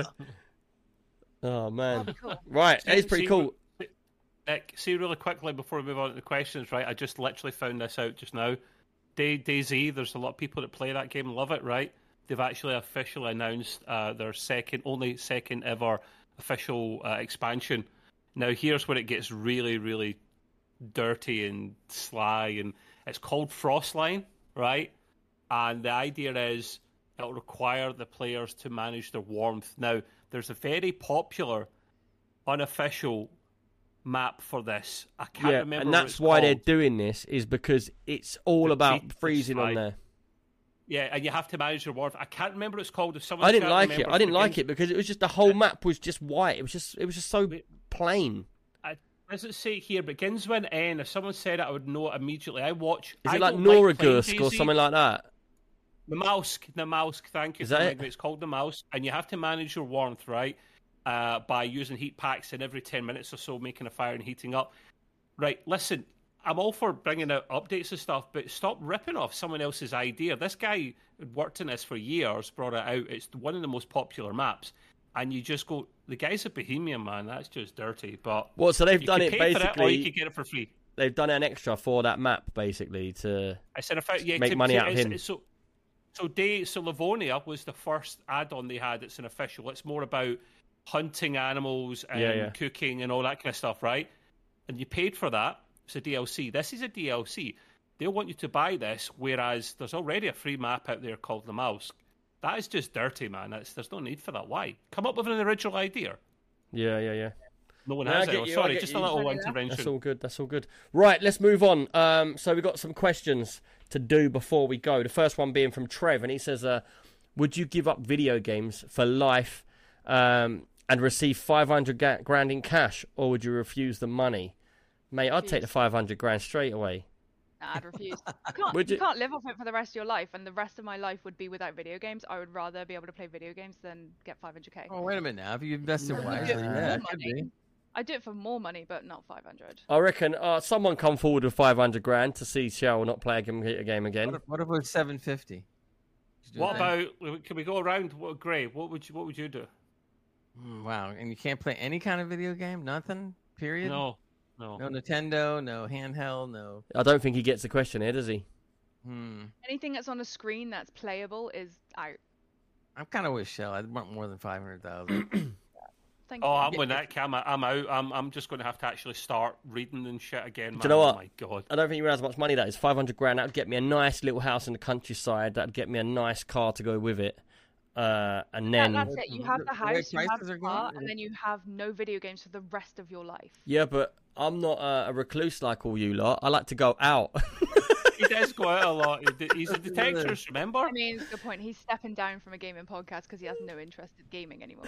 Oh man. That'd be cool. Right, See- it's pretty see- cool. Nick, see really quickly before we move on to the questions, right? I just literally found this out just now. Day DayZ, there's a lot of people that play that game, love it, right? They've actually officially announced uh, their second, only second ever official uh, expansion. Now, here's where it gets really, really dirty and sly, and it's called Frostline, right? And the idea is it'll require the players to manage their warmth. Now, there's a very popular, unofficial map for this. I can't Yeah, remember and what that's it's why they're called. doing this is because it's all The about cheat freezing on side. there. Yeah, and you have to manage your warmth. I can't remember what it's called. If someone I didn't can like it. remember, I didn't like begins- it because it was just the whole map was just white. It was just it was just so plain. I, does it say it here? Begins with an N. If someone said it, I would know it immediately. I watch. Is I it like don't playing Noragusk or DayZ. something like that? The mouse, the mouse. Thank you. Is for that remembering it? It's called the mouse, and you have to manage your warmth, right? Uh, by using heat packs in every ten minutes or so, making a fire and heating up. Right. Listen, I'm all for bringing out updates and stuff, but stop ripping off someone else's idea. This guy had worked in this for years, brought it out. It's one of the most popular maps, and you just go, the guy's a bohemian, man. That's just dirty. But Well, so they've you done could it pay for it, or basically. you could get it for free. They've done an extra for that map basically to. I said, if I, yeah, Make to- money to- out of it's- him. it's So, so Day, so Livonia was the first add-on they had. It's an official. It's more about hunting animals and Yeah, yeah. cooking and all that kind of stuff, right? And you paid for that. It's a D L C. This is a D L C. They'll want you to buy this, whereas there's already a free map out there called the Mouse. That is just dirty, man. That's, there's no need for that. Why? Come up with an original idea. Yeah, yeah, yeah. No one No, I has get it. Oh, you, I sorry, get just you. a little Yeah. intervention. That's all good. That's all good. Right, let's move on. Um, so we've got some questions to do before we go. The first one being from Trev, and he says, uh, would you give up video games for life um, and receive five hundred ga- grand in cash, or would you refuse the money? Mate, I'd take the Refuse. five hundred grand straight away. Nah, I'd refuse. You can't, Would you you- can't live off it for the rest of your life, and the rest of my life would be without video games. I would rather be able to play video games than get five hundred k. Oh, wait a minute now. If you invested I'd do wisely, it for yeah, more it could money. be. I'd do it for more money, but not five hundred. I reckon uh, someone come forward with five hundred grand to see Shell not play a game, a game again. What if, what if it was seven fifty? What about? Can we go around? What, Gray? What would you? What would you do? Mm, wow, and you can't play any kind of video game? Nothing? Period? No, no. No Nintendo, no handheld, no. I don't think he gets the question here, does he? Hmm. Anything that's on a screen that's playable is out. I'm kind of with Shell. I'd want more than five hundred thousand. Thank Oh, you. I'm with Nick. I'm, I'm out. I'm, I'm just going to have to actually start reading and shit again. Man. Do you know what? Oh my god. I don't think you realise how much money that is. five hundred grand, that would get me a nice little house in the countryside. That would get me a nice car to go with it. Uh, and Yeah, then, that's it. You have The- the the way house, you have prices the are going, car, it- and then you have no video games for the rest of your life. yeah, but I'm not uh, a recluse like all you lot. I like to go out. He does go out a lot. He- He's a detectorist, remember? I mean, good point. He's stepping down from a gaming podcast because he has no interest in gaming anymore.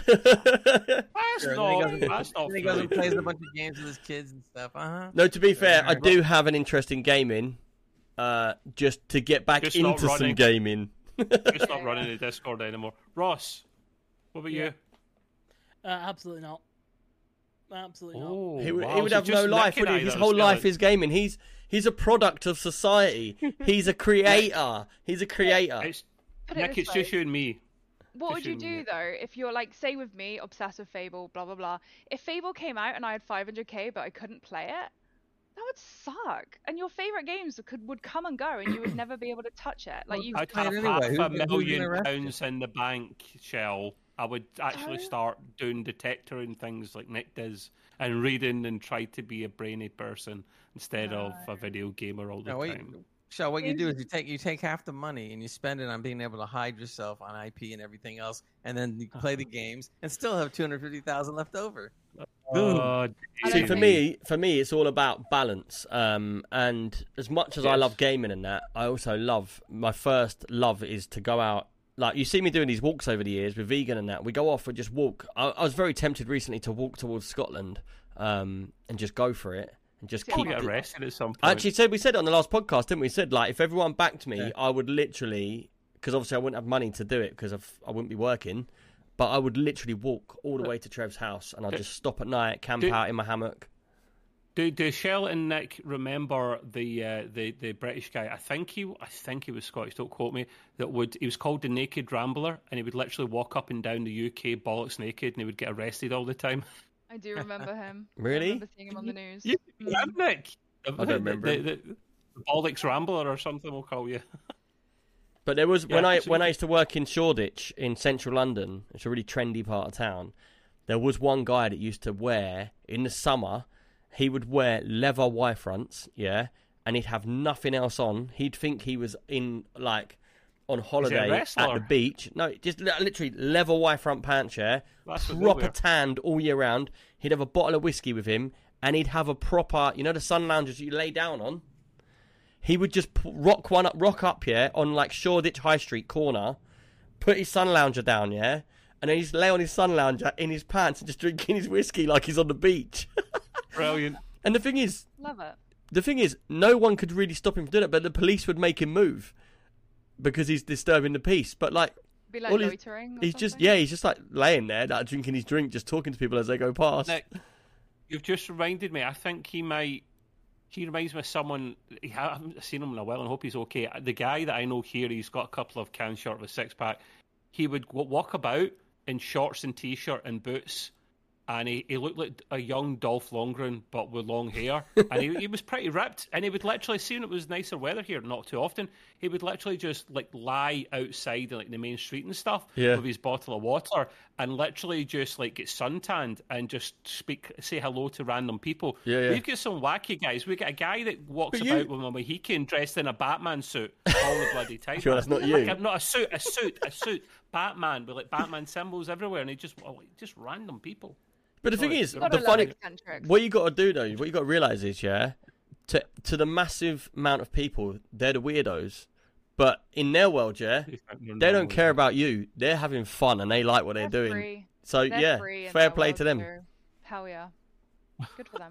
That's Sure, not. then he goes, That's not. then he goes and fair. plays a bunch of games with his kids and stuff. Uh huh. No, to be fair, I Alright. do have an interest in gaming. Uh, just to get back Just not into some running. gaming. Just not running the Discord anymore. Ross, what about Yeah. Uh, absolutely not. Absolutely you? not. Oh, He would, wow. he would So have just no life, Nick would and he? I His that whole was life killing. is gaming. He's he's a product of society. He's a creator. He's a creator. It's, Put it Nick, this it's way. just you and me. What would you Fishing, do yeah. though if you're like, say with me, obsessed with Fable, blah blah blah. If Fable came out and I had five hundred k but I couldn't play it, that would suck. And your favorite games could would come and go, and you would never be able to touch it. Like you, I'd play have it anyway. half Who's a gonna- who's gonna million arrest you? pounds in the bank, Shell. I would actually Oh. start doing detector and things like Nick does, and reading and try to be a brainy person instead of a video gamer all the No, what time. you, Shell, what you do is you take you take half the money and you spend it on being able to hide yourself on I P and everything else, and then you play the games and still have two hundred fifty thousand left over. Oh, I See, don't for think- me, for me, it's all about balance. Um, and as much as I Yes. love gaming and that, I also love my first love is to go out. Like you see me doing these walks over the years with vegan and that. We go off and just walk. I, I was very tempted recently to walk towards Scotland, um, and just go for it and just See, I'll keep. get arrested at some point. I actually said we said it on the last podcast, didn't we? We said like if everyone backed me, Yeah. I would literally because obviously I wouldn't have money to do it because I wouldn't be working. But I would literally walk all the way to Trev's house and I'd just stop at night, camp Do- out in my hammock. Do do Shell and Nick remember the uh, the the British guy? I think he I think he was Scottish. Don't quote me. That would he was called the Naked Rambler, and he would literally walk up and down the U K bollocks naked, and he would get arrested all the time. I do remember him. Really? I remember seeing him on the news. You Mm. yeah, Nick. I don't remember The, him. the, the bollocks Rambler or something. We'll call you. But there was when Yeah, I so when you I could- used to work in Shoreditch in central London, it's a really trendy part of town. There was one guy that used to wear in the summer. He would wear leather Y fronts, yeah, and he'd have nothing else on. He'd think he was in like on holiday at wrestler? the beach. No, just li- literally leather Y front pants, yeah, That's what they proper wear. tanned all year round. He'd have a bottle of whiskey with him, and he'd have a proper, you know, the sun loungers you lay down on. He would just p- rock one up, rock up, yeah, on like Shoreditch High Street corner, put his sun lounger down, yeah, and then he'd just lay on his sun lounger in his pants and just drinking his whiskey like he's on the beach. Brilliant. And the thing is, Love it. the thing is, no one could really stop him from doing it, but the police would make him move because he's disturbing the peace. But like, Be like Well, he's- loitering. Or he's just something. yeah, he's just like laying there, like, drinking his drink, just talking to people as they go past. Nick, you've just reminded me. I think he might. He reminds me of someone. I haven't seen him in a while, and I hope he's okay. The guy that I know here, he's got a couple of cans short of a six pack. He would w- walk about in shorts and t-shirt and boots, and he, he looked like a young Dolph Lundgren, but with long hair. And he, he was pretty ripped. And he would literally, see when it was nicer weather here, not too often, he would literally just like lie outside like the main street and stuff Yeah. with his bottle of water, and literally just like get suntanned and just speak, say hello to random people. Yeah, yeah. We've got some wacky guys. We've got a guy that walks But you- about with a Mohican dressed in a Batman suit all the bloody time. Sure, that's not you. Like, not a suit, a suit, a suit. Batman with like Batman symbols everywhere, and he just oh, just random people. But the thing Sorry, is, you've Gotta the love funny, eccentrics. what you got to do though, what you got to realize is, yeah, to to the massive amount of people, they're the weirdos. But in their world, yeah, they don't care about you. They're having fun and they like what they're, They're doing. free. So They're yeah, free in fair their play world, to them. so Hell yeah. Good for them.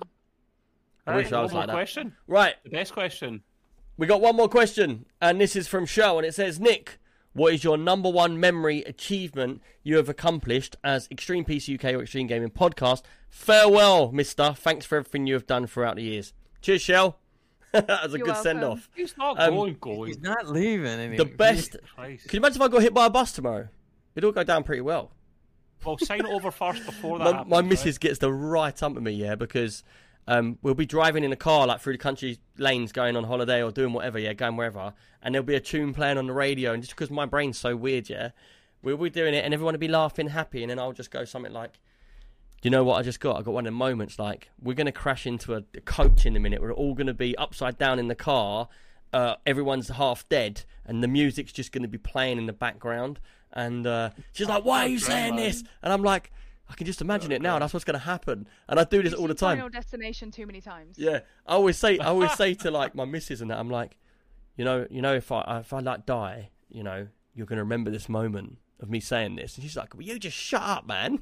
I Right, wish I was one like more that. question. Right, The best question. we got one more question, and this is from Shell, and it says, Nick, what is your number one memory achievement you have accomplished as Extreme P C U K or Extreme Gaming Podcast? Farewell, mister. Thanks for everything you have done throughout the years. Cheers, Shell. That was a You're good welcome. send-off. He's not Um, going, going. He's not leaving anymore. The best... Christ. Can you imagine if I got hit by a bus tomorrow? It'd all go down pretty well. Well, sign it over first before that My, happens. my right? missus gets the right up with me, yeah, because um, we'll be driving in a car like through the country lanes, going on holiday or doing whatever, yeah, going wherever, and there'll be a tune playing on the radio, and just because my brain's so weird, yeah, we'll be doing it, and everyone will be laughing, happy, and then I'll just go something like, you know what I just got? I got one of them moments like, we're going to crash into a, a coach in a minute, we're all going to be upside down in the car, uh, everyone's half dead, and the music's just going to be playing in the background, and uh, she's like, why are you saying this? And I'm like, I can just imagine it now. That's what's going to happen. And I do this You've all the seen time. Final Destination too many times. Yeah, I always say, I always say to like my missus and that, I'm like, you know, you know, if I if I like die, you know, you're going to remember this moment of me saying this. And she's like, well, you just shut up, man.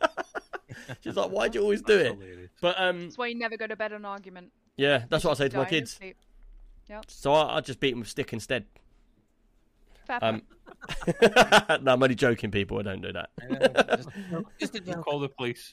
She's like, why'd you always do That's it? hilarious. But um, That's why you never go to bed on an argument. yeah, that's what I say You to my die in your kids. sleep. So I, I just beat them with stick instead. Fair Um, point. no, I'm only joking, people. I don't do that. I know, just, just a joke. Call the police.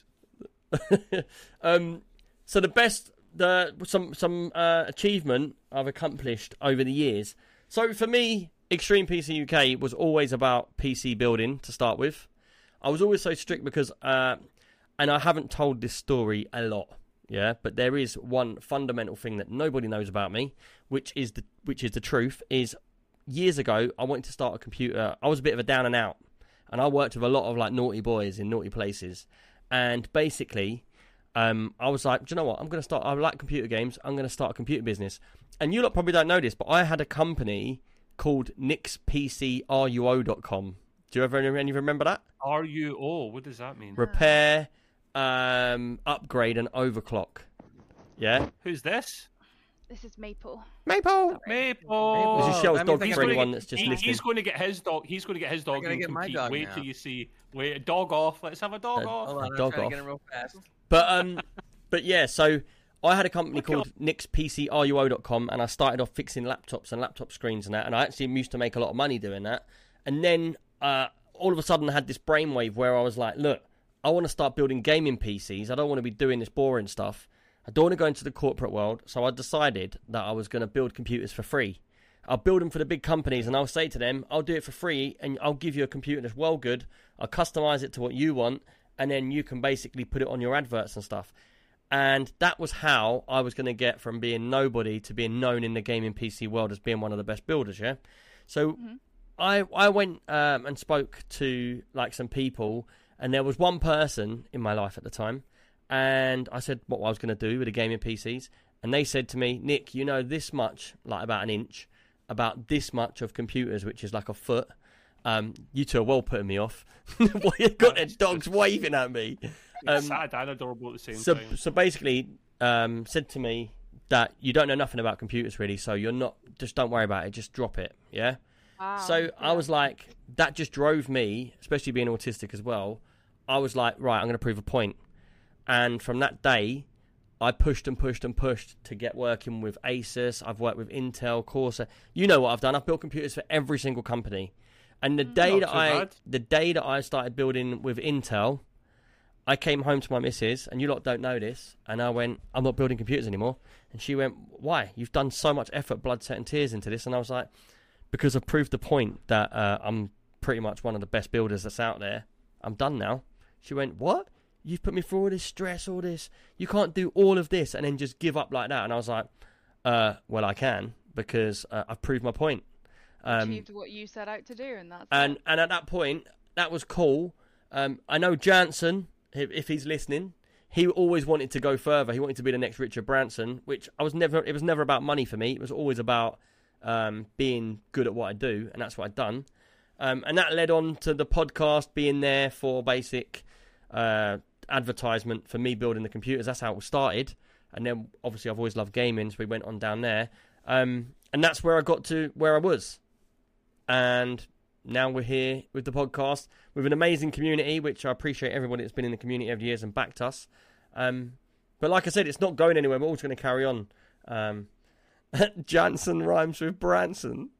um, so the best, the some some uh, achievement I've accomplished over the years. So for me, Extreme P C U K was always about P C building to start with. I was always so strict because, uh, and I haven't told this story a lot, yeah. But there is one fundamental thing that nobody knows about me, which is the which is the truth. Is years ago I wanted to start a computer. I was a bit of a down and out, and I worked with a lot of like naughty boys in naughty places. And basically, um, I was like, do you know what? I'm going to start. I like computer games. I'm going to start a computer business. And you lot probably don't know this, but I had a company called Nick's P C R U O dot com. Do you ever any remember that? R U O, what does that mean? Repair um, upgrade and overclock. Yeah. Who's this? This is Maple. Maple. Maple. This is Shell's I mean, dog he's for gonna anyone get- that's just He- listening. he's going to get his dog. He's going to get his dog gonna and get my compete. dog Wait now. till you see. Wait, dog off. Let's have a dog Uh, off. Hold on, I'm dog trying off. to get him real fast. But um, but yeah. So I had a company Okay. called Nix P C R U O dot com, and I started off fixing laptops and laptop screens and that. And I actually used to make a lot of money doing that. And then uh, all of a sudden, I had this brainwave where I was like, look, I want to start building gaming P Cs. I don't want to be doing this boring stuff. I don't want to go into the corporate world, so I decided that I was going to build computers for free. I'll build them for the big companies, and I'll say to them, I'll do it for free, and I'll give you a computer that's well good. I'll customize it to what you want, and then you can basically put it on your adverts and stuff. And that was how I was going to get from being nobody to being known in the gaming P C world as being one of the best builders, yeah? So Mm-hmm. I I went um, and spoke to like some people, and there was one person in my life at the time, and I said what I was going to do with the gaming P Cs, and they said to me, Nick, you know this much, like about an inch, about this much of computers, which is like a foot. Um, you two are well putting me off. Well, you've got their dogs waving at me. It's Um, sad and adorable at the same so, time. so basically, um, said to me that you don't know nothing about computers really, so you're not. Just don't worry about it. Just drop it. Yeah. Wow. So I was like, that just drove me, especially being autistic as well. I was like, right, I'm going to prove a point. And from that day, I pushed and pushed and pushed to get working with Asus. I've worked with Intel, Corsair. You know what I've done. I've built computers for every single company. And the day Not that too I, bad. the day that I started building with Intel, I came home to my missus, and you lot don't know this, and I went, I'm not building computers anymore. And she went, why? You've done so much effort, blood, sweat, and tears into this. And I was like, because I've proved the point that uh, I'm pretty much one of the best builders that's out there. I'm done now. She went, what? You've put me through all this stress, all this. You can't do all of this and then just give up like that. And I was like, uh, well, I can, because uh, I've proved my point. Um, achieved what you set out to do, and that's and it. and at that point, that was cool. Um, I know Jansen, if, if he's listening, he always wanted to go further. He wanted to be the next Richard Branson, which I was never. It was never about money for me. It was always about um, being good at what I do, and that's what I'd done. Um, and that led on to the podcast being there for basic uh, advertisement for me building the computers. That's how it started. And then obviously I've always loved gaming, so we went on down there. Um, and that's where I got to where I was. And now we're here with the podcast with an amazing community, which I appreciate everybody that's been in the community over the years and backed us. Um, but like I said, it's not going anywhere. We're always going to carry on. Um, Jansen rhymes with Branson.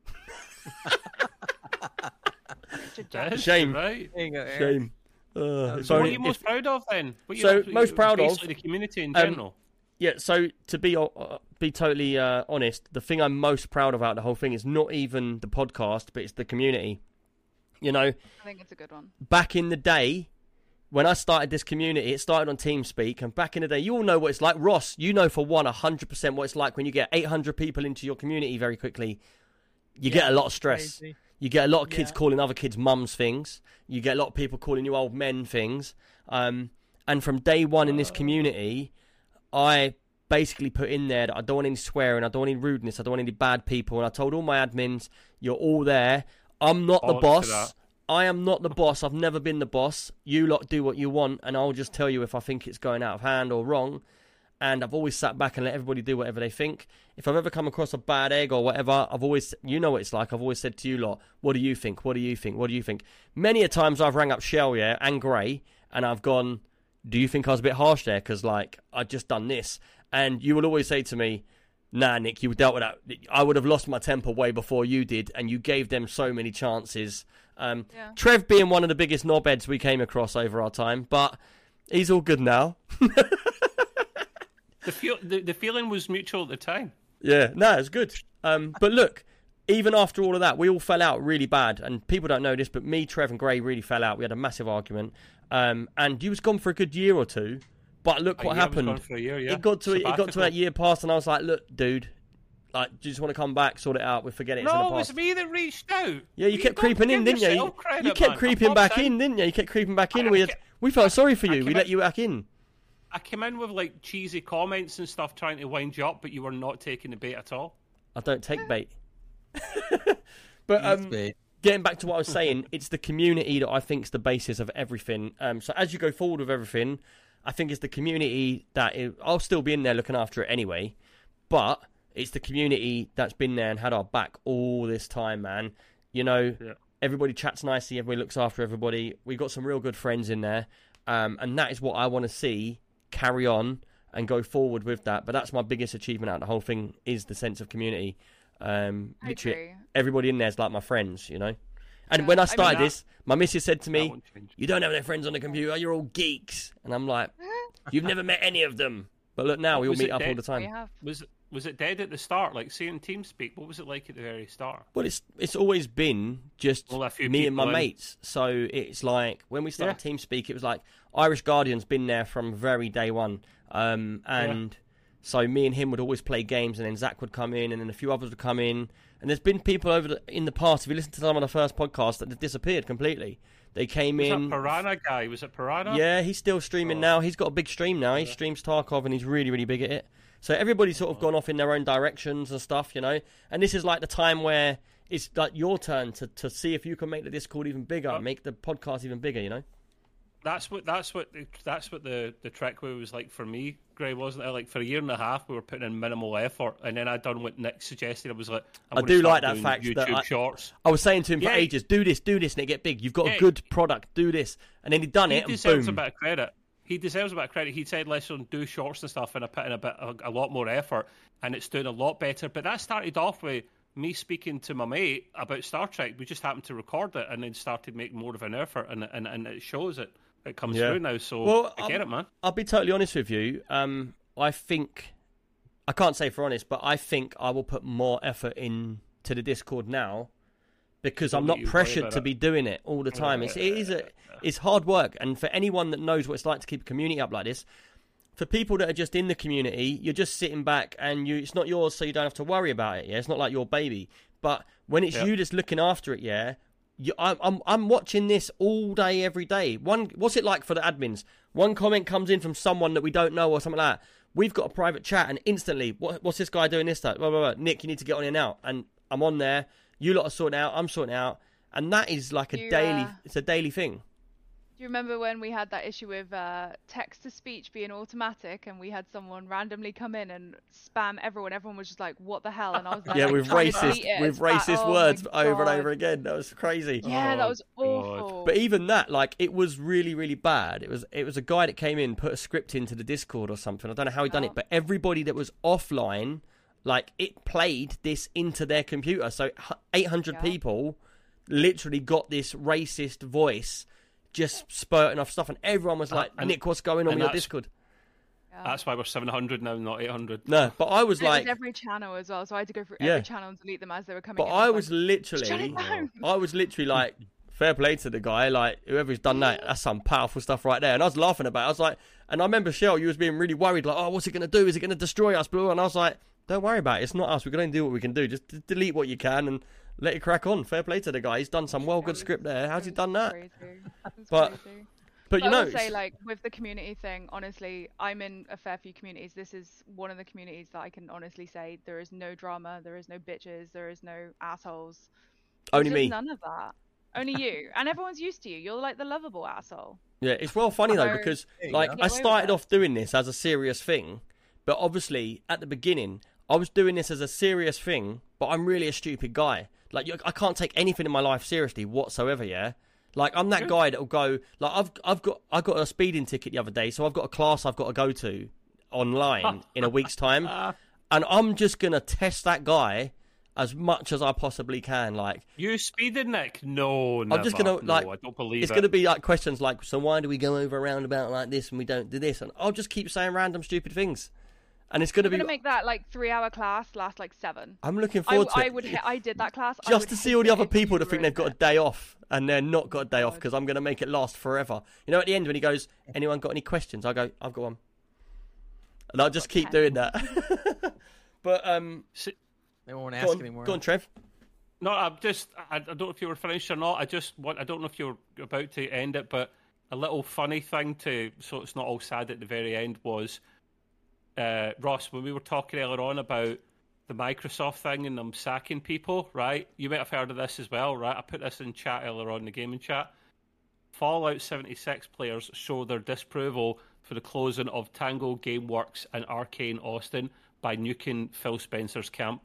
Richard That Jackson. is Shame. right. There you go, Aaron. Shame. Uh, So, so what are you if- most proud of then? What So, you, most proud of- basically the community in um, general. Yeah, so to be uh, be totally uh, honest, the thing I'm most proud about the whole thing is not even the podcast, but it's the community. You know, I think it's a good one. back in the day, when I started this community, it started on TeamSpeak, and back in the day, you all know what it's like. Ross, you know for one, one hundred percent what it's like when you get eight hundred people into your community very quickly. You get a lot of stress. Crazy. You get a lot of kids Yeah. calling other kids mums things. You get a lot of people calling you old men things. Um, and from day one in this community, I basically put in there that I don't want any swearing, I don't want any rudeness, I don't want any bad people. And I told all my admins, you're all there. I'm not the Bollocks to boss. that. I am not the boss. I've never been the boss. You lot do what you want, and I'll just tell you if I think it's going out of hand or wrong. And I've always sat back and let everybody do whatever they think. If I've ever come across a bad egg or whatever, I've always, you know what it's like, I've always said to you lot, what do you think? What do you think? What do you think? Many a times I've rang up Shell, yeah, and Gray, and I've gone, do you think I was a bit harsh there? Because, like, I'd just done this. And you will always say to me, nah, Nick, you dealt with that. I would have lost my temper way before you did, and you gave them so many chances. Um, Yeah. Trev being one of the biggest knobheads we came across over our time, but he's all good now. The, feel, the the feeling was mutual at the time. Yeah, no, it's good. Um, but look, even after all of that, we all fell out really bad, and people don't know this, but me, Trev, and Gray really fell out. We had a massive argument, um, and you was gone for a good year or two. But look A what year was happened. gone for a year, yeah. It got to it got to Sabbatical. that year past, and I was like, look, dude, like, do you just want to come back, sort it out? We forget it. It's in No, the it was past. me that reached out. Yeah, you kept don't creeping in, give didn't you? You, yourself credit, you kept man. creeping I'm back upset. in, didn't you? You kept creeping back in. I- We I had, kept- we felt sorry for I you. We came let in- you back in. I came in with like cheesy comments and stuff trying to wind you up, but you were not taking the bait at all. I don't take bait. But um, Bait. getting back to what I was saying, it's the community that I think is the basis of everything. Um, so as you go forward with everything, I think it's the community that it, I'll still be in there looking after it anyway, but it's the community that's been there and had our back all this time, man. You know, yeah. Everybody chats nicely, everybody looks after everybody. We've got some real good friends in there, um, and that is what I want to see carry on and go forward with that. But that's my biggest achievement out of the whole thing is the sense of community. Um, I literally, agree. everybody in there is like my friends, you know. And Yeah, when I I mean, started that- this, my missus said to That me, won't change. "You don't have any friends on the computer. You're all geeks." And I'm like, "You've never met any of them." But look, now we all Was meet it up all dead? the time. We have. Was it was it dead at the start? Like seeing TeamSpeak, what was it like at the very start? Well, it's it's always been just Well, a few me and my people in. mates. So it's like when we started Yeah. TeamSpeak, it was like Irish Guardian's been there from very day one, um, and so me and him would always play games, and then Zach would come in, and then a few others would come in. And there's been people over the, in the past. If you listen to some of the first podcasts, that have disappeared completely. They came Was in. that Piranha guy? Was it Piranha? Yeah, he's still streaming Oh. now. He's got a big stream now. He Yeah. streams Tarkov, and he's really, really big at it. So everybody's sort of gone off in their own directions and stuff, you know. And this is like the time where it's like your turn to, to see if you can make the Discord even bigger, Yeah. make the podcast even bigger, you know. That's what that's what that's what the the trick was like for me, Gray, wasn't it? Like for a year and a half, we were putting in minimal effort, and then I done what Nick suggested. I was like, I'm I gonna do start like that doing fact YouTube that I- shorts. I was saying to him for Yeah. ages, do this, do this, and it get big. You've got a Yeah. good product, do this. And then he'd done He it, and deserves a boom. bit of credit. He deserves a bit of credit. He said, "Let's do shorts and stuff," and I put in a bit, a, a lot more effort, and it's doing a lot better. But that started off with me speaking to my mate about Star Trek. We just happened to record it, and then started making more of an effort, and and, and it shows it. It comes Yeah. through now, so Well, I get um, it, man. I'll be totally honest with you. Um, I think, I can't say for honest, but I think I will put more effort in to the Discord now because Don't I'm let not you worry pressured about to it. be doing it all the time. It's, it is a, it's hard work, and for anyone that knows what it's like to keep a community up like this, for people that are just in the community, you're just sitting back and you it's not yours, so you don't have to worry about it. Yeah, it's not like your baby. But when it's Yep. you that's looking after it, yeah, you, I'm I'm I'm watching this all day, every day. One, what's it like for the admins? One comment comes in from someone that we don't know or something like that. We've got a private chat, and instantly, what, what's this guy doing this time? Blah, blah, blah. Nick, you need to get on here now, and I'm on there. You lot are sorting out. I'm sorting out, and that is like a You, daily. uh, It's a daily thing. Do you remember when we had that issue with uh, text to speech being automatic, and we had someone randomly come in and spam everyone? Everyone was just like, "What the hell?" And I was there, Yeah, like, with trying to racist, delete it with as fast- racist oh my words over and God. over again. That was crazy. Yeah, that Oh, was God. awful. But even that, like, it was really, really bad. It was, it was a guy that came in, put a script into the Discord or something. I don't know how he done Oh. it, but everybody that was offline, like, it played this into their computer. So eight hundred Yeah. people literally got this racist voice just spurting off stuff, and everyone was like, and- "Nick, what's going on and with your that's- Discord?" Yeah. That's why we're seven hundred now, not eight hundred. No, but I was And it like, was every channel as well, so I had to go through Yeah. every channel and delete them as they were coming but in. I It's was like, shut literally, it down. I was literally like, fair play to the guy, like, whoever's done that, that's some powerful stuff right there. And I was laughing about it. I was like, and I remember, Shell, you was being really worried, like, oh, what's it going to do? Is it going to destroy us? Blah, blah. And I was like, don't worry about it. It's not us. We're going to do what we can do. Just d- delete what you can and let it crack on. Fair play to the guy. He's done some well good script there. How's he done that? Crazy. It was But- crazy. But you I know, will say, it's- like, with the community thing, honestly, I'm in a fair few communities. This is one of the communities that I can honestly say there is no drama, there is no bitches, there is no assholes. There's only just me. None of that. Only you. And everyone's used to you. You're like the lovable asshole. Yeah, it's well funny though So- because There you like go. Get I away with started it. off doing this as a serious thing, but obviously at the beginning I was doing this as a serious thing, but I'm really a stupid guy. Like you- I can't take anything in my life seriously whatsoever. Yeah, like I'm that guy that'll go like I've I've got I got a speeding ticket the other day, so I've got a class I've got to go to online in a week's time, and I'm just gonna test that guy as much as I possibly can. Like You speeding, Nick? No, never. I'm just gonna No, like. I don't believe it's it. gonna be like questions like, so why do we go over a roundabout like this and we don't do this? And I'll just keep saying random stupid things, and it's gonna I'm be. gonna make that like three hour class last like seven. I'm looking I, forward to I it. would. ha- I did that class I just would to see hate all the it other if people you that think they've ruined got a it. day off and they're not got a day off God. because I'm gonna make it last forever. You know, at the end when he goes, anyone got any questions? I go, I've got one, and I'll just keep Okay. doing that. But um, They won't go ask on, anymore. go on, Trev. No, I'm just. I, I don't know if you were finished or not. I just want. I don't know if you're about to end it, but a little funny thing to, so it's not all sad at the very end, was uh, Ross, when we were talking earlier on about the Microsoft thing and them sacking people, right? You might have heard of this as well, right? I put this in chat earlier on in the gaming chat. Fallout seventy-six players show their disapproval for the closing of Tango Gameworks and Arcane Austin by nuking Phil Spencer's camp.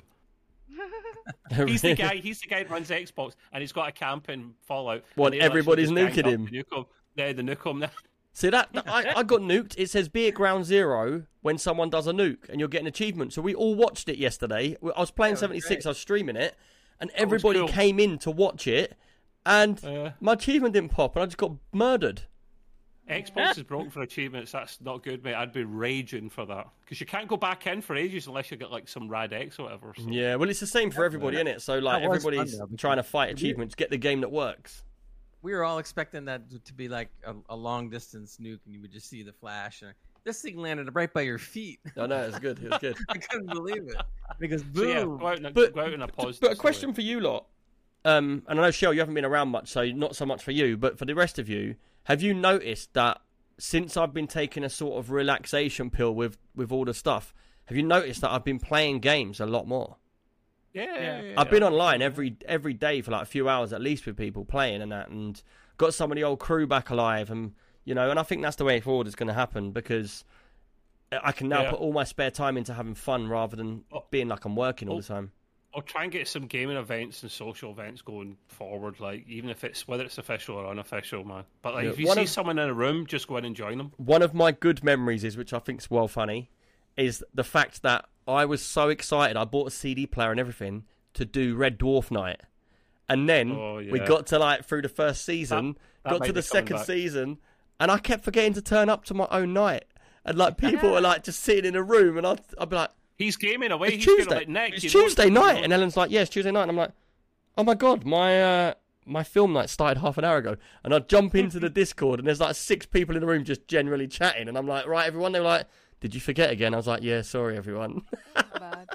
He's the guy. He's the guy that runs Xbox, and he's got a camp in Fallout. What, everybody's nuking him? Nuke him. Yeah, the nuke him. See that, that I, I got nuked. It says be at ground zero when someone does a nuke, and you're getting achievements. So we all watched it yesterday. I was playing was seventy-six. great. I was streaming it, and everybody cool. came in to watch it, and Uh, my achievement didn't pop, and I just got murdered. Xbox is broken for achievements. That's not good, mate. I'd be raging for that because you can't go back in for ages unless you get like some rad X or whatever. So. Yeah, well, it's the same for everybody, isn't it? So like That was fun, everybody's though, because trying to fight we- achievements, get the game that works. We were all expecting that to be like a, a long distance nuke, and you would just see the flash. And this thing landed right by your feet. I know, it's good. It's good. I couldn't believe it. Because So boom. yeah, go out in a, But- go out in a positive. But a question for you lot. Um, and I know, Shell, you haven't been around much, so not so much for you. But for the rest of you, have you noticed that since I've been taking a sort of relaxation pill with, with all the stuff, have you noticed that I've been playing games a lot more? Yeah, yeah, yeah, I've been yeah. online every every day for like a few hours at least with people playing and that, and got some of the old crew back alive, and you know, and I think that's the way forward is going to happen because I can now Yeah. put all my spare time into having fun rather than Oh. being like I'm working all Oh. the time. I'll try and get some gaming events and social events going forward, like even if it's whether it's official or unofficial, man. But like Yeah, if you one see of- someone in a room, just go in and join them. One of my good memories is, which I think's well funny, is the fact that I was so excited. I bought a C D player and everything to do Red Dwarf Night, and then Oh, yeah. we got to like through the first season, that got might to be the coming second back. season, and I kept forgetting to turn up to my own night, and like people were like just sitting in a room, and I'd, I'd be like, He's gaming away. "It's He's gonna Tuesday, like Nick. it's you know- Tuesday you night," know- and Ellen's like, "Yeah, it's Tuesday night," and I'm like, "Oh my god, my uh, my film night started half an hour ago," and I jump into the Discord, and there's like six people in the room just generally chatting, and I'm like, "Right, everyone," they're like, "Did you forget again?" I was like, "Yeah, sorry, everyone." Not bad.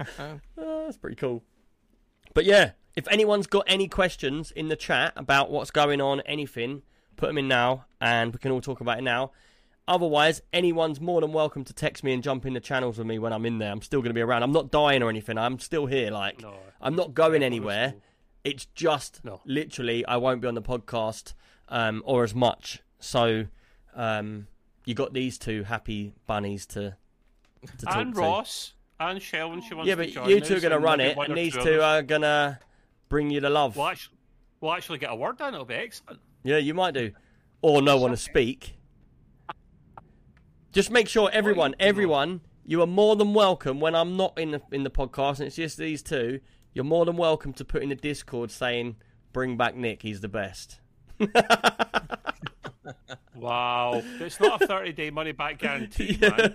Uh, that's pretty cool. But yeah, if anyone's got any questions in the chat about what's going on, anything, put them in now, and we can all talk about it now. Otherwise, anyone's more than welcome to text me and jump in the channels with me when I'm in there. I'm still going to be around. I'm not dying or anything. I'm still here. Like, No. I'm not going Yeah, anywhere. honestly. It's just No. literally I won't be on the podcast um, or as much. So um, you got these two happy bunnies to, to talk And to. Ross and Shell when she wants Yeah, to but join you two are us, going to and run maybe it, one and or these two two others. are going to bring you the love. We'll actually, we'll actually get a word in. It'll be excellent. Yeah, you might do. Or no one to speak. Just make sure everyone, everyone, you are more than welcome when I'm not in the in the podcast and it's just these two. You're more than welcome to put in the Discord saying, "Bring back Nick, he's the best." Wow, it's not a thirty-day money-back guarantee, man.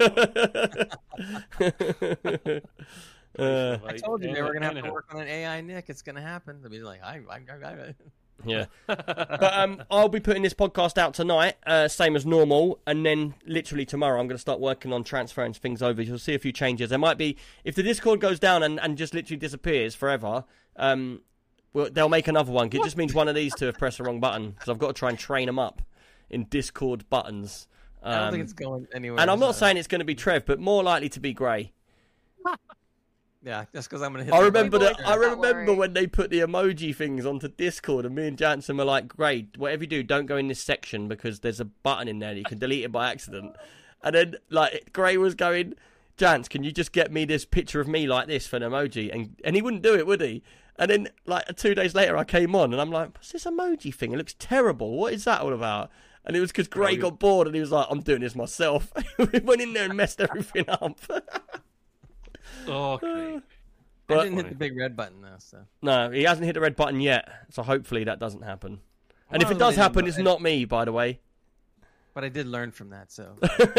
Uh, I told you they were gonna have to Anyhow. work on an A I Nick. It's gonna happen. They'll be like, I, I, I, I. Yeah, but um, I'll be putting this podcast out tonight, uh, same as normal, and then literally tomorrow I'm going to start working on transferring things over. You'll see a few changes. There might be, if the Discord goes down and, and just literally disappears forever, um, well, they'll make another one. It just means one of these two have pressed the wrong button because I've got to try and train them up in Discord buttons. Um, I don't think it's going anywhere. and I'm not so- saying it's going to be Trev, but more likely to be Gray. Yeah, just because I'm gonna hit. I the remember button. that. I Don't remember worry. when they put the emoji things onto Discord, and me and Jansen were like, "Great, whatever you do, don't go in this section because there's a button in there that you can delete it by accident." And then, like, Gray was going, "Jans, can you just get me this picture of me like this for an emoji?" And and he wouldn't do it, would he? And then, like, two days later, I came on, and I'm like, "What's this emoji thing? It looks terrible. What is that all about?" And it was because Gray got bored, and he was like, "I'm doing this myself." We went in there and messed everything up. Oh, great. I But- didn't hit the big red button though. So No, he hasn't hit the red button yet, so hopefully that doesn't happen. And if Well, it does I happen, didn't- it's not me, by the way. but I did learn from that. So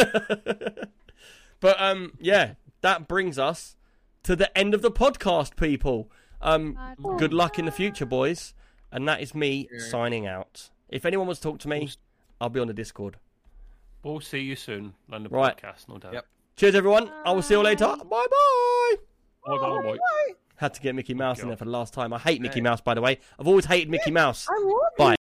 But um, yeah, that brings us to the end of the podcast, people. Um, good luck in the future, boys. And that is me Sure. signing out. If anyone wants to talk to me, I'll be on the Discord. We'll see you soon on the Right. podcast, no doubt. Yep. Cheers, everyone. I will see you later. Bye bye. Hold on, boy. Had to get Mickey Mouse in God. there for the last time. I hate Mickey Right. Mouse, by the way. I've always hated Mickey Mouse. I